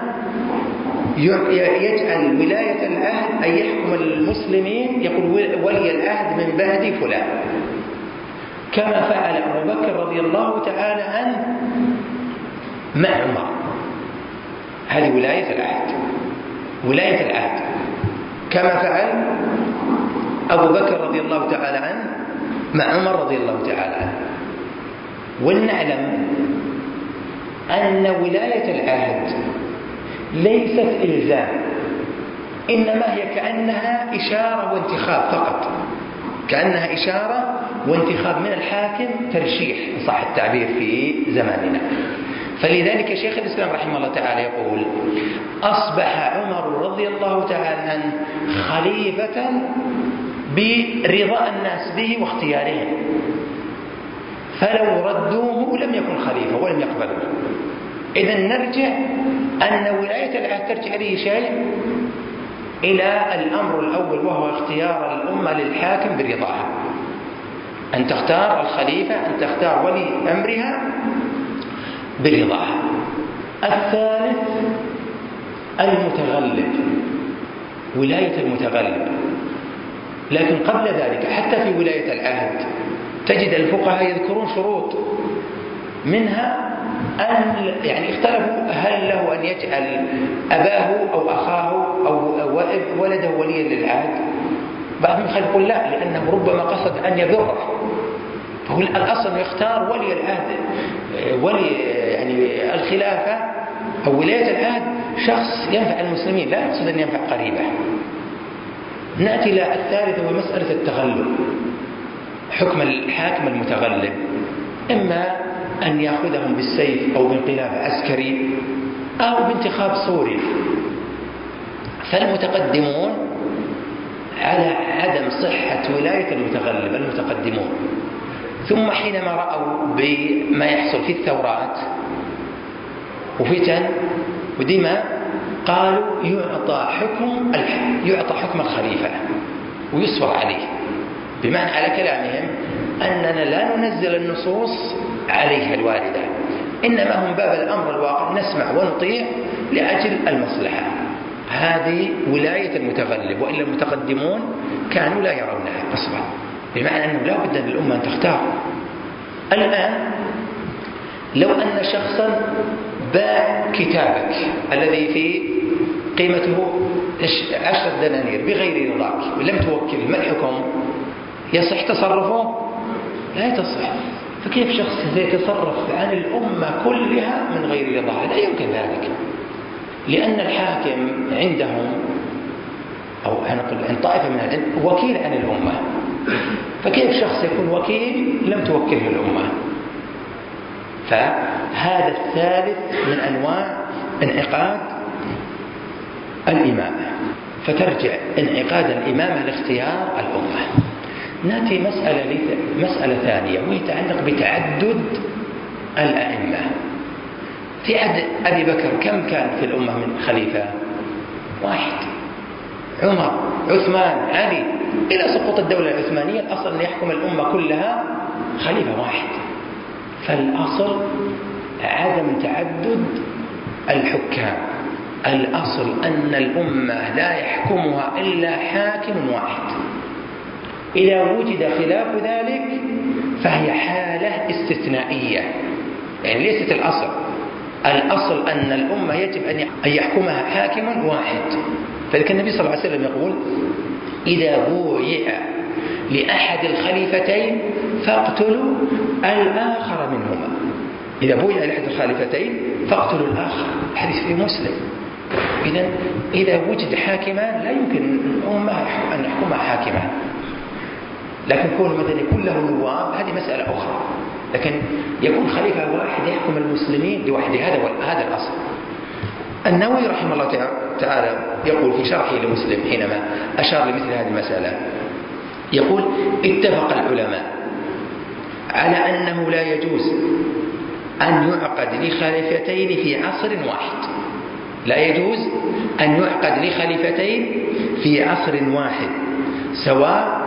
يجعل ولاية العهد أن يحكم المسلمين، يقول ولي العهد من بعد فلان، كما فعل أبو بكر رضي الله تعالى عنه مع عمر. هذه ولاية العهد. ولاية العهد كما فعل أبو بكر رضي الله تعالى عنه مع عمر رضي الله تعالى عنه. ولنعلم أن ولاية العهد ليست إلزام، إنما هي كأنها إشارة وانتخاب فقط، كأنها إشارة وانتخاب من الحاكم، ترشيح صح التعبير في زماننا. فلذلك شيخ الإسلام رحمه الله تعالى يقول: أصبح عمر رضي الله تعالى عنه خليفة برضا الناس به واختيارهم، فلو ردوه لم يكن خليفة ولم يقبلوه. إذن نرجع أن ولاية العهد ترجع لي شيء إلى الأمر الأول، وهو اختيار الأمة للحاكم برضاها، أن تختار الخليفة، أن تختار ولي أمرها برضاها. الثالث المتغلب، ولاية المتغلب. لكن قبل ذلك حتى في ولاية العهد تجد الفقهاء يذكرون شروط، منها أن يعني اختلفوا هل له أن يجعل أباه أو أخاه أو ولده وليا للعهد. بعضهم يقول لا، لأنه ربما قصد أن يبره، فهو الأصل يختار ولي العهد، ولي يعني الخلافة أو ولاية العهد شخص ينفع المسلمين، لا يقصد أن ينفع قريبه. نأتي إلى الثالث وهو مسألة التغلب. حكم الحاكم المتغلب إما أن يأخذهم بالسيف أو بانقلاب عسكري أو بانتخاب صوري. فالمتقدمون على عدم صحة ولاية المتغلب، المتقدمون. ثم حينما رأوا بما يحصل في الثورات وفتن ودماء، قالوا يعطى حكم يعطى حكم الخليفة ويصبر عليه، بمعنى على كلامهم أننا لا ننزل النصوص عليها الواردة، إنما هم باب الأمر الواقع نسمع ونطيع لأجل المصلحة. هذه ولاية المتغلب. وإلا المتقدمون كانوا لا يرونها أصلا، بمعنى أنه لا بد للأمة أن تختار. الآن لو أن شخصا باع كتابك الذي في قيمته عشرة دنانير بغير رضاك ولم توكل، ما الحكم؟ يصح تصرفه؟ لا تصح. فكيف شخص يتصرف عن الأمة كلها من غير رضاها؟ لا يمكن ذلك، لأن الحاكم عندهم أو نقول عند طائفة من العلم وكيل عن الأمة، فكيف شخص يكون وكيل لم توكله الأمة؟ فهذا الثالث من أنواع انعقاد الإمامة، فترجع انعقاد الإمامة لاختيار الأمة. نأتي مسألة مسألة ثانية وهي تتعلق بتعدد الأئمة. في عهد أبي بكر كم كان في الأمة من خليفة؟ واحد، عمر، عثمان، علي، إلى سقوط الدولة العثمانية الأصل أن يحكم الأمة كلها خليفة واحد. فالأصل عدم تعدد الحكام، الأصل أن الأمة لا يحكمها إلا حاكم واحد. إذا وجد خلاف ذلك فهي حالة استثنائية، يعني ليست الأصل. الأصل أن الأمة يجب أن يحكمها حاكم واحد. فلذلك النبي صلى الله عليه وسلم يقول: إذا بويع لأحد الخليفتين فاقتلوا الآخر منهما. إذا بويع لأحد الخليفتين فاقتلوا الآخر، الحديث في مسلم. إذن إذا وجد حاكمان لا يمكن الأمة أن يحكمها حاكمان، لكن كون مثلا يكون له نواب هذه مسألة أخرى، لكن يكون خليفة واحد يحكم المسلمين لوحده، هذا هذا الأصل. النووي رحمه الله تعالى يقول في شرحه لمسلم حينما أشار لمثل هذه المسألة، يقول: اتفق العلماء على أنه لا يجوز أن يعقد لخليفتين في عصر واحد. لا يجوز أن يعقد لخليفتين في عصر واحد سواء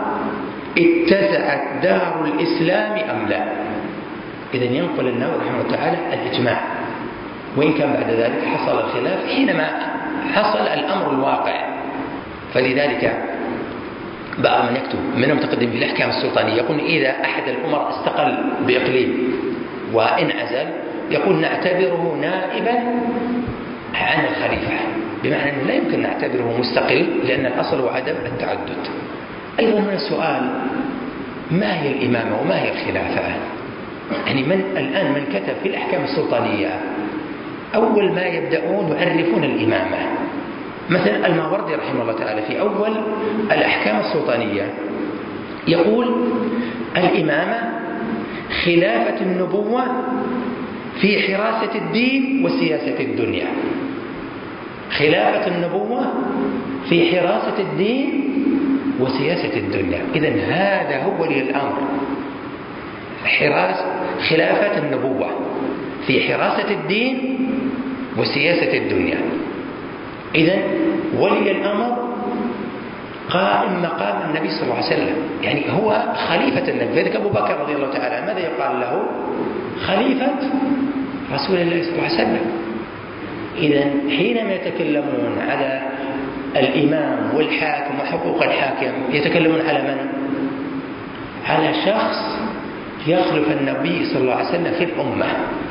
اتسعت دار الإسلام أم لا. إذن ينقل النووي رحمه الله تعالى الإجماع، وإن كان بعد ذلك حصل الخلاف حينما حصل الأمر الواقع. فلذلك بقى من يكتب من المتقدم في الأحكام السلطانية يقول: إذا أحد الأمراء استقل بإقليم وانعزل يقول نعتبره نائبا عن الخليفة، بمعنى أنه لا يمكن نعتبره مستقل، لأن الأصل هو عدم التعدد. أيضا هنا سؤال: ما هي الإمامة وما هي الخلافة؟ يعني من الآن من كتب في الأحكام السلطانية أول ما يبدأون يعرفون الإمامة. مثلا الماوردي رحمه الله تعالى في أول الأحكام السلطانية يقول: الإمامة خلافة النبوة في حراسة الدين وسياسة الدنيا. خلافة النبوة في حراسة الدين وسياسة الدنيا. إذن هذا هو ولي الأمر، حراس خلافة النبوة في حراسة الدين وسياسة الدنيا. إذن ولي الأمر قائم مقام النبي صلى الله عليه وسلم، يعني هو خليفة النبي. فذلك أبو بكر رضي الله تعالى ماذا يقال له؟ خليفة رسول الله صلى الله عليه وسلم. إذن حينما يتكلمون على الإمام والحاكم وحقوق الحاكم يتكلمون على من؟ على شخص يخلف النبي صلى الله عليه وسلم في الأمة.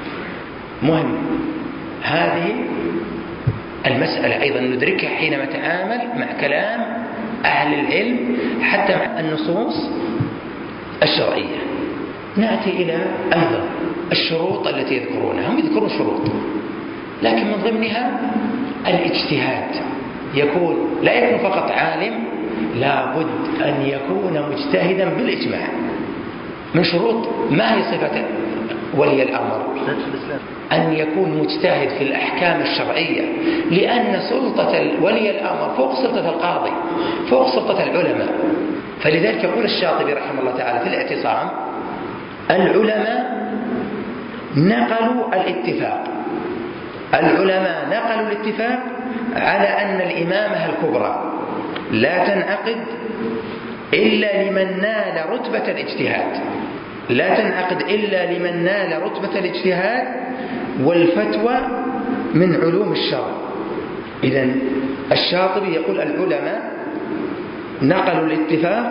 مهم هذه المسألة أيضا ندركها حينما نتعامل مع كلام أهل العلم حتى مع النصوص الشرعية. نأتي إلى أيضا الشروط التي يذكرونها. هم يذكرون شروط، لكن من ضمنها الاجتهاد. يكون لا يكون فقط عالم، لابد أن يكون مجتهدا بالإجماع. من شروط ما هي صفة ولي الأمر؟ أن يكون مجتهد في الأحكام الشرعية، لأن سلطة ولي الأمر فوق سلطة القاضي، فوق سلطة العلماء. فلذلك يقول الشاطبي رحمه الله تعالى في الاعتصام: العلماء نقلوا الاتفاق العلماء نقلوا الاتفاق على أن الإمامة الكبرى لا تنعقد إلا لمن نال رتبة الاجتهاد لا تنعقد إلا لمن نال رتبة الاجتهاد والفتوى من علوم الشرع. إذن الشاطبي يقول: العلماء نقلوا الاتفاق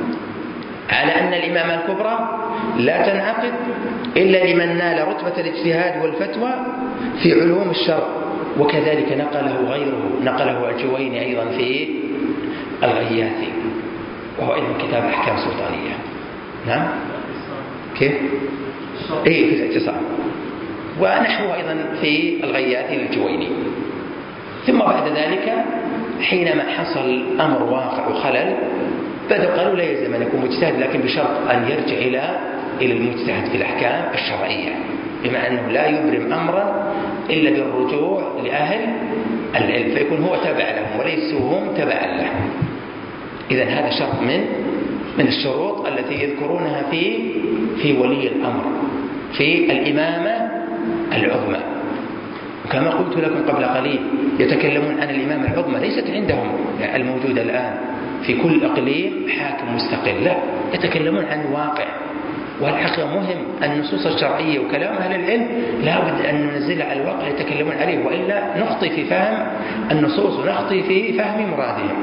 على أن الإمامة الكبرى لا تنعقد إلا لمن نال رتبة الاجتهاد والفتوى في علوم الشرع. وكذلك نقله غيره، نقله الجويني أيضا في الغياثي، وهو أيضا كتاب أحكام سلطانية. نعم. كيف؟ إيه في الاعتصام، ونحوه أيضا في الغياثي للجويني. ثم بعد ذلك حينما حصل أمر واقع وخلل بدأوا قالوا لا يلزم أن يكون مجتهد، لكن بشرط أن يرجع إلى إلى المجتهد في الأحكام الشرعية، بما أنه لا يبرم أمرا إلا بالرجوع لأهل العلم، فيكون هو تبع لهم وليسوا هم تبعا له. إذن هذا شرط من من الشروط التي يذكرونها في في ولي الأمر في الإمامة العظمى. وكما قلت لكم قبل قليل يتكلمون عن الإمامة العظمى، ليست عندهم الموجودة الآن في كل إقليم حاكم مستقل، لا، يتكلمون عن واقع. والحقيقة مهم النصوص الشرعية وكلام أهل العلم لا بد أن ننزلها على الواقع يتكلمون عليه، وإلا نخطي في فهم النصوص ونخطي في فهم مرادهم.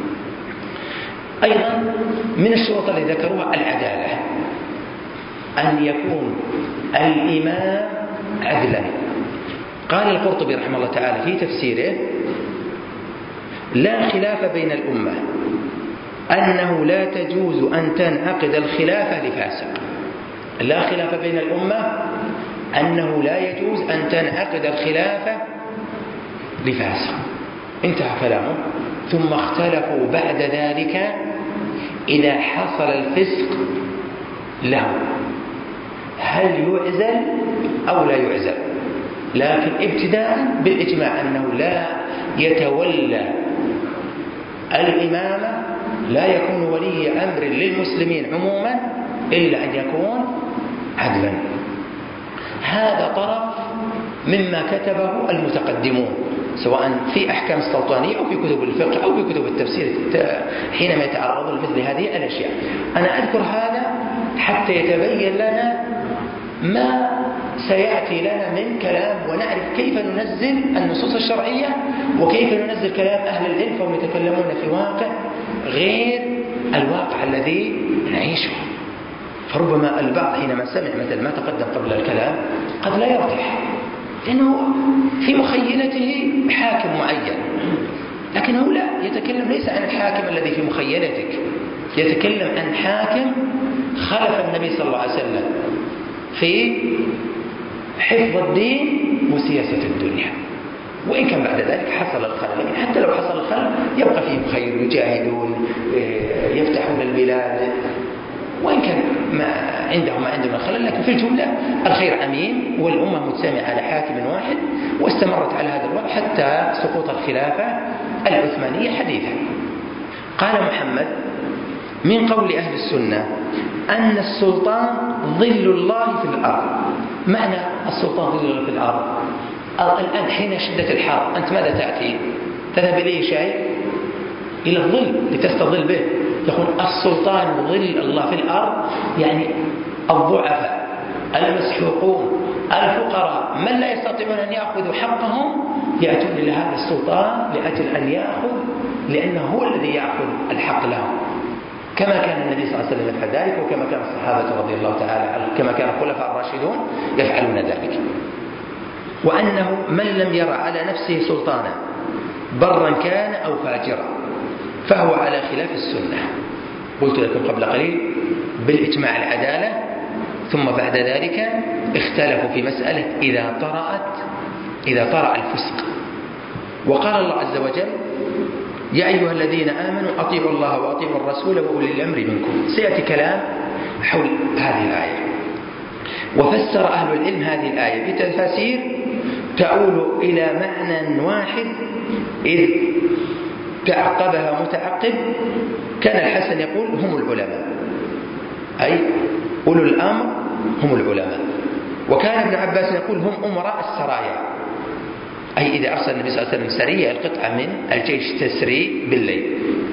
أيضا من الشروط اللي ذكروها العدالة، أن يكون الإمام عدلا. قال القرطبي رحمه الله تعالى في تفسيره: لا خلاف بين الأمة أنه لا تجوز أن تنعقد الخلافة لفاسق. لا خلاف بين الأمة أنه لا يجوز أن تنعقد الخلافة لفاسق. انتهى كلامه. ثم اختلفوا بعد ذلك إذا حصل الفسق له هل يعزل أو لا يعزل، لكن ابتداء بالإجماع أنه لا يتولى الإمامة، لا يكون ولي أمر للمسلمين عموما إلا أن يكون عدلا. هذا طرف مما كتبه المتقدمون سواء في أحكام السلطانية أو في كتب الفقه أو في كتب التفسير حينما يتعرضون لمثل هذه الأشياء. أنا أذكر هذا حتى يتبين لنا ما سيأتي لنا من كلام، ونعرف كيف ننزل النصوص الشرعية وكيف ننزل كلام أهل العلم، فهم يتكلمون في واقع غير الواقع الذي نعيشه. فربما البعض حينما سمع مثل ما تقدم قبل الكلام قد لا يرتاح، لأنه في مخيلته حاكم معين، لكنه لا يتكلم ليس عن الحاكم الذي في مخيلتك، يتكلم عن حاكم خلف النبي صلى الله عليه وسلم في حفظ الدين وسياسة الدنيا. وإن كان بعد ذلك حصل الخلل، لكن حتى لو حصل الخلل يبقى فيهم خير، يجاهدون، يفتحون البلاد، وإن كان ما عندهم ما عندهم الخلل، لكن في الجملة الخير عميم، والأمة مجتمعة على حاكم واحد، واستمرت على هذا الوضع حتى سقوط الخلافة العثمانية حديثا. قال محمد: من قول أهل السنة أن السلطان ظل الله في الأرض. معنى السلطان ظل الله في الأرض، الآن حين شدة الحر أنت ماذا تأتي؟ تذهب إليه شيء إلى الظل لتستظل به. يقول السلطان ظل الله في الأرض، يعني الضعفاء، المسحوقون، الفقراء، من لا يستطيعون أن يأخذوا حقهم يأتون إلى هذا السلطان لأجل أن يأخذ، لأنه هو الذي يأخذ الحق لهم، كما كان النبي صلى الله عليه وسلم يفعل ذلك، وكما كان الصحابة رضي الله تعالى كما كان الخلفاء الراشدون يفعلون ذلك. وأنه من لم يرى على نفسه سلطانا برا كان أو فاجرا فهو على خلاف السنة. قلت لكم قبل قليل بالإجماع العدالة، ثم بعد ذلك اختلفوا في مسألة إذا طرأت إذا طرأ الفسق. وقال الله عز وجل: يا أيها الذين آمنوا أطيعوا الله وأطيعوا الرسول وأولي الأمر منكم. سيأتي كلام حول هذه الآية. وفسر أهل العلم هذه الآية بتفاسير تؤول إلى معنى واحد إذ تعقبها متعقب. كان الحسن يقول: هم العلماء، أي أولو الأمر هم العلماء. وكان ابن عباس يقول: هم أمراء السرايا، أي إذا أرسل النبي صلى الله عليه وسلم سرية القطعة من الجيش تسري بالليل.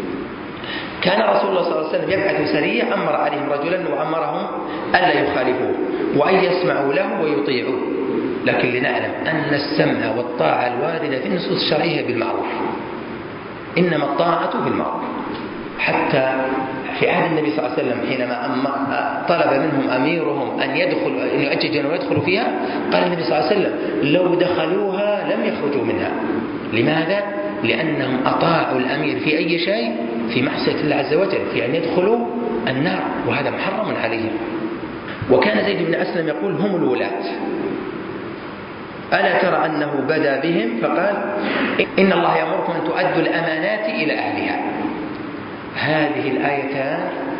كان رسول الله صلى الله عليه وسلم يبعث سرية أمر عليهم رجلا وأمرهم ألا يخالفوه وأن يسمعوا له ويطيعوه. لكن لنعلم أن السمع والطاعة الواردة في النصوص الشرعية بالمعروف، إنما الطاعة بالمعروف. حتى في عهد النبي صلى الله عليه وسلم حينما طلب منهم أميرهم أن يدخلوا أن يؤججوا ويدخلوا فيها، قال النبي صلى الله عليه وسلم: لو دخلوها لم يخرجوا منها. لماذا؟ لأنهم أطاعوا الأمير في أي شيء في معصية الله عز وجل، في أن يدخلوا النار، وهذا محرم عليهم. وكان زيد بن أسلم يقول هم الولاة، ألا ترى أنه بدا بهم فقال إن الله يأمركم أن تؤدوا الأمانات إلى أهلها. هذه الآيتان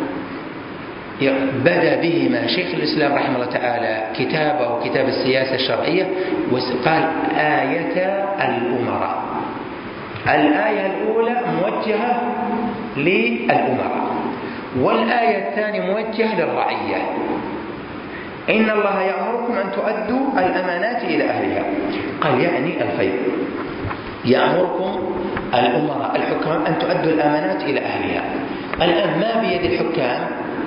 بدأ بهما شيخ الإسلام رحمه الله تعالى كتابه كتاب السياسة الشرعية، وقال آية الأمراء. الآية الأولى موجهة للأمراء، والآية الثانية موجهة للرعية. إن الله يأمركم أن تؤدوا الأمانات إلى أهلها، قال يعني الفيء. يأمركم الأمراء الحكام أن تؤدوا الأمانات إلى أهلها. الآن ما بيد الحكام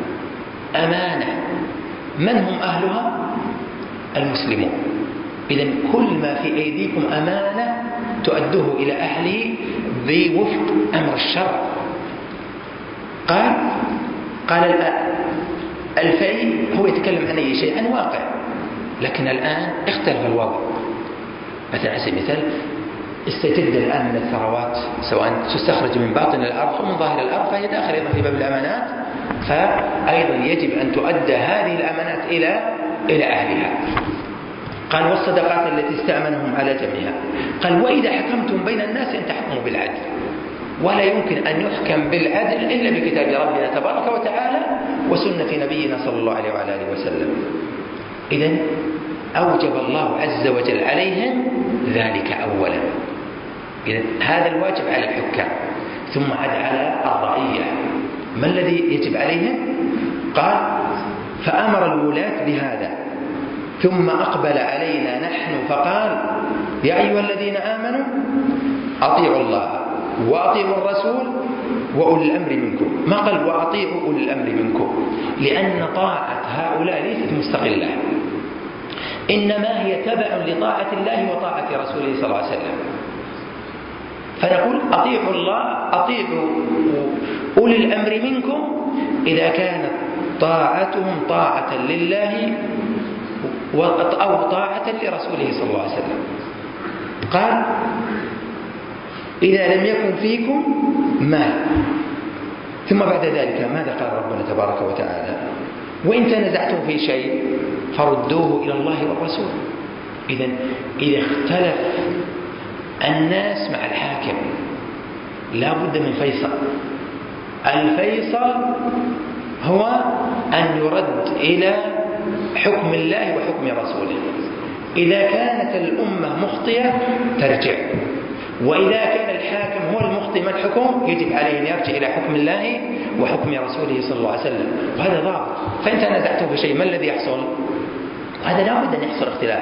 أمانة، من هم أهلها؟ المسلمون. إذن كل ما في أيديكم أمانة تؤدوه إلى أهله بوفق أمر الشرع. قال قال الآن الفيء هو يتكلم عن أي شيء، عن واقع، لكن الآن اختلف الوضع. مثلا على سبيل المثال استجد الآن من الثروات سواء تستخرج من باطن الأرض أو من ظاهر الأرض، فهي داخل أيضا في باب الأمانات، فأيضا يجب أن تؤدى هذه الأمانات إلى إلى أهلها. قال والصدقات التي استأمنهم على جمعها. قال وإذا حكمتم بين الناس أن تحكموا بالعدل، ولا يمكن أن يحكم بالعدل إلا بكتاب ربنا تبارك وتعالى وسنة نبينا صلى الله عليه وعلى آله وسلم. إذن أوجب الله عز وجل عليهم ذلك أولا. إذن هذا الواجب على الحكام، ثم عاد على الرعية. ما الذي يجب عليهم؟ قال فأمر الولاة بهذا، ثم أقبل علينا نحن فقال يا أيها الذين آمنوا أطيعوا الله وأطيعوا الرسول وأولي الأمر منكم. ما قال وأطيعوا أولي الأمر منكم، لأن طاعة هؤلاء ليست مستقلة، إنما هي تبع لطاعة الله وطاعة رسوله صلى الله عليه وسلم. فنقول أطيعوا الله، أطيعوا أولي الأمر منكم إذا كانت طاعتهم طاعة لله أو طاعة لرسوله صلى الله عليه وسلم. قال إذا لم يكن فيكم مال. ثم بعد ذلك ماذا قال ربنا تبارك وتعالى؟ وإن تنازعتم في شيء فردوه إلى الله والرسول. إذن إذا اختلف الناس مع الحاكم لا بد من فيصل. الفيصل هو أن يرد إلى حكم الله وحكم رسوله. إذا كانت الأمة مخطئة ترجع، وإذا كان الحاكم هو المخطئ ما الحكم يجب عليه أن يرجع إلى حكم الله وحكم رسوله صلى الله عليه وسلم. وهذا ضابط. فإن تنازعتم في شيء ما الذي يحصل؟ هذا لا بد أن يحصل اختلاف.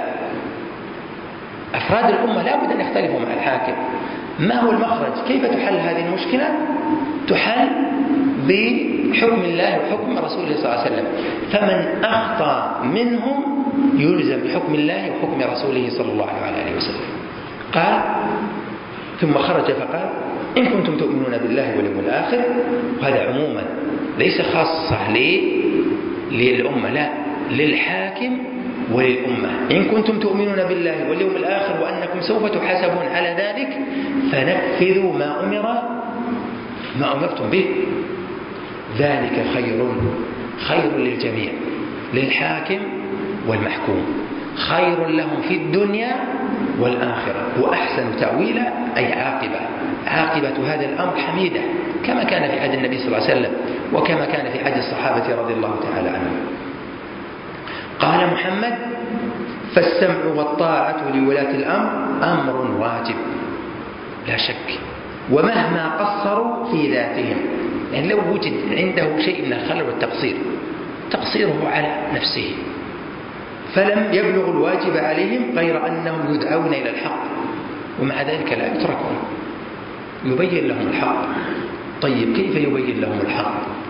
أفراد الأمة لا بد أن يختلفوا مع الحاكم. ما هو المخرج؟ كيف تحل هذه المشكلة؟ تحل بحكم الله وحكم رسوله صلى الله عليه وسلم. فمن أخطأ منهم يلزم بحكم الله وحكم رسوله صلى الله عليه وسلم. قال ثم خرج فقال إن كنتم تؤمنون بالله واليوم الآخر. وهذا عموما ليس خاصة للأمة، لا، للحاكم وللأمة. إن كنتم تؤمنون بالله واليوم الآخر وأنكم سوف تحاسبون على ذلك فنفذوا ما أمر ما أمرتم به، ذلك خير خير للجميع، للحاكم والمحكوم، خير لهم في الدنيا والآخرة، وأحسن تأويلا أي عاقبة. عاقبة هذا الأمر حميدة كما كان في عهد النبي صلى الله عليه وسلم وكما كان في عهد الصحابة رضي الله تعالى عنهم. قال محمد فالسمع والطاعة لولاة الأمر أمر واجب لا شك، ومهما قصروا في ذاتهم. يعني لو وجد عنده شيء من الخلل والتقصير تقصيره على نفسه فلم يبلغ الواجب عليهم غير أنهم يدعون إلى الحق، ومع ذلك لا يتركون، يبين لهم الحق. طيب كيف يبين لهم الحق؟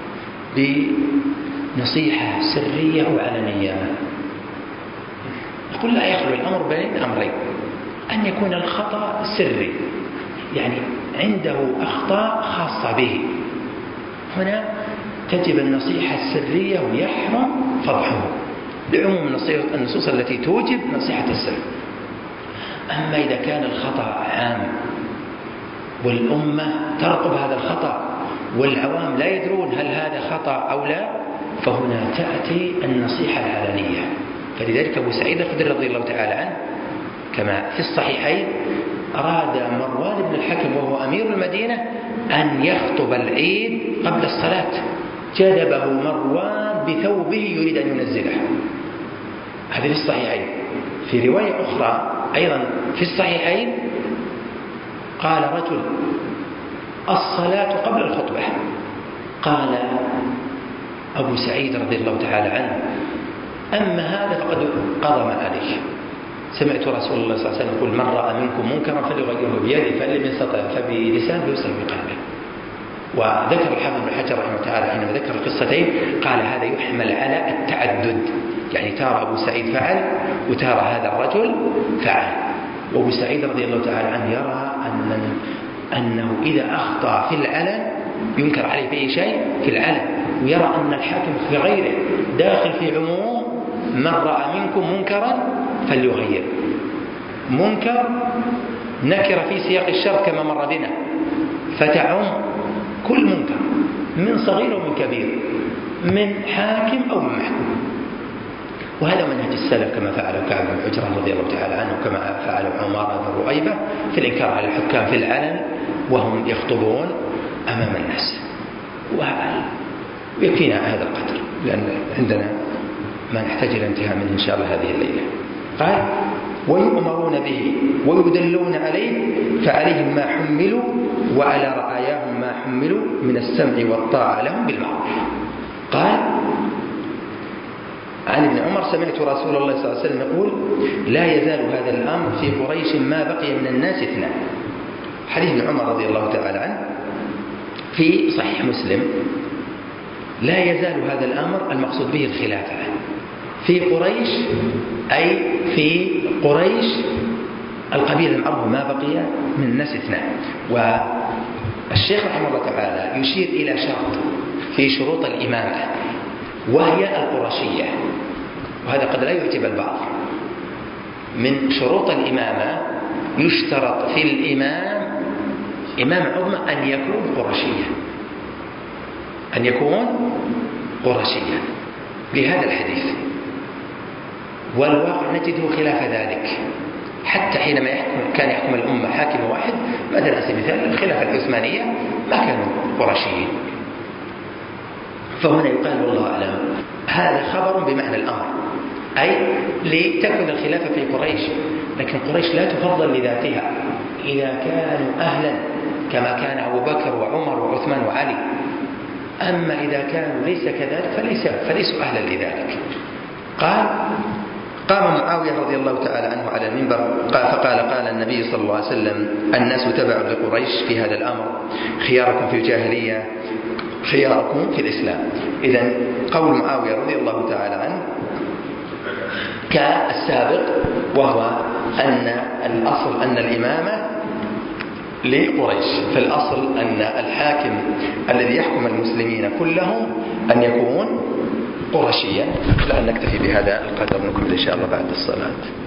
بنصيحة سرية وعلنية. يقول لا يخلو الأمر بين أمرين، أن يكون الخطأ سري، يعني عنده أخطاء خاصة به، هنا تجب النصيحة السرية ويحرم فضحه لعموم النصوص التي توجب نصيحة السر. أما إذا كان الخطأ عام والأمة ترقب هذا الخطأ والعوام لا يدرون هل هذا خطأ أو لا، فهنا تأتي النصيحة العلنية. فلذلك أبو سعيد الخدري رضي الله تعالى عنه كما في الصحيحين أراد مروان بن الحكم وهو أمير المدينة أن يخطب العيد قبل الصلاة، جذبه مروان بثوبه يريد أن ينزله. هذا في الصحيحين. في رواية أخرى أيضا في الصحيحين قال رجل: الصلاة قبل الخطبة. قال أبو سعيد رضي الله تعالى عنه: أما هذا فقد قضى ما عليه. سمعت رسول الله صلى الله عليه وسلم يقول: من رأى منكم منكرا فليغيره بيده فإن لم يستطع فبلسانه فليصل بقلبه. وذكر الحافظ بن حجر رحمه الله تعالى حينما ذكر القصتين قال: هذا يحمل على التعدد، يعني ترى أبو سعيد فعل وترى هذا الرجل فعل. وأبو سعيد رضي الله تعالى عنه يرى أن أنه إذا أخطأ في العلن ينكر عليه في شيء في العلن، ويرى أن الحاكم في غيره داخل في عموم من رأى منكم منكرا فليغير. منكر نكر في سياق الشر كما مر بنا، فتعم كل منكر من صغير ومن كبير، من حاكم أو من محكوم. وهذا منهج السلف كما فعله كعب بن عجرة رضي الله تعالى عنه، وكما فعله عمارة بن رؤيبة في الإنكار على الحكام في العلن وهم يخطبون أمام الناس. ويكفينا هذا القدر لأن عندنا ما نحتاج إلى انتهاء منه إن شاء الله هذه الليلة. قال: ويؤمرون به ويدلون عليه فعليهم ما حملوا وعلى رعاياهم ما حملوا من السمع والطاعة لهم بالمعروف. قال عن ابن عمر: سمعت رسول الله صلى الله عليه وسلم يقول: لا يزال هذا الأمر في قريش ما بقي من الناس اثنان. حديث ابن عمر رضي الله تعالى عنه في صحيح مسلم. لا يزال هذا الأمر المقصود به الخلافة في قريش، أي في قريش القبيلة المعروفة ما بقي من الناس اثنان. والشيخ رحمه الله تعالى يشير إلى شرط في شروط الإمامة وهي القرشية، وهذا قد لا يعجب البعض. من شروط الإمامة يشترط في الإمام إمام عظمى أن يكون قرشيا، أن يكون قرشيا بهذا الحديث. والواقع نجده خلاف ذلك، حتى حينما يحكم كان يحكم الأمة حاكم واحد، مثلا على سبيل المثال الخلافة العثمانية ما كانوا قرشيين. فهنا يقال والله أعلم هذا خبر بمعنى الأمر، أي لتكن الخلافة في قريش، لكن قريش لا تفضل لذاتها إذا كانوا أهلا كما كان أبو بكر وعمر وعثمان وعلي. أما إذا كانوا ليس كذلك فليس فليسوا أهلا لذلك. قال: قام معاوية رضي الله تعالى عنه على المنبر قال فقال: قال النبي صلى الله عليه وسلم: الناس تبع لقريش في هذا الأمر، خياركم في الجاهلية خياركم في الإسلام. إذن قول معاوية رضي الله تعالى عنه كالسابق، وهو أن الأصل أن الإمامة لقريش، فالأصل أن الحاكم الذي يحكم المسلمين كلهم أن يكون قرشيا. لا نكتفي بهذا القدر، نكمل إن شاء الله بعد الصلاة.